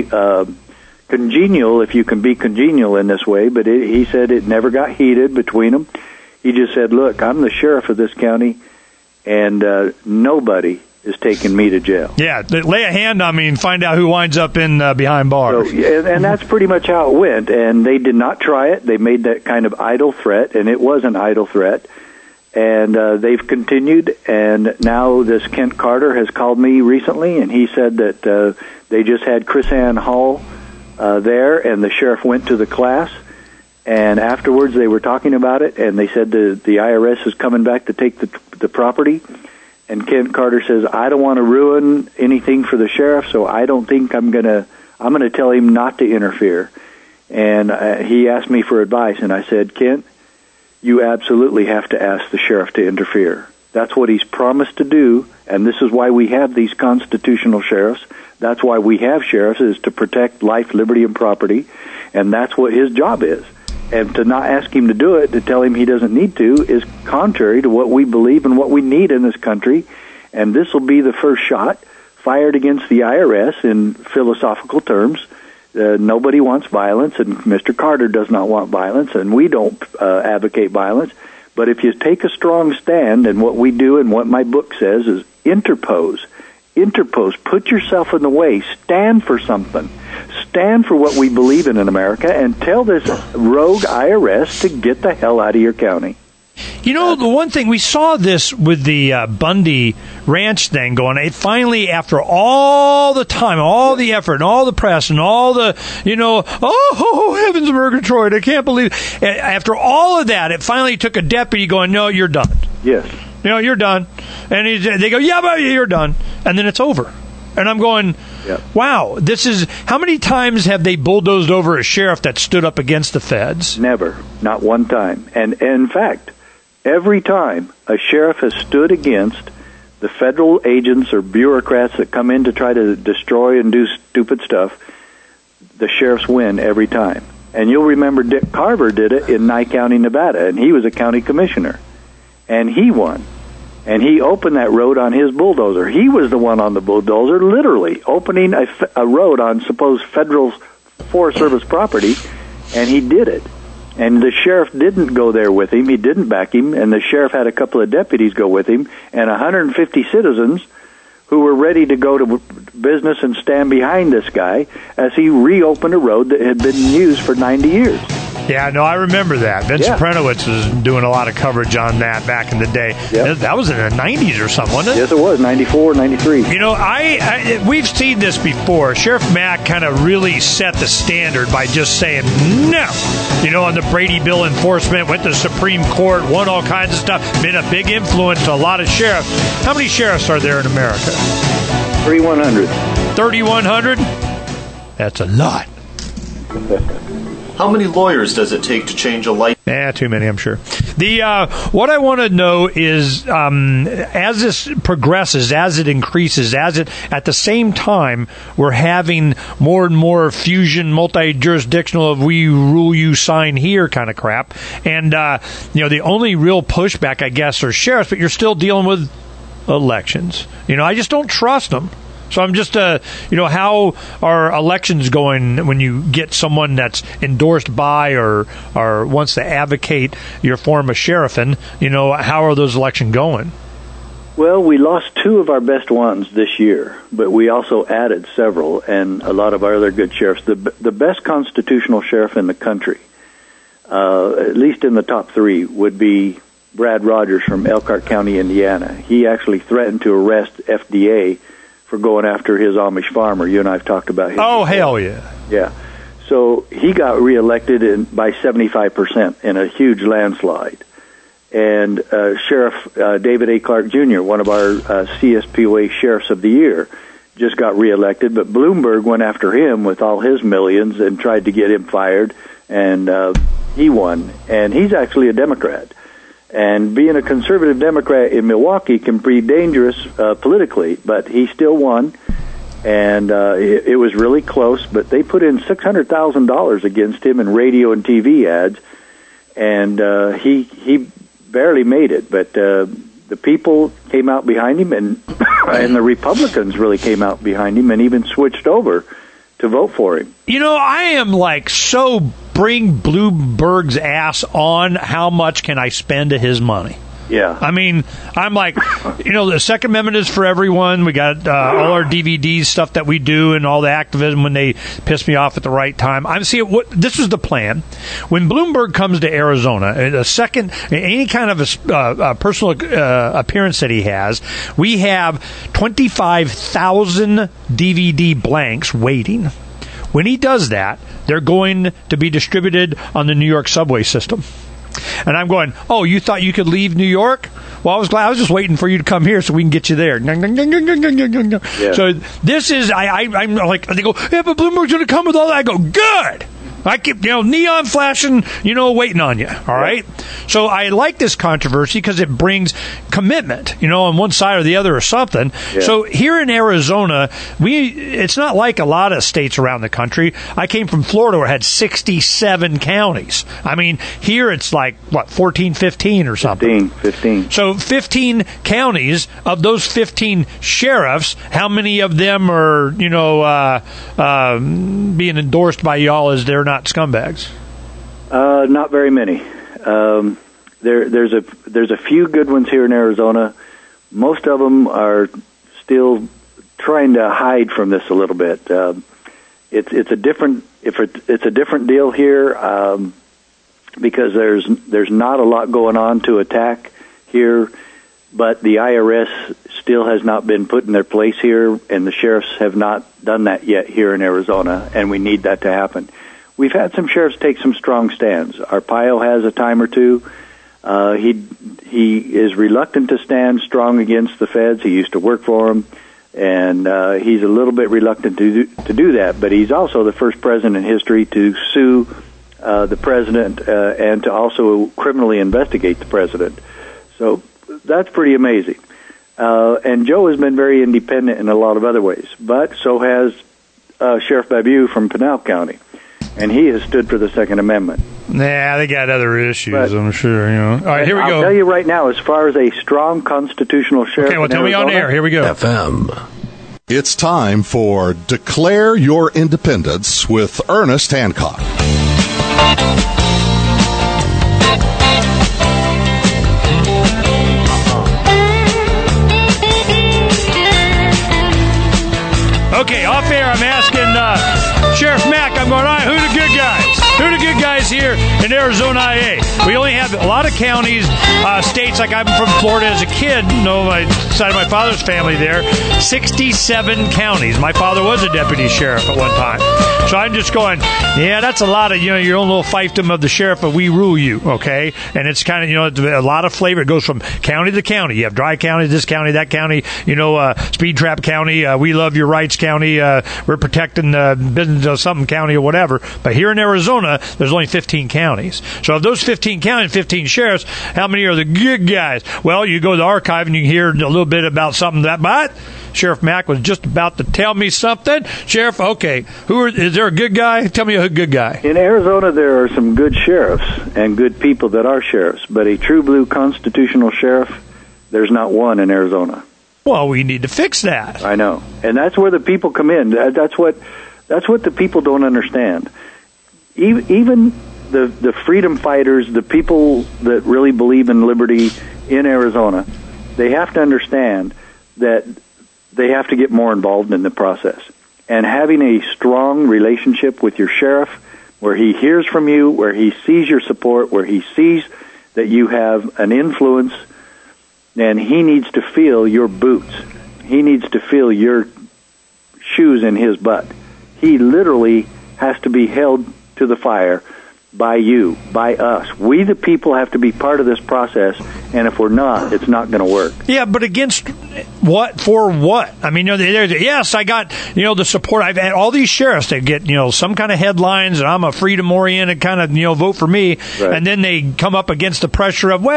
congenial, if you can be congenial in this way, but he said it never got heated between them. He just said, "Look, I'm the sheriff of this county, and nobody is taking me to jail." Yeah, lay a hand on me and find out who winds up in behind bars. So, and that's pretty much how it went. And they did not try it. They made that kind of idle threat, and it was an idle threat. And they've continued. And now this Kent Carter has called me recently, and he said that they just had Chris Ann Hall there, and the sheriff went to the class. And afterwards, they were talking about it, and they said the IRS is coming back to take the property. And Kent Carter says, "I don't want to ruin anything for the sheriff, so I don't think I'm gonna tell him not to interfere." And he asked me for advice, and I said, "Kent, you absolutely have to ask the sheriff to interfere. That's what he's promised to do, and this is why we have these constitutional sheriffs. That's why we have sheriffs, is to protect life, liberty, and property, and that's what his job is. And to not ask him to do it, to tell him he doesn't need to, is contrary to what we believe and what we need in this country. And this will be the first shot fired against the IRS in philosophical terms. Nobody wants violence, and Mr. Carter does not want violence, and we don't advocate violence. But if you take a strong stand, and what we do and what my book says is interpose, put yourself in the way, stand for something. Stand for what we believe in America, and tell this rogue IRS to get the hell out of your county. The one thing, we saw this with the Bundy Ranch thing going, it finally, after all the time, all the effort, and all the press, and all the, heavens of Murgatroyd, I can't believe it. After all of that, it finally took a deputy going, "No, you're done." Yes. You're done. And they go, "Yeah, but you're done." And then it's over. And I'm going, wow, this is, how many times have they bulldozed over a sheriff that stood up against the feds? Never. Not one time. And in fact, every time a sheriff has stood against the federal agents or bureaucrats that come in to try to destroy and do stupid stuff, the sheriffs win every time. And you'll remember Dick Carver did it in Nye County, Nevada, and he was a county commissioner. and he won. And he opened that road on his bulldozer. He was the one on the bulldozer, literally opening a road on supposed federal Forest Service property, and he did it. And the sheriff didn't go there with him. He didn't back him, and the sheriff had a couple of deputies go with him, and 150 citizens who were ready to go to business and stand behind this guy as he reopened a road that had been used for 90 years. Yeah, no, I remember that. Vince Prenowitz was doing a lot of coverage on that back in the day. Yep. That was in the 90s or something, wasn't it? Yes, it was, 94, 93. You know, we've seen this before. Sheriff Mack kind of really set the standard by just saying no. You know, on the Brady Bill enforcement, went to the Supreme Court, won all kinds of stuff, been a big influence to a lot of sheriffs. How many sheriffs are there in America? 3,100. 3,100? That's a lot. How many lawyers does it take to change a light? Too many, I'm sure. What I want to know is, as this progresses, as it increases, at the same time, we're having more and more fusion, multi-jurisdictional of we rule you, sign here kind of crap. And, the only real pushback, I guess, are sheriffs, but you're still dealing with elections. I just don't trust them. So I'm just, how are elections going when you get someone that's endorsed by or wants to advocate your form of sheriffing? How are those elections going? Well, we lost 2 of our best ones this year, but we also added several and a lot of our other good sheriffs. The best constitutional sheriff in the country, at least in the top 3, would be Brad Rogers from Elkhart County, Indiana. He actually threatened to arrest FDA for going after his Amish farmer. You and I have talked about him. Oh, hell yeah. Yeah. So he got reelected by 75% in a huge landslide. And Sheriff David A. Clark Jr., one of our CSPOA Sheriffs of the Year, just got reelected, but Bloomberg went after him with all his millions and tried to get him fired, and he won. And he's actually a Democrat. And being a conservative Democrat in Milwaukee can be dangerous politically, but he still won, and it was really close. But they put in $600,000 against him in radio and TV ads, and he barely made it. But the people came out behind him, and the Republicans really came out behind him and even switched over to vote for him. I am so bring Bloomberg's ass on. How much can I spend of his money? Yeah. I mean, I'm the Second Amendment is for everyone. We got all our DVDs, stuff that we do, and all the activism when they piss me off at the right time. This was the plan. When Bloomberg comes to Arizona, any kind of a personal appearance that he has, we have 25,000 DVD blanks waiting. When he does that, they're going to be distributed on the New York subway system. And I'm going, oh, you thought you could leave New York? Well, I was glad. I was just waiting for you to come here so we can get you there. Yeah. So this is, I'm like, they go, yeah, but Bloomberg's going to come with all that. I go, good. I keep, neon flashing, waiting on you. All right. So I like this controversy because it brings commitment, on one side or the other or something. Yeah. So here in Arizona, it's not like a lot of states around the country. I came from Florida where it had 67 counties. I mean, here it's 14, 15 or something. 15. So 15 counties. Of those 15 sheriffs, how many of them are, being endorsed by y'all as they're not scumbags? Not very many. There's a few good ones here in Arizona. Most of them are still trying to hide from this a little bit. It's a different deal here because there's not a lot going on to attack here, but the IRS still has not been put in their place here, and the sheriffs have not done that yet here in Arizona, and we need that to happen. We've had some sheriffs take some strong stands. Arpaio has a time or two. He is reluctant to stand strong against the feds. He used to work for them, and he's a little bit reluctant to do that. But he's also the first president in history to sue the president and to also criminally investigate the president. So that's pretty amazing. And Joe has been very independent in a lot of other ways, but so has Sheriff Babu from Pinal County. And he has stood for the Second Amendment. Nah, they got other issues, I'm sure. All right, here we go. I'll tell you right now, as far as a strong constitutional sheriff. Okay, well, tell me on air. Here we go. FM. It's time for Declare Your Independence with Ernest Hancock. Okay, off air, I'm asking Sheriff Mack, I'm going, all right, who are the good guys? Who are the good guys here in Arizona IA? We only have a lot of counties, states, like I'm from Florida as a kid, my side of my father's family there, 67 counties. My father was a deputy sheriff at one time. So I'm just going, yeah, that's a lot of, your own little fiefdom of the sheriff, but we rule you, okay? And it's kind of, a lot of flavor. It goes from county to county. You have Dry County, this county, that county, Speed Trap County, We Love Your Rights County, we're protecting business of something county or whatever. But here in Arizona, there's only 15 counties. So of those 15 counties, 15 sheriffs, how many are the good guys? Well, you go to the archive and you hear a little bit about something but Sheriff Mack was just about to tell me something. Sheriff, okay, is there a good guy? Tell me a good guy. In Arizona, there are some good sheriffs and good people that are sheriffs, but a true blue constitutional sheriff, there's not one in Arizona. Well, we need to fix that. I know, and that's where the people come in. That's what the people don't understand. Even the freedom fighters, the people that really believe in liberty in Arizona, they have to understand that they have to get more involved in the process. And having a strong relationship with your sheriff, where he hears from you, where he sees your support, where he sees that you have an influence, and he needs to feel your boots. He needs to feel your shoes in his butt. He literally has to be held to the fire by you, by us. We, the people, have to be part of this process, and if we're not, it's not going to work. Yeah, but against what? For what? I mean, yes, I got, the support. I've had all these sheriffs that get, some kind of headlines, and I'm a freedom-oriented kind of, vote for me, right. And then they come up against the pressure of, the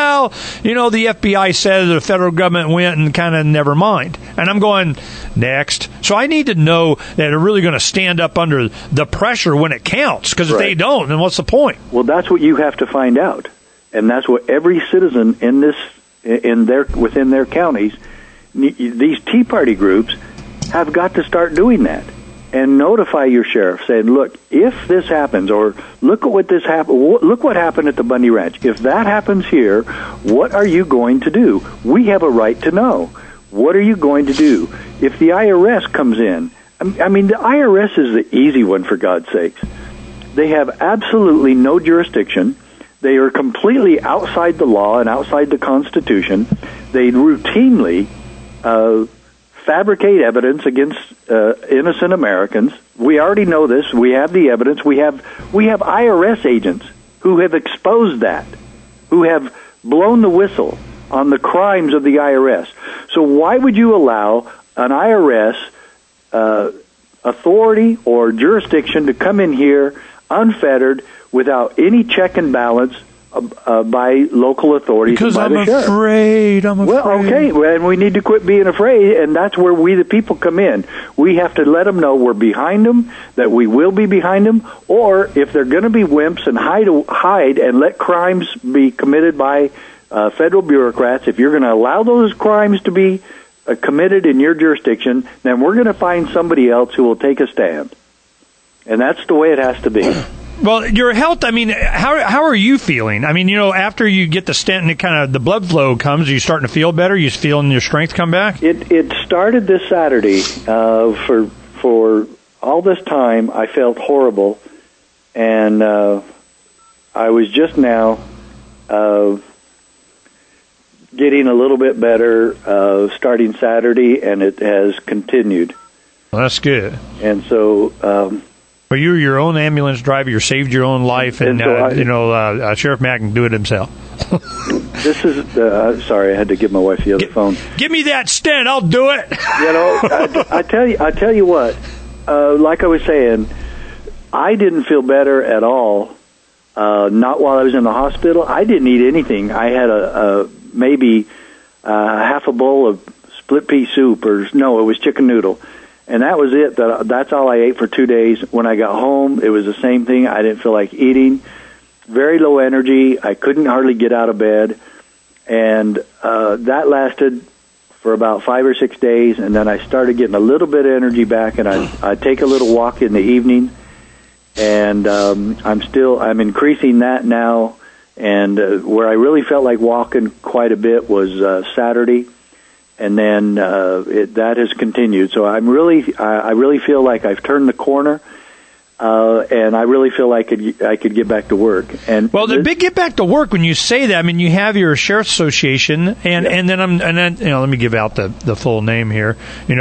FBI said the federal government went and kind of never mind. And I'm going, next. So I need to know that they're really going to stand up under the pressure when it counts, because if they don't, then what's the point? Well, that's what you have to find out. And that's what every citizen within their counties, these Tea Party groups have got to start doing that and notify your sheriff, saying, look, if this happens, or look at what look what happened at the Bundy Ranch. If that happens here, what are you going to do? We have a right to know. What are you going to do? If the IRS comes in, I mean, the IRS is the easy one, for God's sakes. They have absolutely no jurisdiction. They are completely outside the law and outside the Constitution. They routinely fabricate evidence against innocent Americans. We already know this. We have the evidence. We have IRS agents who have exposed that, who have blown the whistle on the crimes of the IRS. So why would you allow an IRS authority or jurisdiction to come in here unfettered, without any check and balance by local authorities? Because and by the sheriff? I'm afraid. Well, okay, and we need to quit being afraid, and that's where we, the people, come in. We have to let them know we're behind them, that we will be behind them, or if they're going to be wimps and hide and let crimes be committed by federal bureaucrats, if you're going to allow those crimes to be committed in your jurisdiction, then we're going to find somebody else who will take a stand. And that's the way it has to be. Well, your health, I mean, how are you feeling? I mean, after you get the stent and kind of the blood flow comes, are you starting to feel better? Are you feeling your strength come back? It started this Saturday. For all this time, I felt horrible. And I was just now getting a little bit better starting Saturday, and it has continued. Well, that's good. And so... Well, you're your own ambulance driver. You saved your own life, and so Sheriff Mack can do it himself. This is sorry, I had to give my wife the other phone. Give me that stent, I'll do it. I tell you what. Like I was saying, I didn't feel better at all. Not while I was in the hospital. I didn't eat anything. I had maybe half a bowl of split pea soup, it was chicken noodle. And that was it. That's all I ate for 2 days. When I got home, it was the same thing. I didn't feel like eating. very low energy. I couldn't hardly get out of bed. And that lasted for about 5 or 6 days, and then I started getting a little bit of energy back, and I'd take a little walk in the evening, and I'm increasing that now, and where I really felt like walking quite a bit was Saturday, and then that has continued. So I really feel like I've turned the corner. And I really feel like I could get back to work. And the big get back to work, when you say that, I mean, you have your Sheriff's Association, and then let me give out the full name here.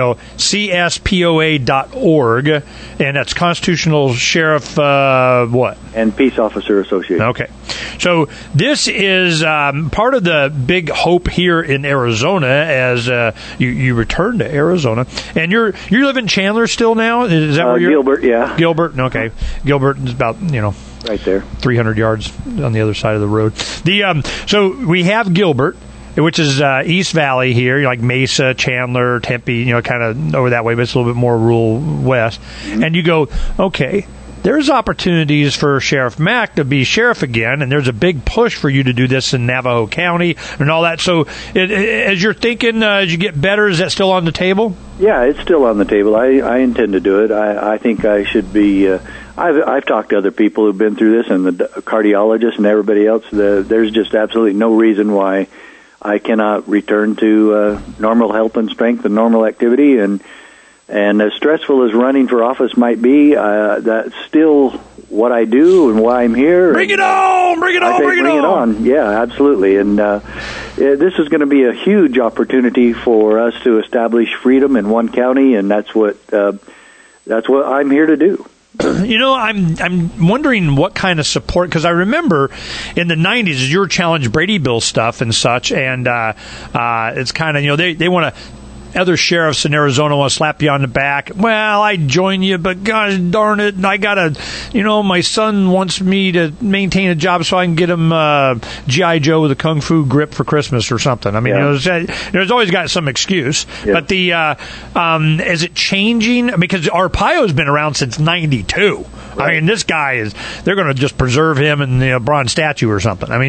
CSPOA.org, and that's Constitutional Sheriff what? And Peace Officer Association. Okay, so this is part of the big hope here in Arizona as you return to Arizona, and you live in Chandler still now. Is that where you're? Gilbert, yeah. Gilbert. Okay, Gilbert is about right there, 300 yards on the other side of the road. So we have Gilbert, which is East Valley here, like Mesa, Chandler, Tempe, kind of over that way, but it's a little bit more rural west. Mm-hmm. And you go, okay, there's opportunities for Sheriff Mack to be sheriff again, and there's a big push for you to do this in Navajo County and all that. So as you're thinking, as you get better, is that still on the table? Yeah, it's still on the table. I intend to do it. I think I should be. I've talked to other people who've been through this, and the cardiologists and everybody else. There's just absolutely no reason why I cannot return to normal health and strength and normal activity. And as stressful as running for office might be, that's still what I do and why I'm here. Bring it on! Bring it on! Bring it on! Yeah, absolutely. And this is going to be a huge opportunity for us to establish freedom in one county, and that's what I'm here to do. I'm wondering what kind of support, because I remember in the 90s you were challenged Brady Bill stuff and such, and it's kind of, they want to. Other sheriffs in Arizona want to slap you on the back. Well, I join you, but gosh darn it, I gotta, my son wants me to maintain a job so I can get him G.I. Joe with a kung fu grip for Christmas or something. I mean, there's always got some excuse. Yeah. But is it changing? Because Arpaio's been around since '92. Right. I mean, this guy they're going to just preserve him in the bronze statue or something. I mean,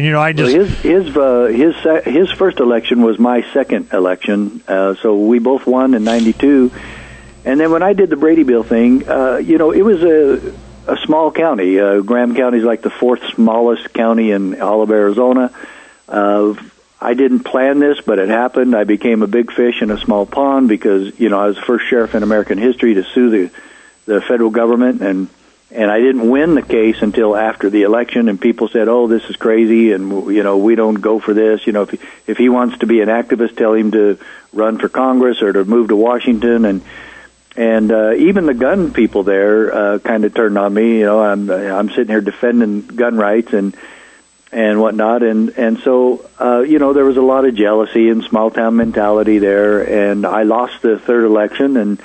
his first election was my second election, so we both won in '92. And then when I did the Brady Bill thing, it was a small county. Graham County is like the fourth smallest county in all of Arizona. I didn't plan this, but it happened. I became a big fish in a small pond because, I was the first sheriff in American history to sue the federal government, and I didn't win the case until after the election, and people said, "Oh, this is crazy, and we don't go for this. If he wants to be an activist, tell him to run for Congress or to move to Washington." And even the gun people there kind of turned on me. I'm sitting here defending gun rights and whatnot, and so there was a lot of jealousy and small town mentality there, and I lost the third election. And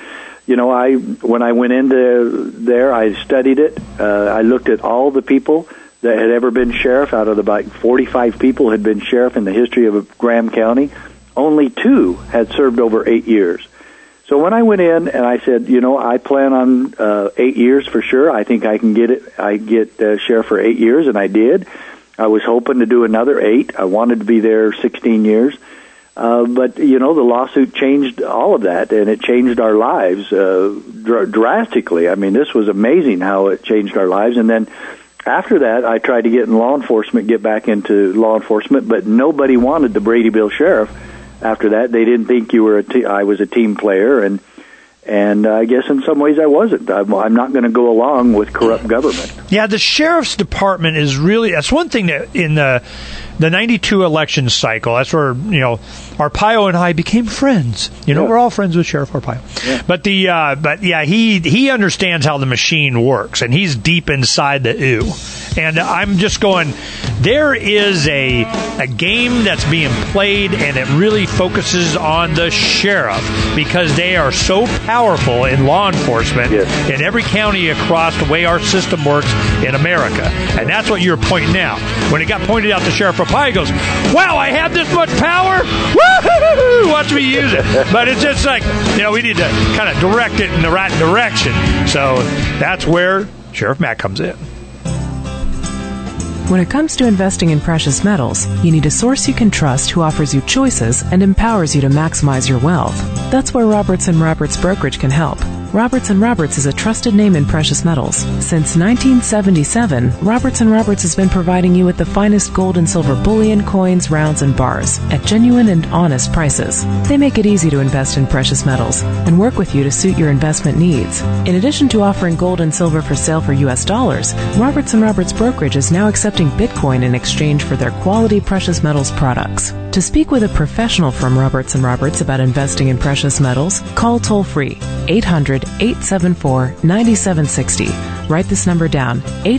when I went into there, I studied it. I looked at all the people that had ever been sheriff. Out of about 45 people had been sheriff in the history of Graham County, only 2 had served over 8 years. So when I went in and I said, I plan on 8 years for sure. I think I can get it. I get sheriff for 8 years, and I did. I was hoping to do another 8. I wanted to be there 16 years. But the lawsuit changed all of that, and it changed our lives drastically. I mean, this was amazing how it changed our lives. And then after that, I tried to get back into law enforcement, but nobody wanted the Brady Bill sheriff. After that, they didn't think I was a team player, and I guess in some ways I wasn't. I'm not going to go along with corrupt government. Yeah, the sheriff's department is that's one thing that in the 92 election cycle, that's where, Arpaio and I became friends. We're all friends with Sheriff Arpaio. Yeah. But he understands how the machine works, and he's deep inside the ooh. And I'm just going, there is a game that's being played, and it really focuses on the sheriff because they are so powerful in law enforcement in every county across the way our system works in America. And that's what you're pointing out. When it got pointed out to Sheriff Arpaio, goes, "Wow, I have this much power? Woo-hoo-hoo-hoo! Watch me use it." But it's just like, we need to kind of direct it in the right direction. So that's where Sheriff Mack comes in. When it comes to investing in precious metals, you need a source you can trust who offers you choices and empowers you to maximize your wealth. That's where Roberts & Roberts Brokerage can help. Roberts & Roberts is a trusted name in precious metals. Since 1977, Roberts & Roberts has been providing you with the finest gold and silver bullion, coins, rounds, and bars at genuine and honest prices. They make it easy to invest in precious metals and work with you to suit your investment needs. In addition to offering gold and silver for sale for U.S. dollars, Roberts & Roberts Brokerage is now accepting Bitcoin in exchange for their quality precious metals products. To speak with a professional from Roberts & Roberts about investing in precious metals, call toll-free 800-874-9760. Write this number down,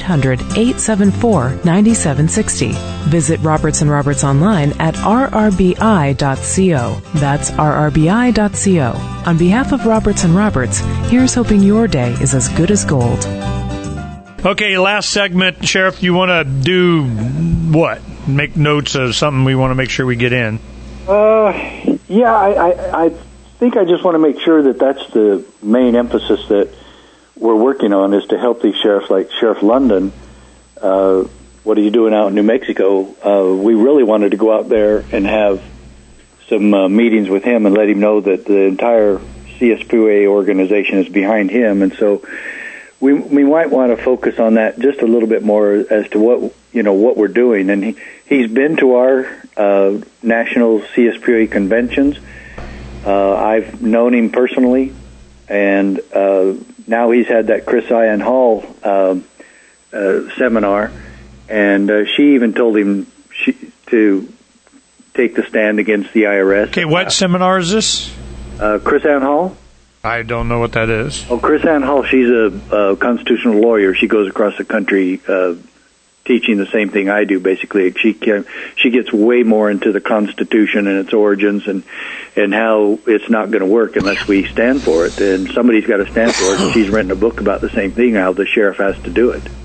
800-874-9760. Visit Roberts & Roberts online at rrbi.co. That's rrbi.co. On behalf of Roberts & Roberts, here's hoping your day is as good as gold. Okay, last segment. Sheriff, you want to do what? Make notes of something we want to make sure we get in. Yeah, I think I just want to make sure that that's the main emphasis that we're working on, is to help these sheriffs, like Sheriff London. What are you doing out in New Mexico? We really wanted to go out there and have some meetings with him and let him know that the entire CSPA organization is behind him, and so we might want to focus on that just a little bit more as to what we're doing. And he's been to our national CSPA conventions. I've known him personally, and now he's had that Chris Ian Hall seminar, and she even told him to take the stand against the IRS. Okay, what seminar is this? Chris Ann Hall. I don't know what that is. Oh, Chris Ann Hall, she's a constitutional lawyer. She goes across the country teaching the same thing I do, basically. She gets way more into the Constitution and its origins and how it's not going to work unless we stand for it. And somebody's got to stand for it. And she's written a book about the same thing, how the sheriff has to do it.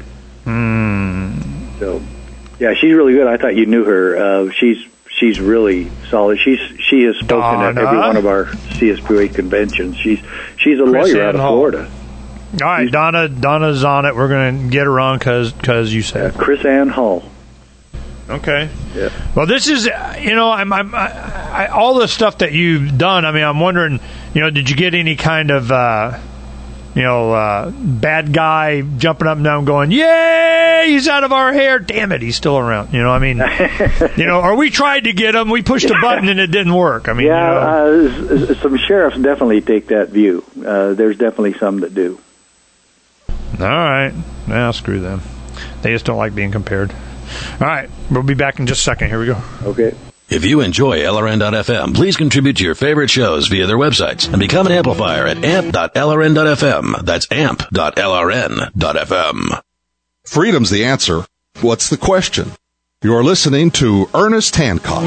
So, yeah, she's really good. I thought you knew her. She's really solid. She has spoken at every one of our CSPA conventions. She's a lawyer out of Florida. All right, Donna's on it. We're going to get her on because you said Chris Ann Hall. Okay. Yeah. Well, this is I'm all the stuff that you've done. I mean, I'm wondering, did you get any kind of bad guy jumping up and down going, yay, he's out of our hair. Damn it, he's still around. Or we tried to get him, we pushed a button and it didn't work. I mean, some sheriffs definitely take that view. There's definitely some that do. All right. Now, screw them. They just don't like being compared. All right. We'll be back in just a second. Here we go. Okay. If you enjoy LRN.FM, please contribute to your favorite shows via their websites and become an amplifier at amp.lrn.fm. That's amp.lrn.fm. Freedom's the answer. What's the question? You're listening to Ernest Hancock.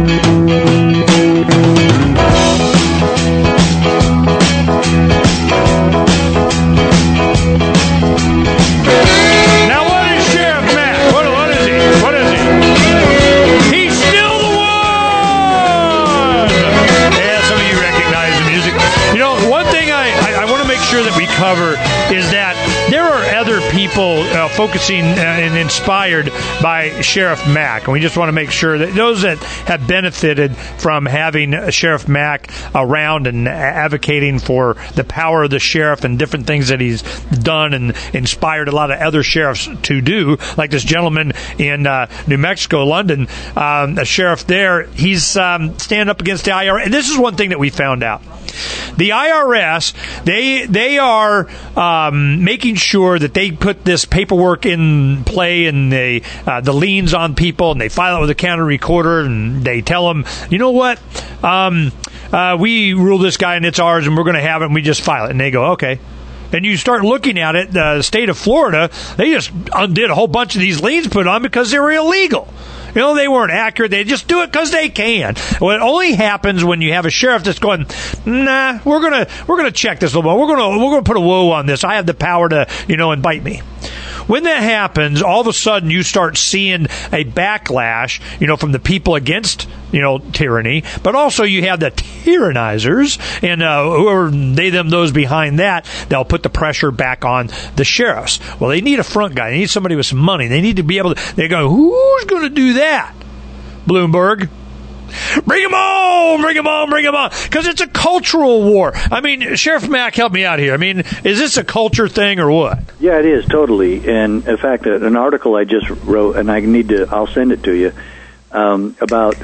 Now, what is Sheriff Mack? What is he? What is he? He's still the one! Yeah, some of you recognize the music. One thing I want to make sure that we cover is that there are other people focusing and inspired by Sheriff Mack, and we just want to make sure that those that have benefited from having Sheriff Mack around and advocating for the power of the sheriff and different things that he's done and inspired a lot of other sheriffs to do, like this gentleman in New Mexico, London, a sheriff there, he's standing up against the IRS. And this is one thing that we found out. The IRS, they are making sure that they put this paperwork in play, and the liens on people, and they file it with a county recorder, and they tell them, you know what, we rule this guy and it's ours, and we're going to have it, and we just file it. And they go, okay. And you start looking at it, the state of Florida, they just undid a whole bunch of these liens put on because they were illegal. They weren't accurate. They just do it because they can. Well, it only happens when you have a sheriff that's going, nah, we're gonna check this a little bit. We're gonna put a whoa on this. I have the power to, invite me. when that happens, all of a sudden you start seeing a backlash, from the people against, tyranny, but also you have the tyrannizers and whoever those behind that, they'll put the pressure back on the sheriffs. Well, they need a front guy. They need somebody with some money. They need to be able to, they go, who's going to do that? Bloomberg. Bring them on, bring them on, bring them on. Because it's a cultural war. I mean, Sheriff Mack, help me out here. I mean, is this a culture thing or what? Yeah, it is, totally. And in fact, an article I just wrote, and I'll send it to you, about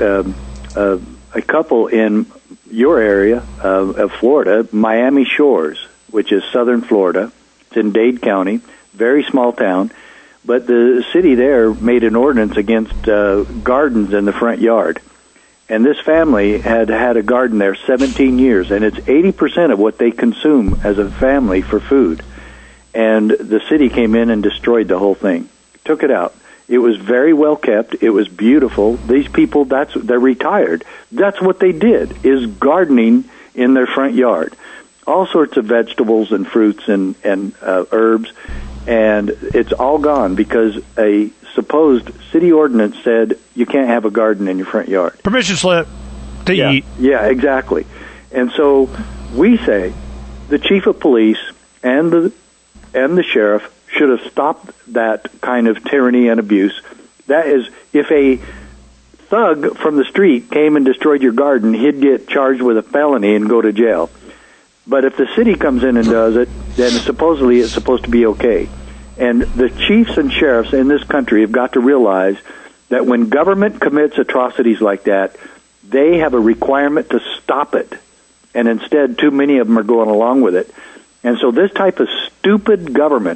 a couple in your area of Florida, Miami Shores, which is southern Florida. It's in Dade County, very small town. But the city there made an ordinance against gardens in the front yard. And this family had a garden there 17 years, and it's 80% of what they consume as a family for food. And the city came in and destroyed the whole thing, took it out. It was very well kept. It was beautiful. These people, they're retired. That's what they did, is gardening in their front yard. All sorts of vegetables and fruits and herbs, and it's all gone because a supposed city ordinance said you can't have a garden in your front yard. Permission slip to eat. Yeah, exactly. And so we say the chief of police and the sheriff should have stopped that kind of tyranny and abuse. That is, if a thug from the street came and destroyed your garden, he'd get charged with a felony and go to jail. But if the city comes in and does it, then supposedly it's supposed to be okay. And the chiefs and sheriffs in this country have got to realize that when government commits atrocities like that, they have a requirement to stop it. And instead, too many of them are going along with it. And so this type of stupid government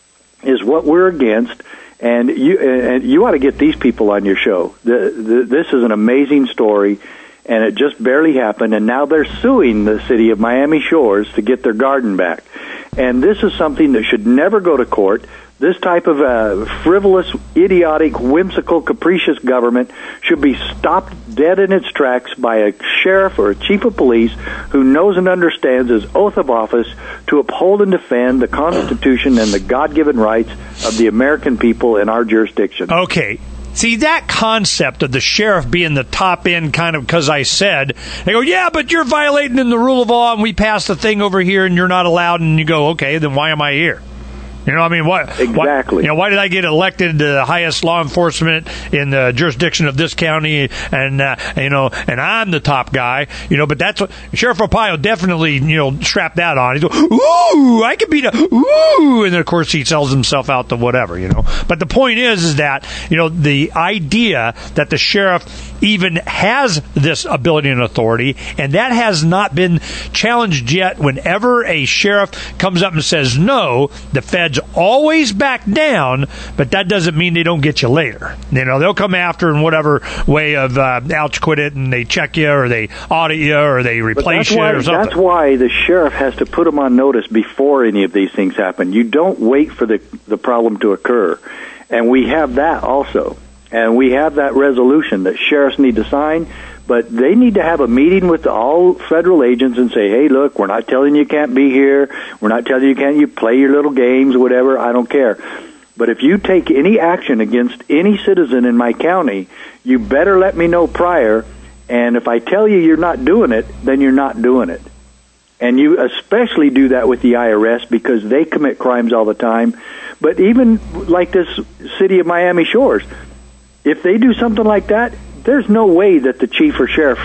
is what we're against. And you ought to get these people on your show. This is an amazing story, and it just barely happened. And now they're suing the city of Miami Shores to get their garden back. And this is something that should never go to court. This type of frivolous, idiotic, whimsical, capricious government should be stopped dead in its tracks by a sheriff or a chief of police who knows and understands his oath of office to uphold and defend the Constitution and the God-given rights of the American people in our jurisdiction. Okay. See, that concept of the sheriff being the top end kind of, because I said, they go, yeah, but you're violating the rule of law and we passed the thing over here and you're not allowed, and you go, okay, then why am I here? You know, I mean, what? Exactly. Why did I get elected to the highest law enforcement in the jurisdiction of this county? And and I'm the top guy. But that's what Sheriff Arpaio definitely strapped that on. He's go, ooh, I could be the ooh, and then of course he sells himself out to whatever. But the point is that the idea that the sheriff even has this ability and authority, and that has not been challenged yet. Whenever a sheriff comes up and says no, the feds always back down, but that doesn't mean they don't get you later. They'll come after in whatever way of ouch quit it, and they check you or they audit you or they replace you or something. That's why the sheriff has to put them on notice before any of these things happen. You don't wait for the problem to occur. And we have that also. And we have that resolution that sheriffs need to sign, but they need to have a meeting with all federal agents and say, hey, look, we're not telling you can't be here. We're not telling you can't play your little games, whatever. I don't care. But if you take any action against any citizen in my county, you better let me know prior. And if I tell you you're not doing it, then you're not doing it. And you especially do that with the IRS because they commit crimes all the time. But even like this city of Miami Shores, if they do something like that, there's no way that the chief or sheriff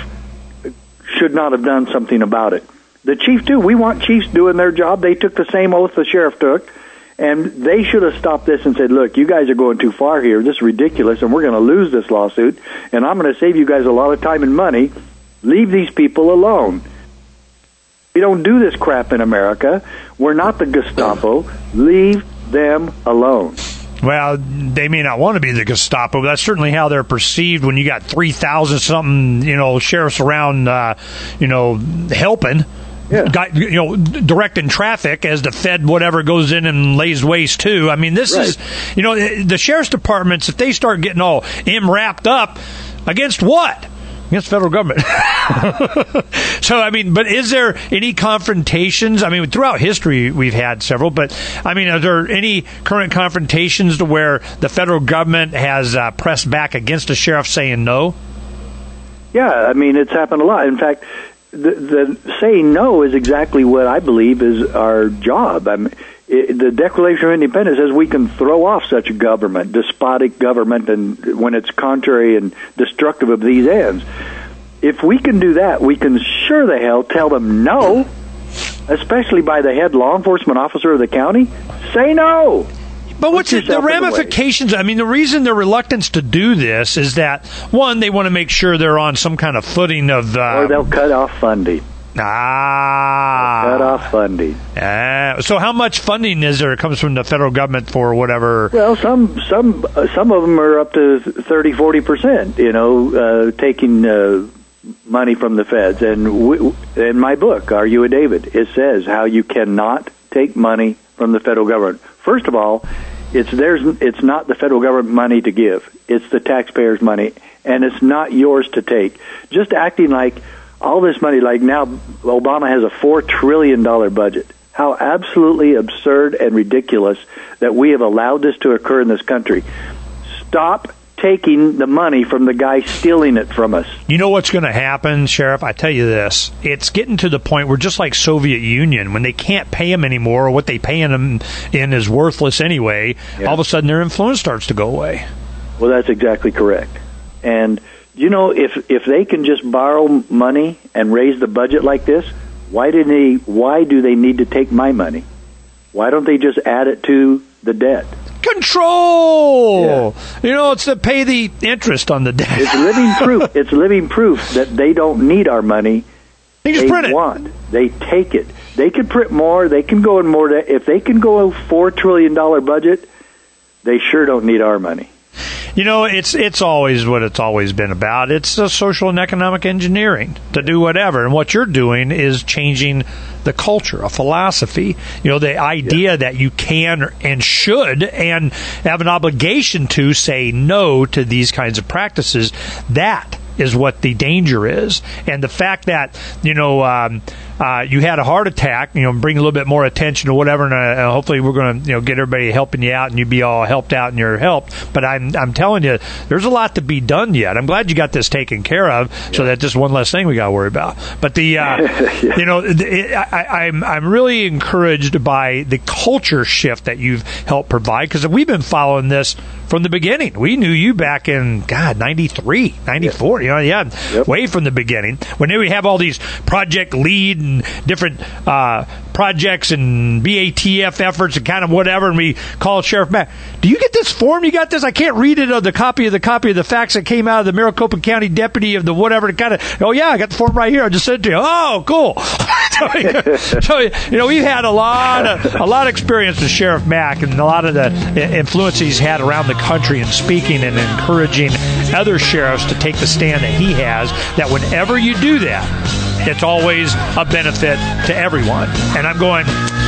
should not have done something about it. The chief, too. We want chiefs doing their job. They took the same oath the sheriff took, and they should have stopped this and said, look, you guys are going too far here. This is ridiculous, and we're going to lose this lawsuit, and I'm going to save you guys a lot of time and money. Leave these people alone. We don't do this crap in America. We're not the Gestapo. Leave them alone. Well, they may not want to be the Gestapo, but that's certainly how they're perceived when you got 3,000 something, sheriffs around, helping. Yeah. Directing traffic as the Fed whatever goes in and lays waste too. I mean, this is, the sheriff's departments, if they start getting all wrapped up against what? against the federal government. So, I mean, but is there any confrontations? I mean, throughout history, we've had several, but, I mean, are there any current confrontations to where the federal government has pressed back against a sheriff saying no? Yeah, I mean, it's happened a lot. In fact, the saying no is exactly what I believe is our job. I mean, the Declaration of Independence says we can throw off such a government, despotic government, and when it's contrary and destructive of these ends. If we can do that, we can sure the hell tell them no, especially by the head law enforcement officer of the county. Say no. But what's the ramifications? I mean, the reason their reluctance to do this is that, one, they want to make sure they're on some kind of footing of... or they'll cut off funding. Cut off funding. So how much funding is there? It comes from the federal government for whatever. Well, some of them are up to 30-40%. You know, taking money from the feds. And in my book, Are You a David? It says how you cannot take money from the federal government. First of all, it's not the federal government money to give. It's the taxpayers' money, and it's not yours to take. Just acting like all this money, like now Obama has a $4 trillion budget. How absolutely absurd and ridiculous that we have allowed this to occur in this country. Stop taking the money from the guy stealing it from us. You know what's going to happen, Sheriff? I tell you this. It's getting to the point where just like Soviet Union, when they can't pay them anymore, or what they paying them in is worthless anyway, all of a sudden their influence starts to go away. Well, that's exactly correct. And you know, if they can just borrow money and raise the budget like this, why do they need to take my money? Why don't they just add it to the debt? Control. Yeah. You know, it's to pay the interest on the debt. It's living proof. It's living proof that they don't need our money. They just print it. They take it. They can print more. They can go in more. If they can go a $4 trillion budget, they sure don't need our money. You know, it's always what it's always been about. It's a social and economic engineering to do whatever. And what you're doing is changing the culture, a philosophy. You know, the idea that you can and should and have an obligation to say no to these kinds of practices. That is what the danger is. And the fact that, you know, you had a heart attack, you know, bring a little bit more attention to whatever, and hopefully we're going to, you know, get everybody helping you out and you be all helped out and you're helped. But I'm telling you, there's a lot to be done yet. I'm glad you got this taken care of, so that just one less thing we got to worry about. But the, you know, I'm really encouraged by the culture shift that you've helped provide, because we've been following this from the beginning. We knew you back in, 93, 94, you know, way from the beginning. When we have all these Project Lead and different projects and BATF efforts and kind of whatever, and we call Sheriff Mack. Do you get this form? You got this? I can't read it, the copy of the facts that came out of the Maricopa County deputy of the whatever. Kind of, oh yeah, I got the form right here. I just sent it to you. Oh, cool. So you know, we've had a lot of experience with Sheriff Mack and a lot of the influence he's had around the country in speaking and encouraging other sheriffs to take the stand that he has. That whenever you do that, it's always a benefit to everyone. And I'm going,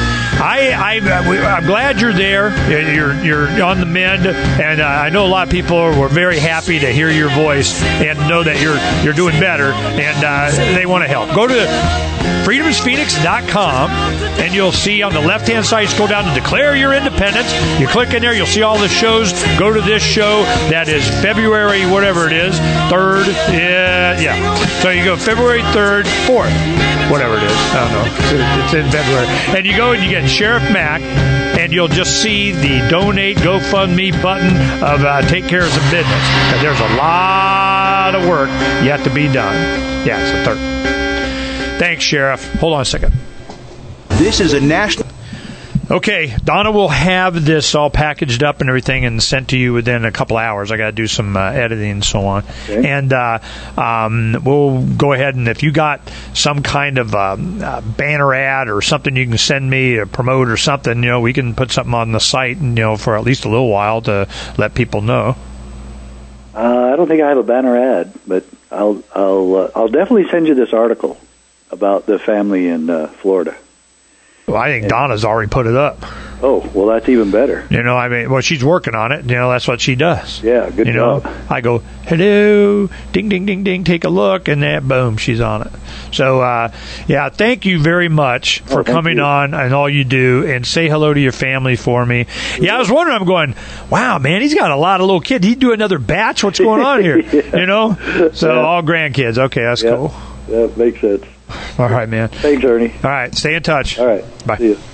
I'm glad you're there. You're on the mend, and I know a lot of people were very happy to hear your voice and know that you're doing better, and they want to help. Go to freedomsphoenix.com, and you'll see on the left-hand side, scroll down to Declare Your Independence. You click in there, you'll see all the shows. Go to this show that is February, whatever it is, 3rd. Yeah. So you go February 3rd, 4th, whatever it is. I don't know. It's in February. And you go and you get Sheriff Mack, and you'll just see the Donate GoFundMe button of Take Care of Some Business. And there's a lot of work yet to be done. Yeah, it's the 3rd. Thanks, Sheriff. Hold on a second. This is a national... Okay, Donna will have this all packaged up and everything and sent to you within a couple hours. I got to do some editing and so on. Okay. And we'll go ahead, and if you got some kind of banner ad or something you can send me or promote or something, you know, we can put something on the site, and, you know, for at least a little while to let people know. I don't think I have a banner ad, but I'll definitely send you this article about the family in Florida. Well, I think Donna's already put it up. Oh, well, that's even better. You know, I mean, well, she's working on it. You know, that's what she does. Yeah, good job. I go, hello, ding, ding, ding, ding, take a look, and then, boom, she's on it. So, yeah, thank you very much for coming on and all you do, and say hello to your family for me. Yeah, I was wondering, I'm going, wow, man, he's got a lot of little kids. He'd do another batch? What's going on here? Yeah. You know? So, all grandkids. Okay, that's cool. That makes sense. All right, man. Thanks, Ernie. All right, stay in touch. All right. Bye. See you.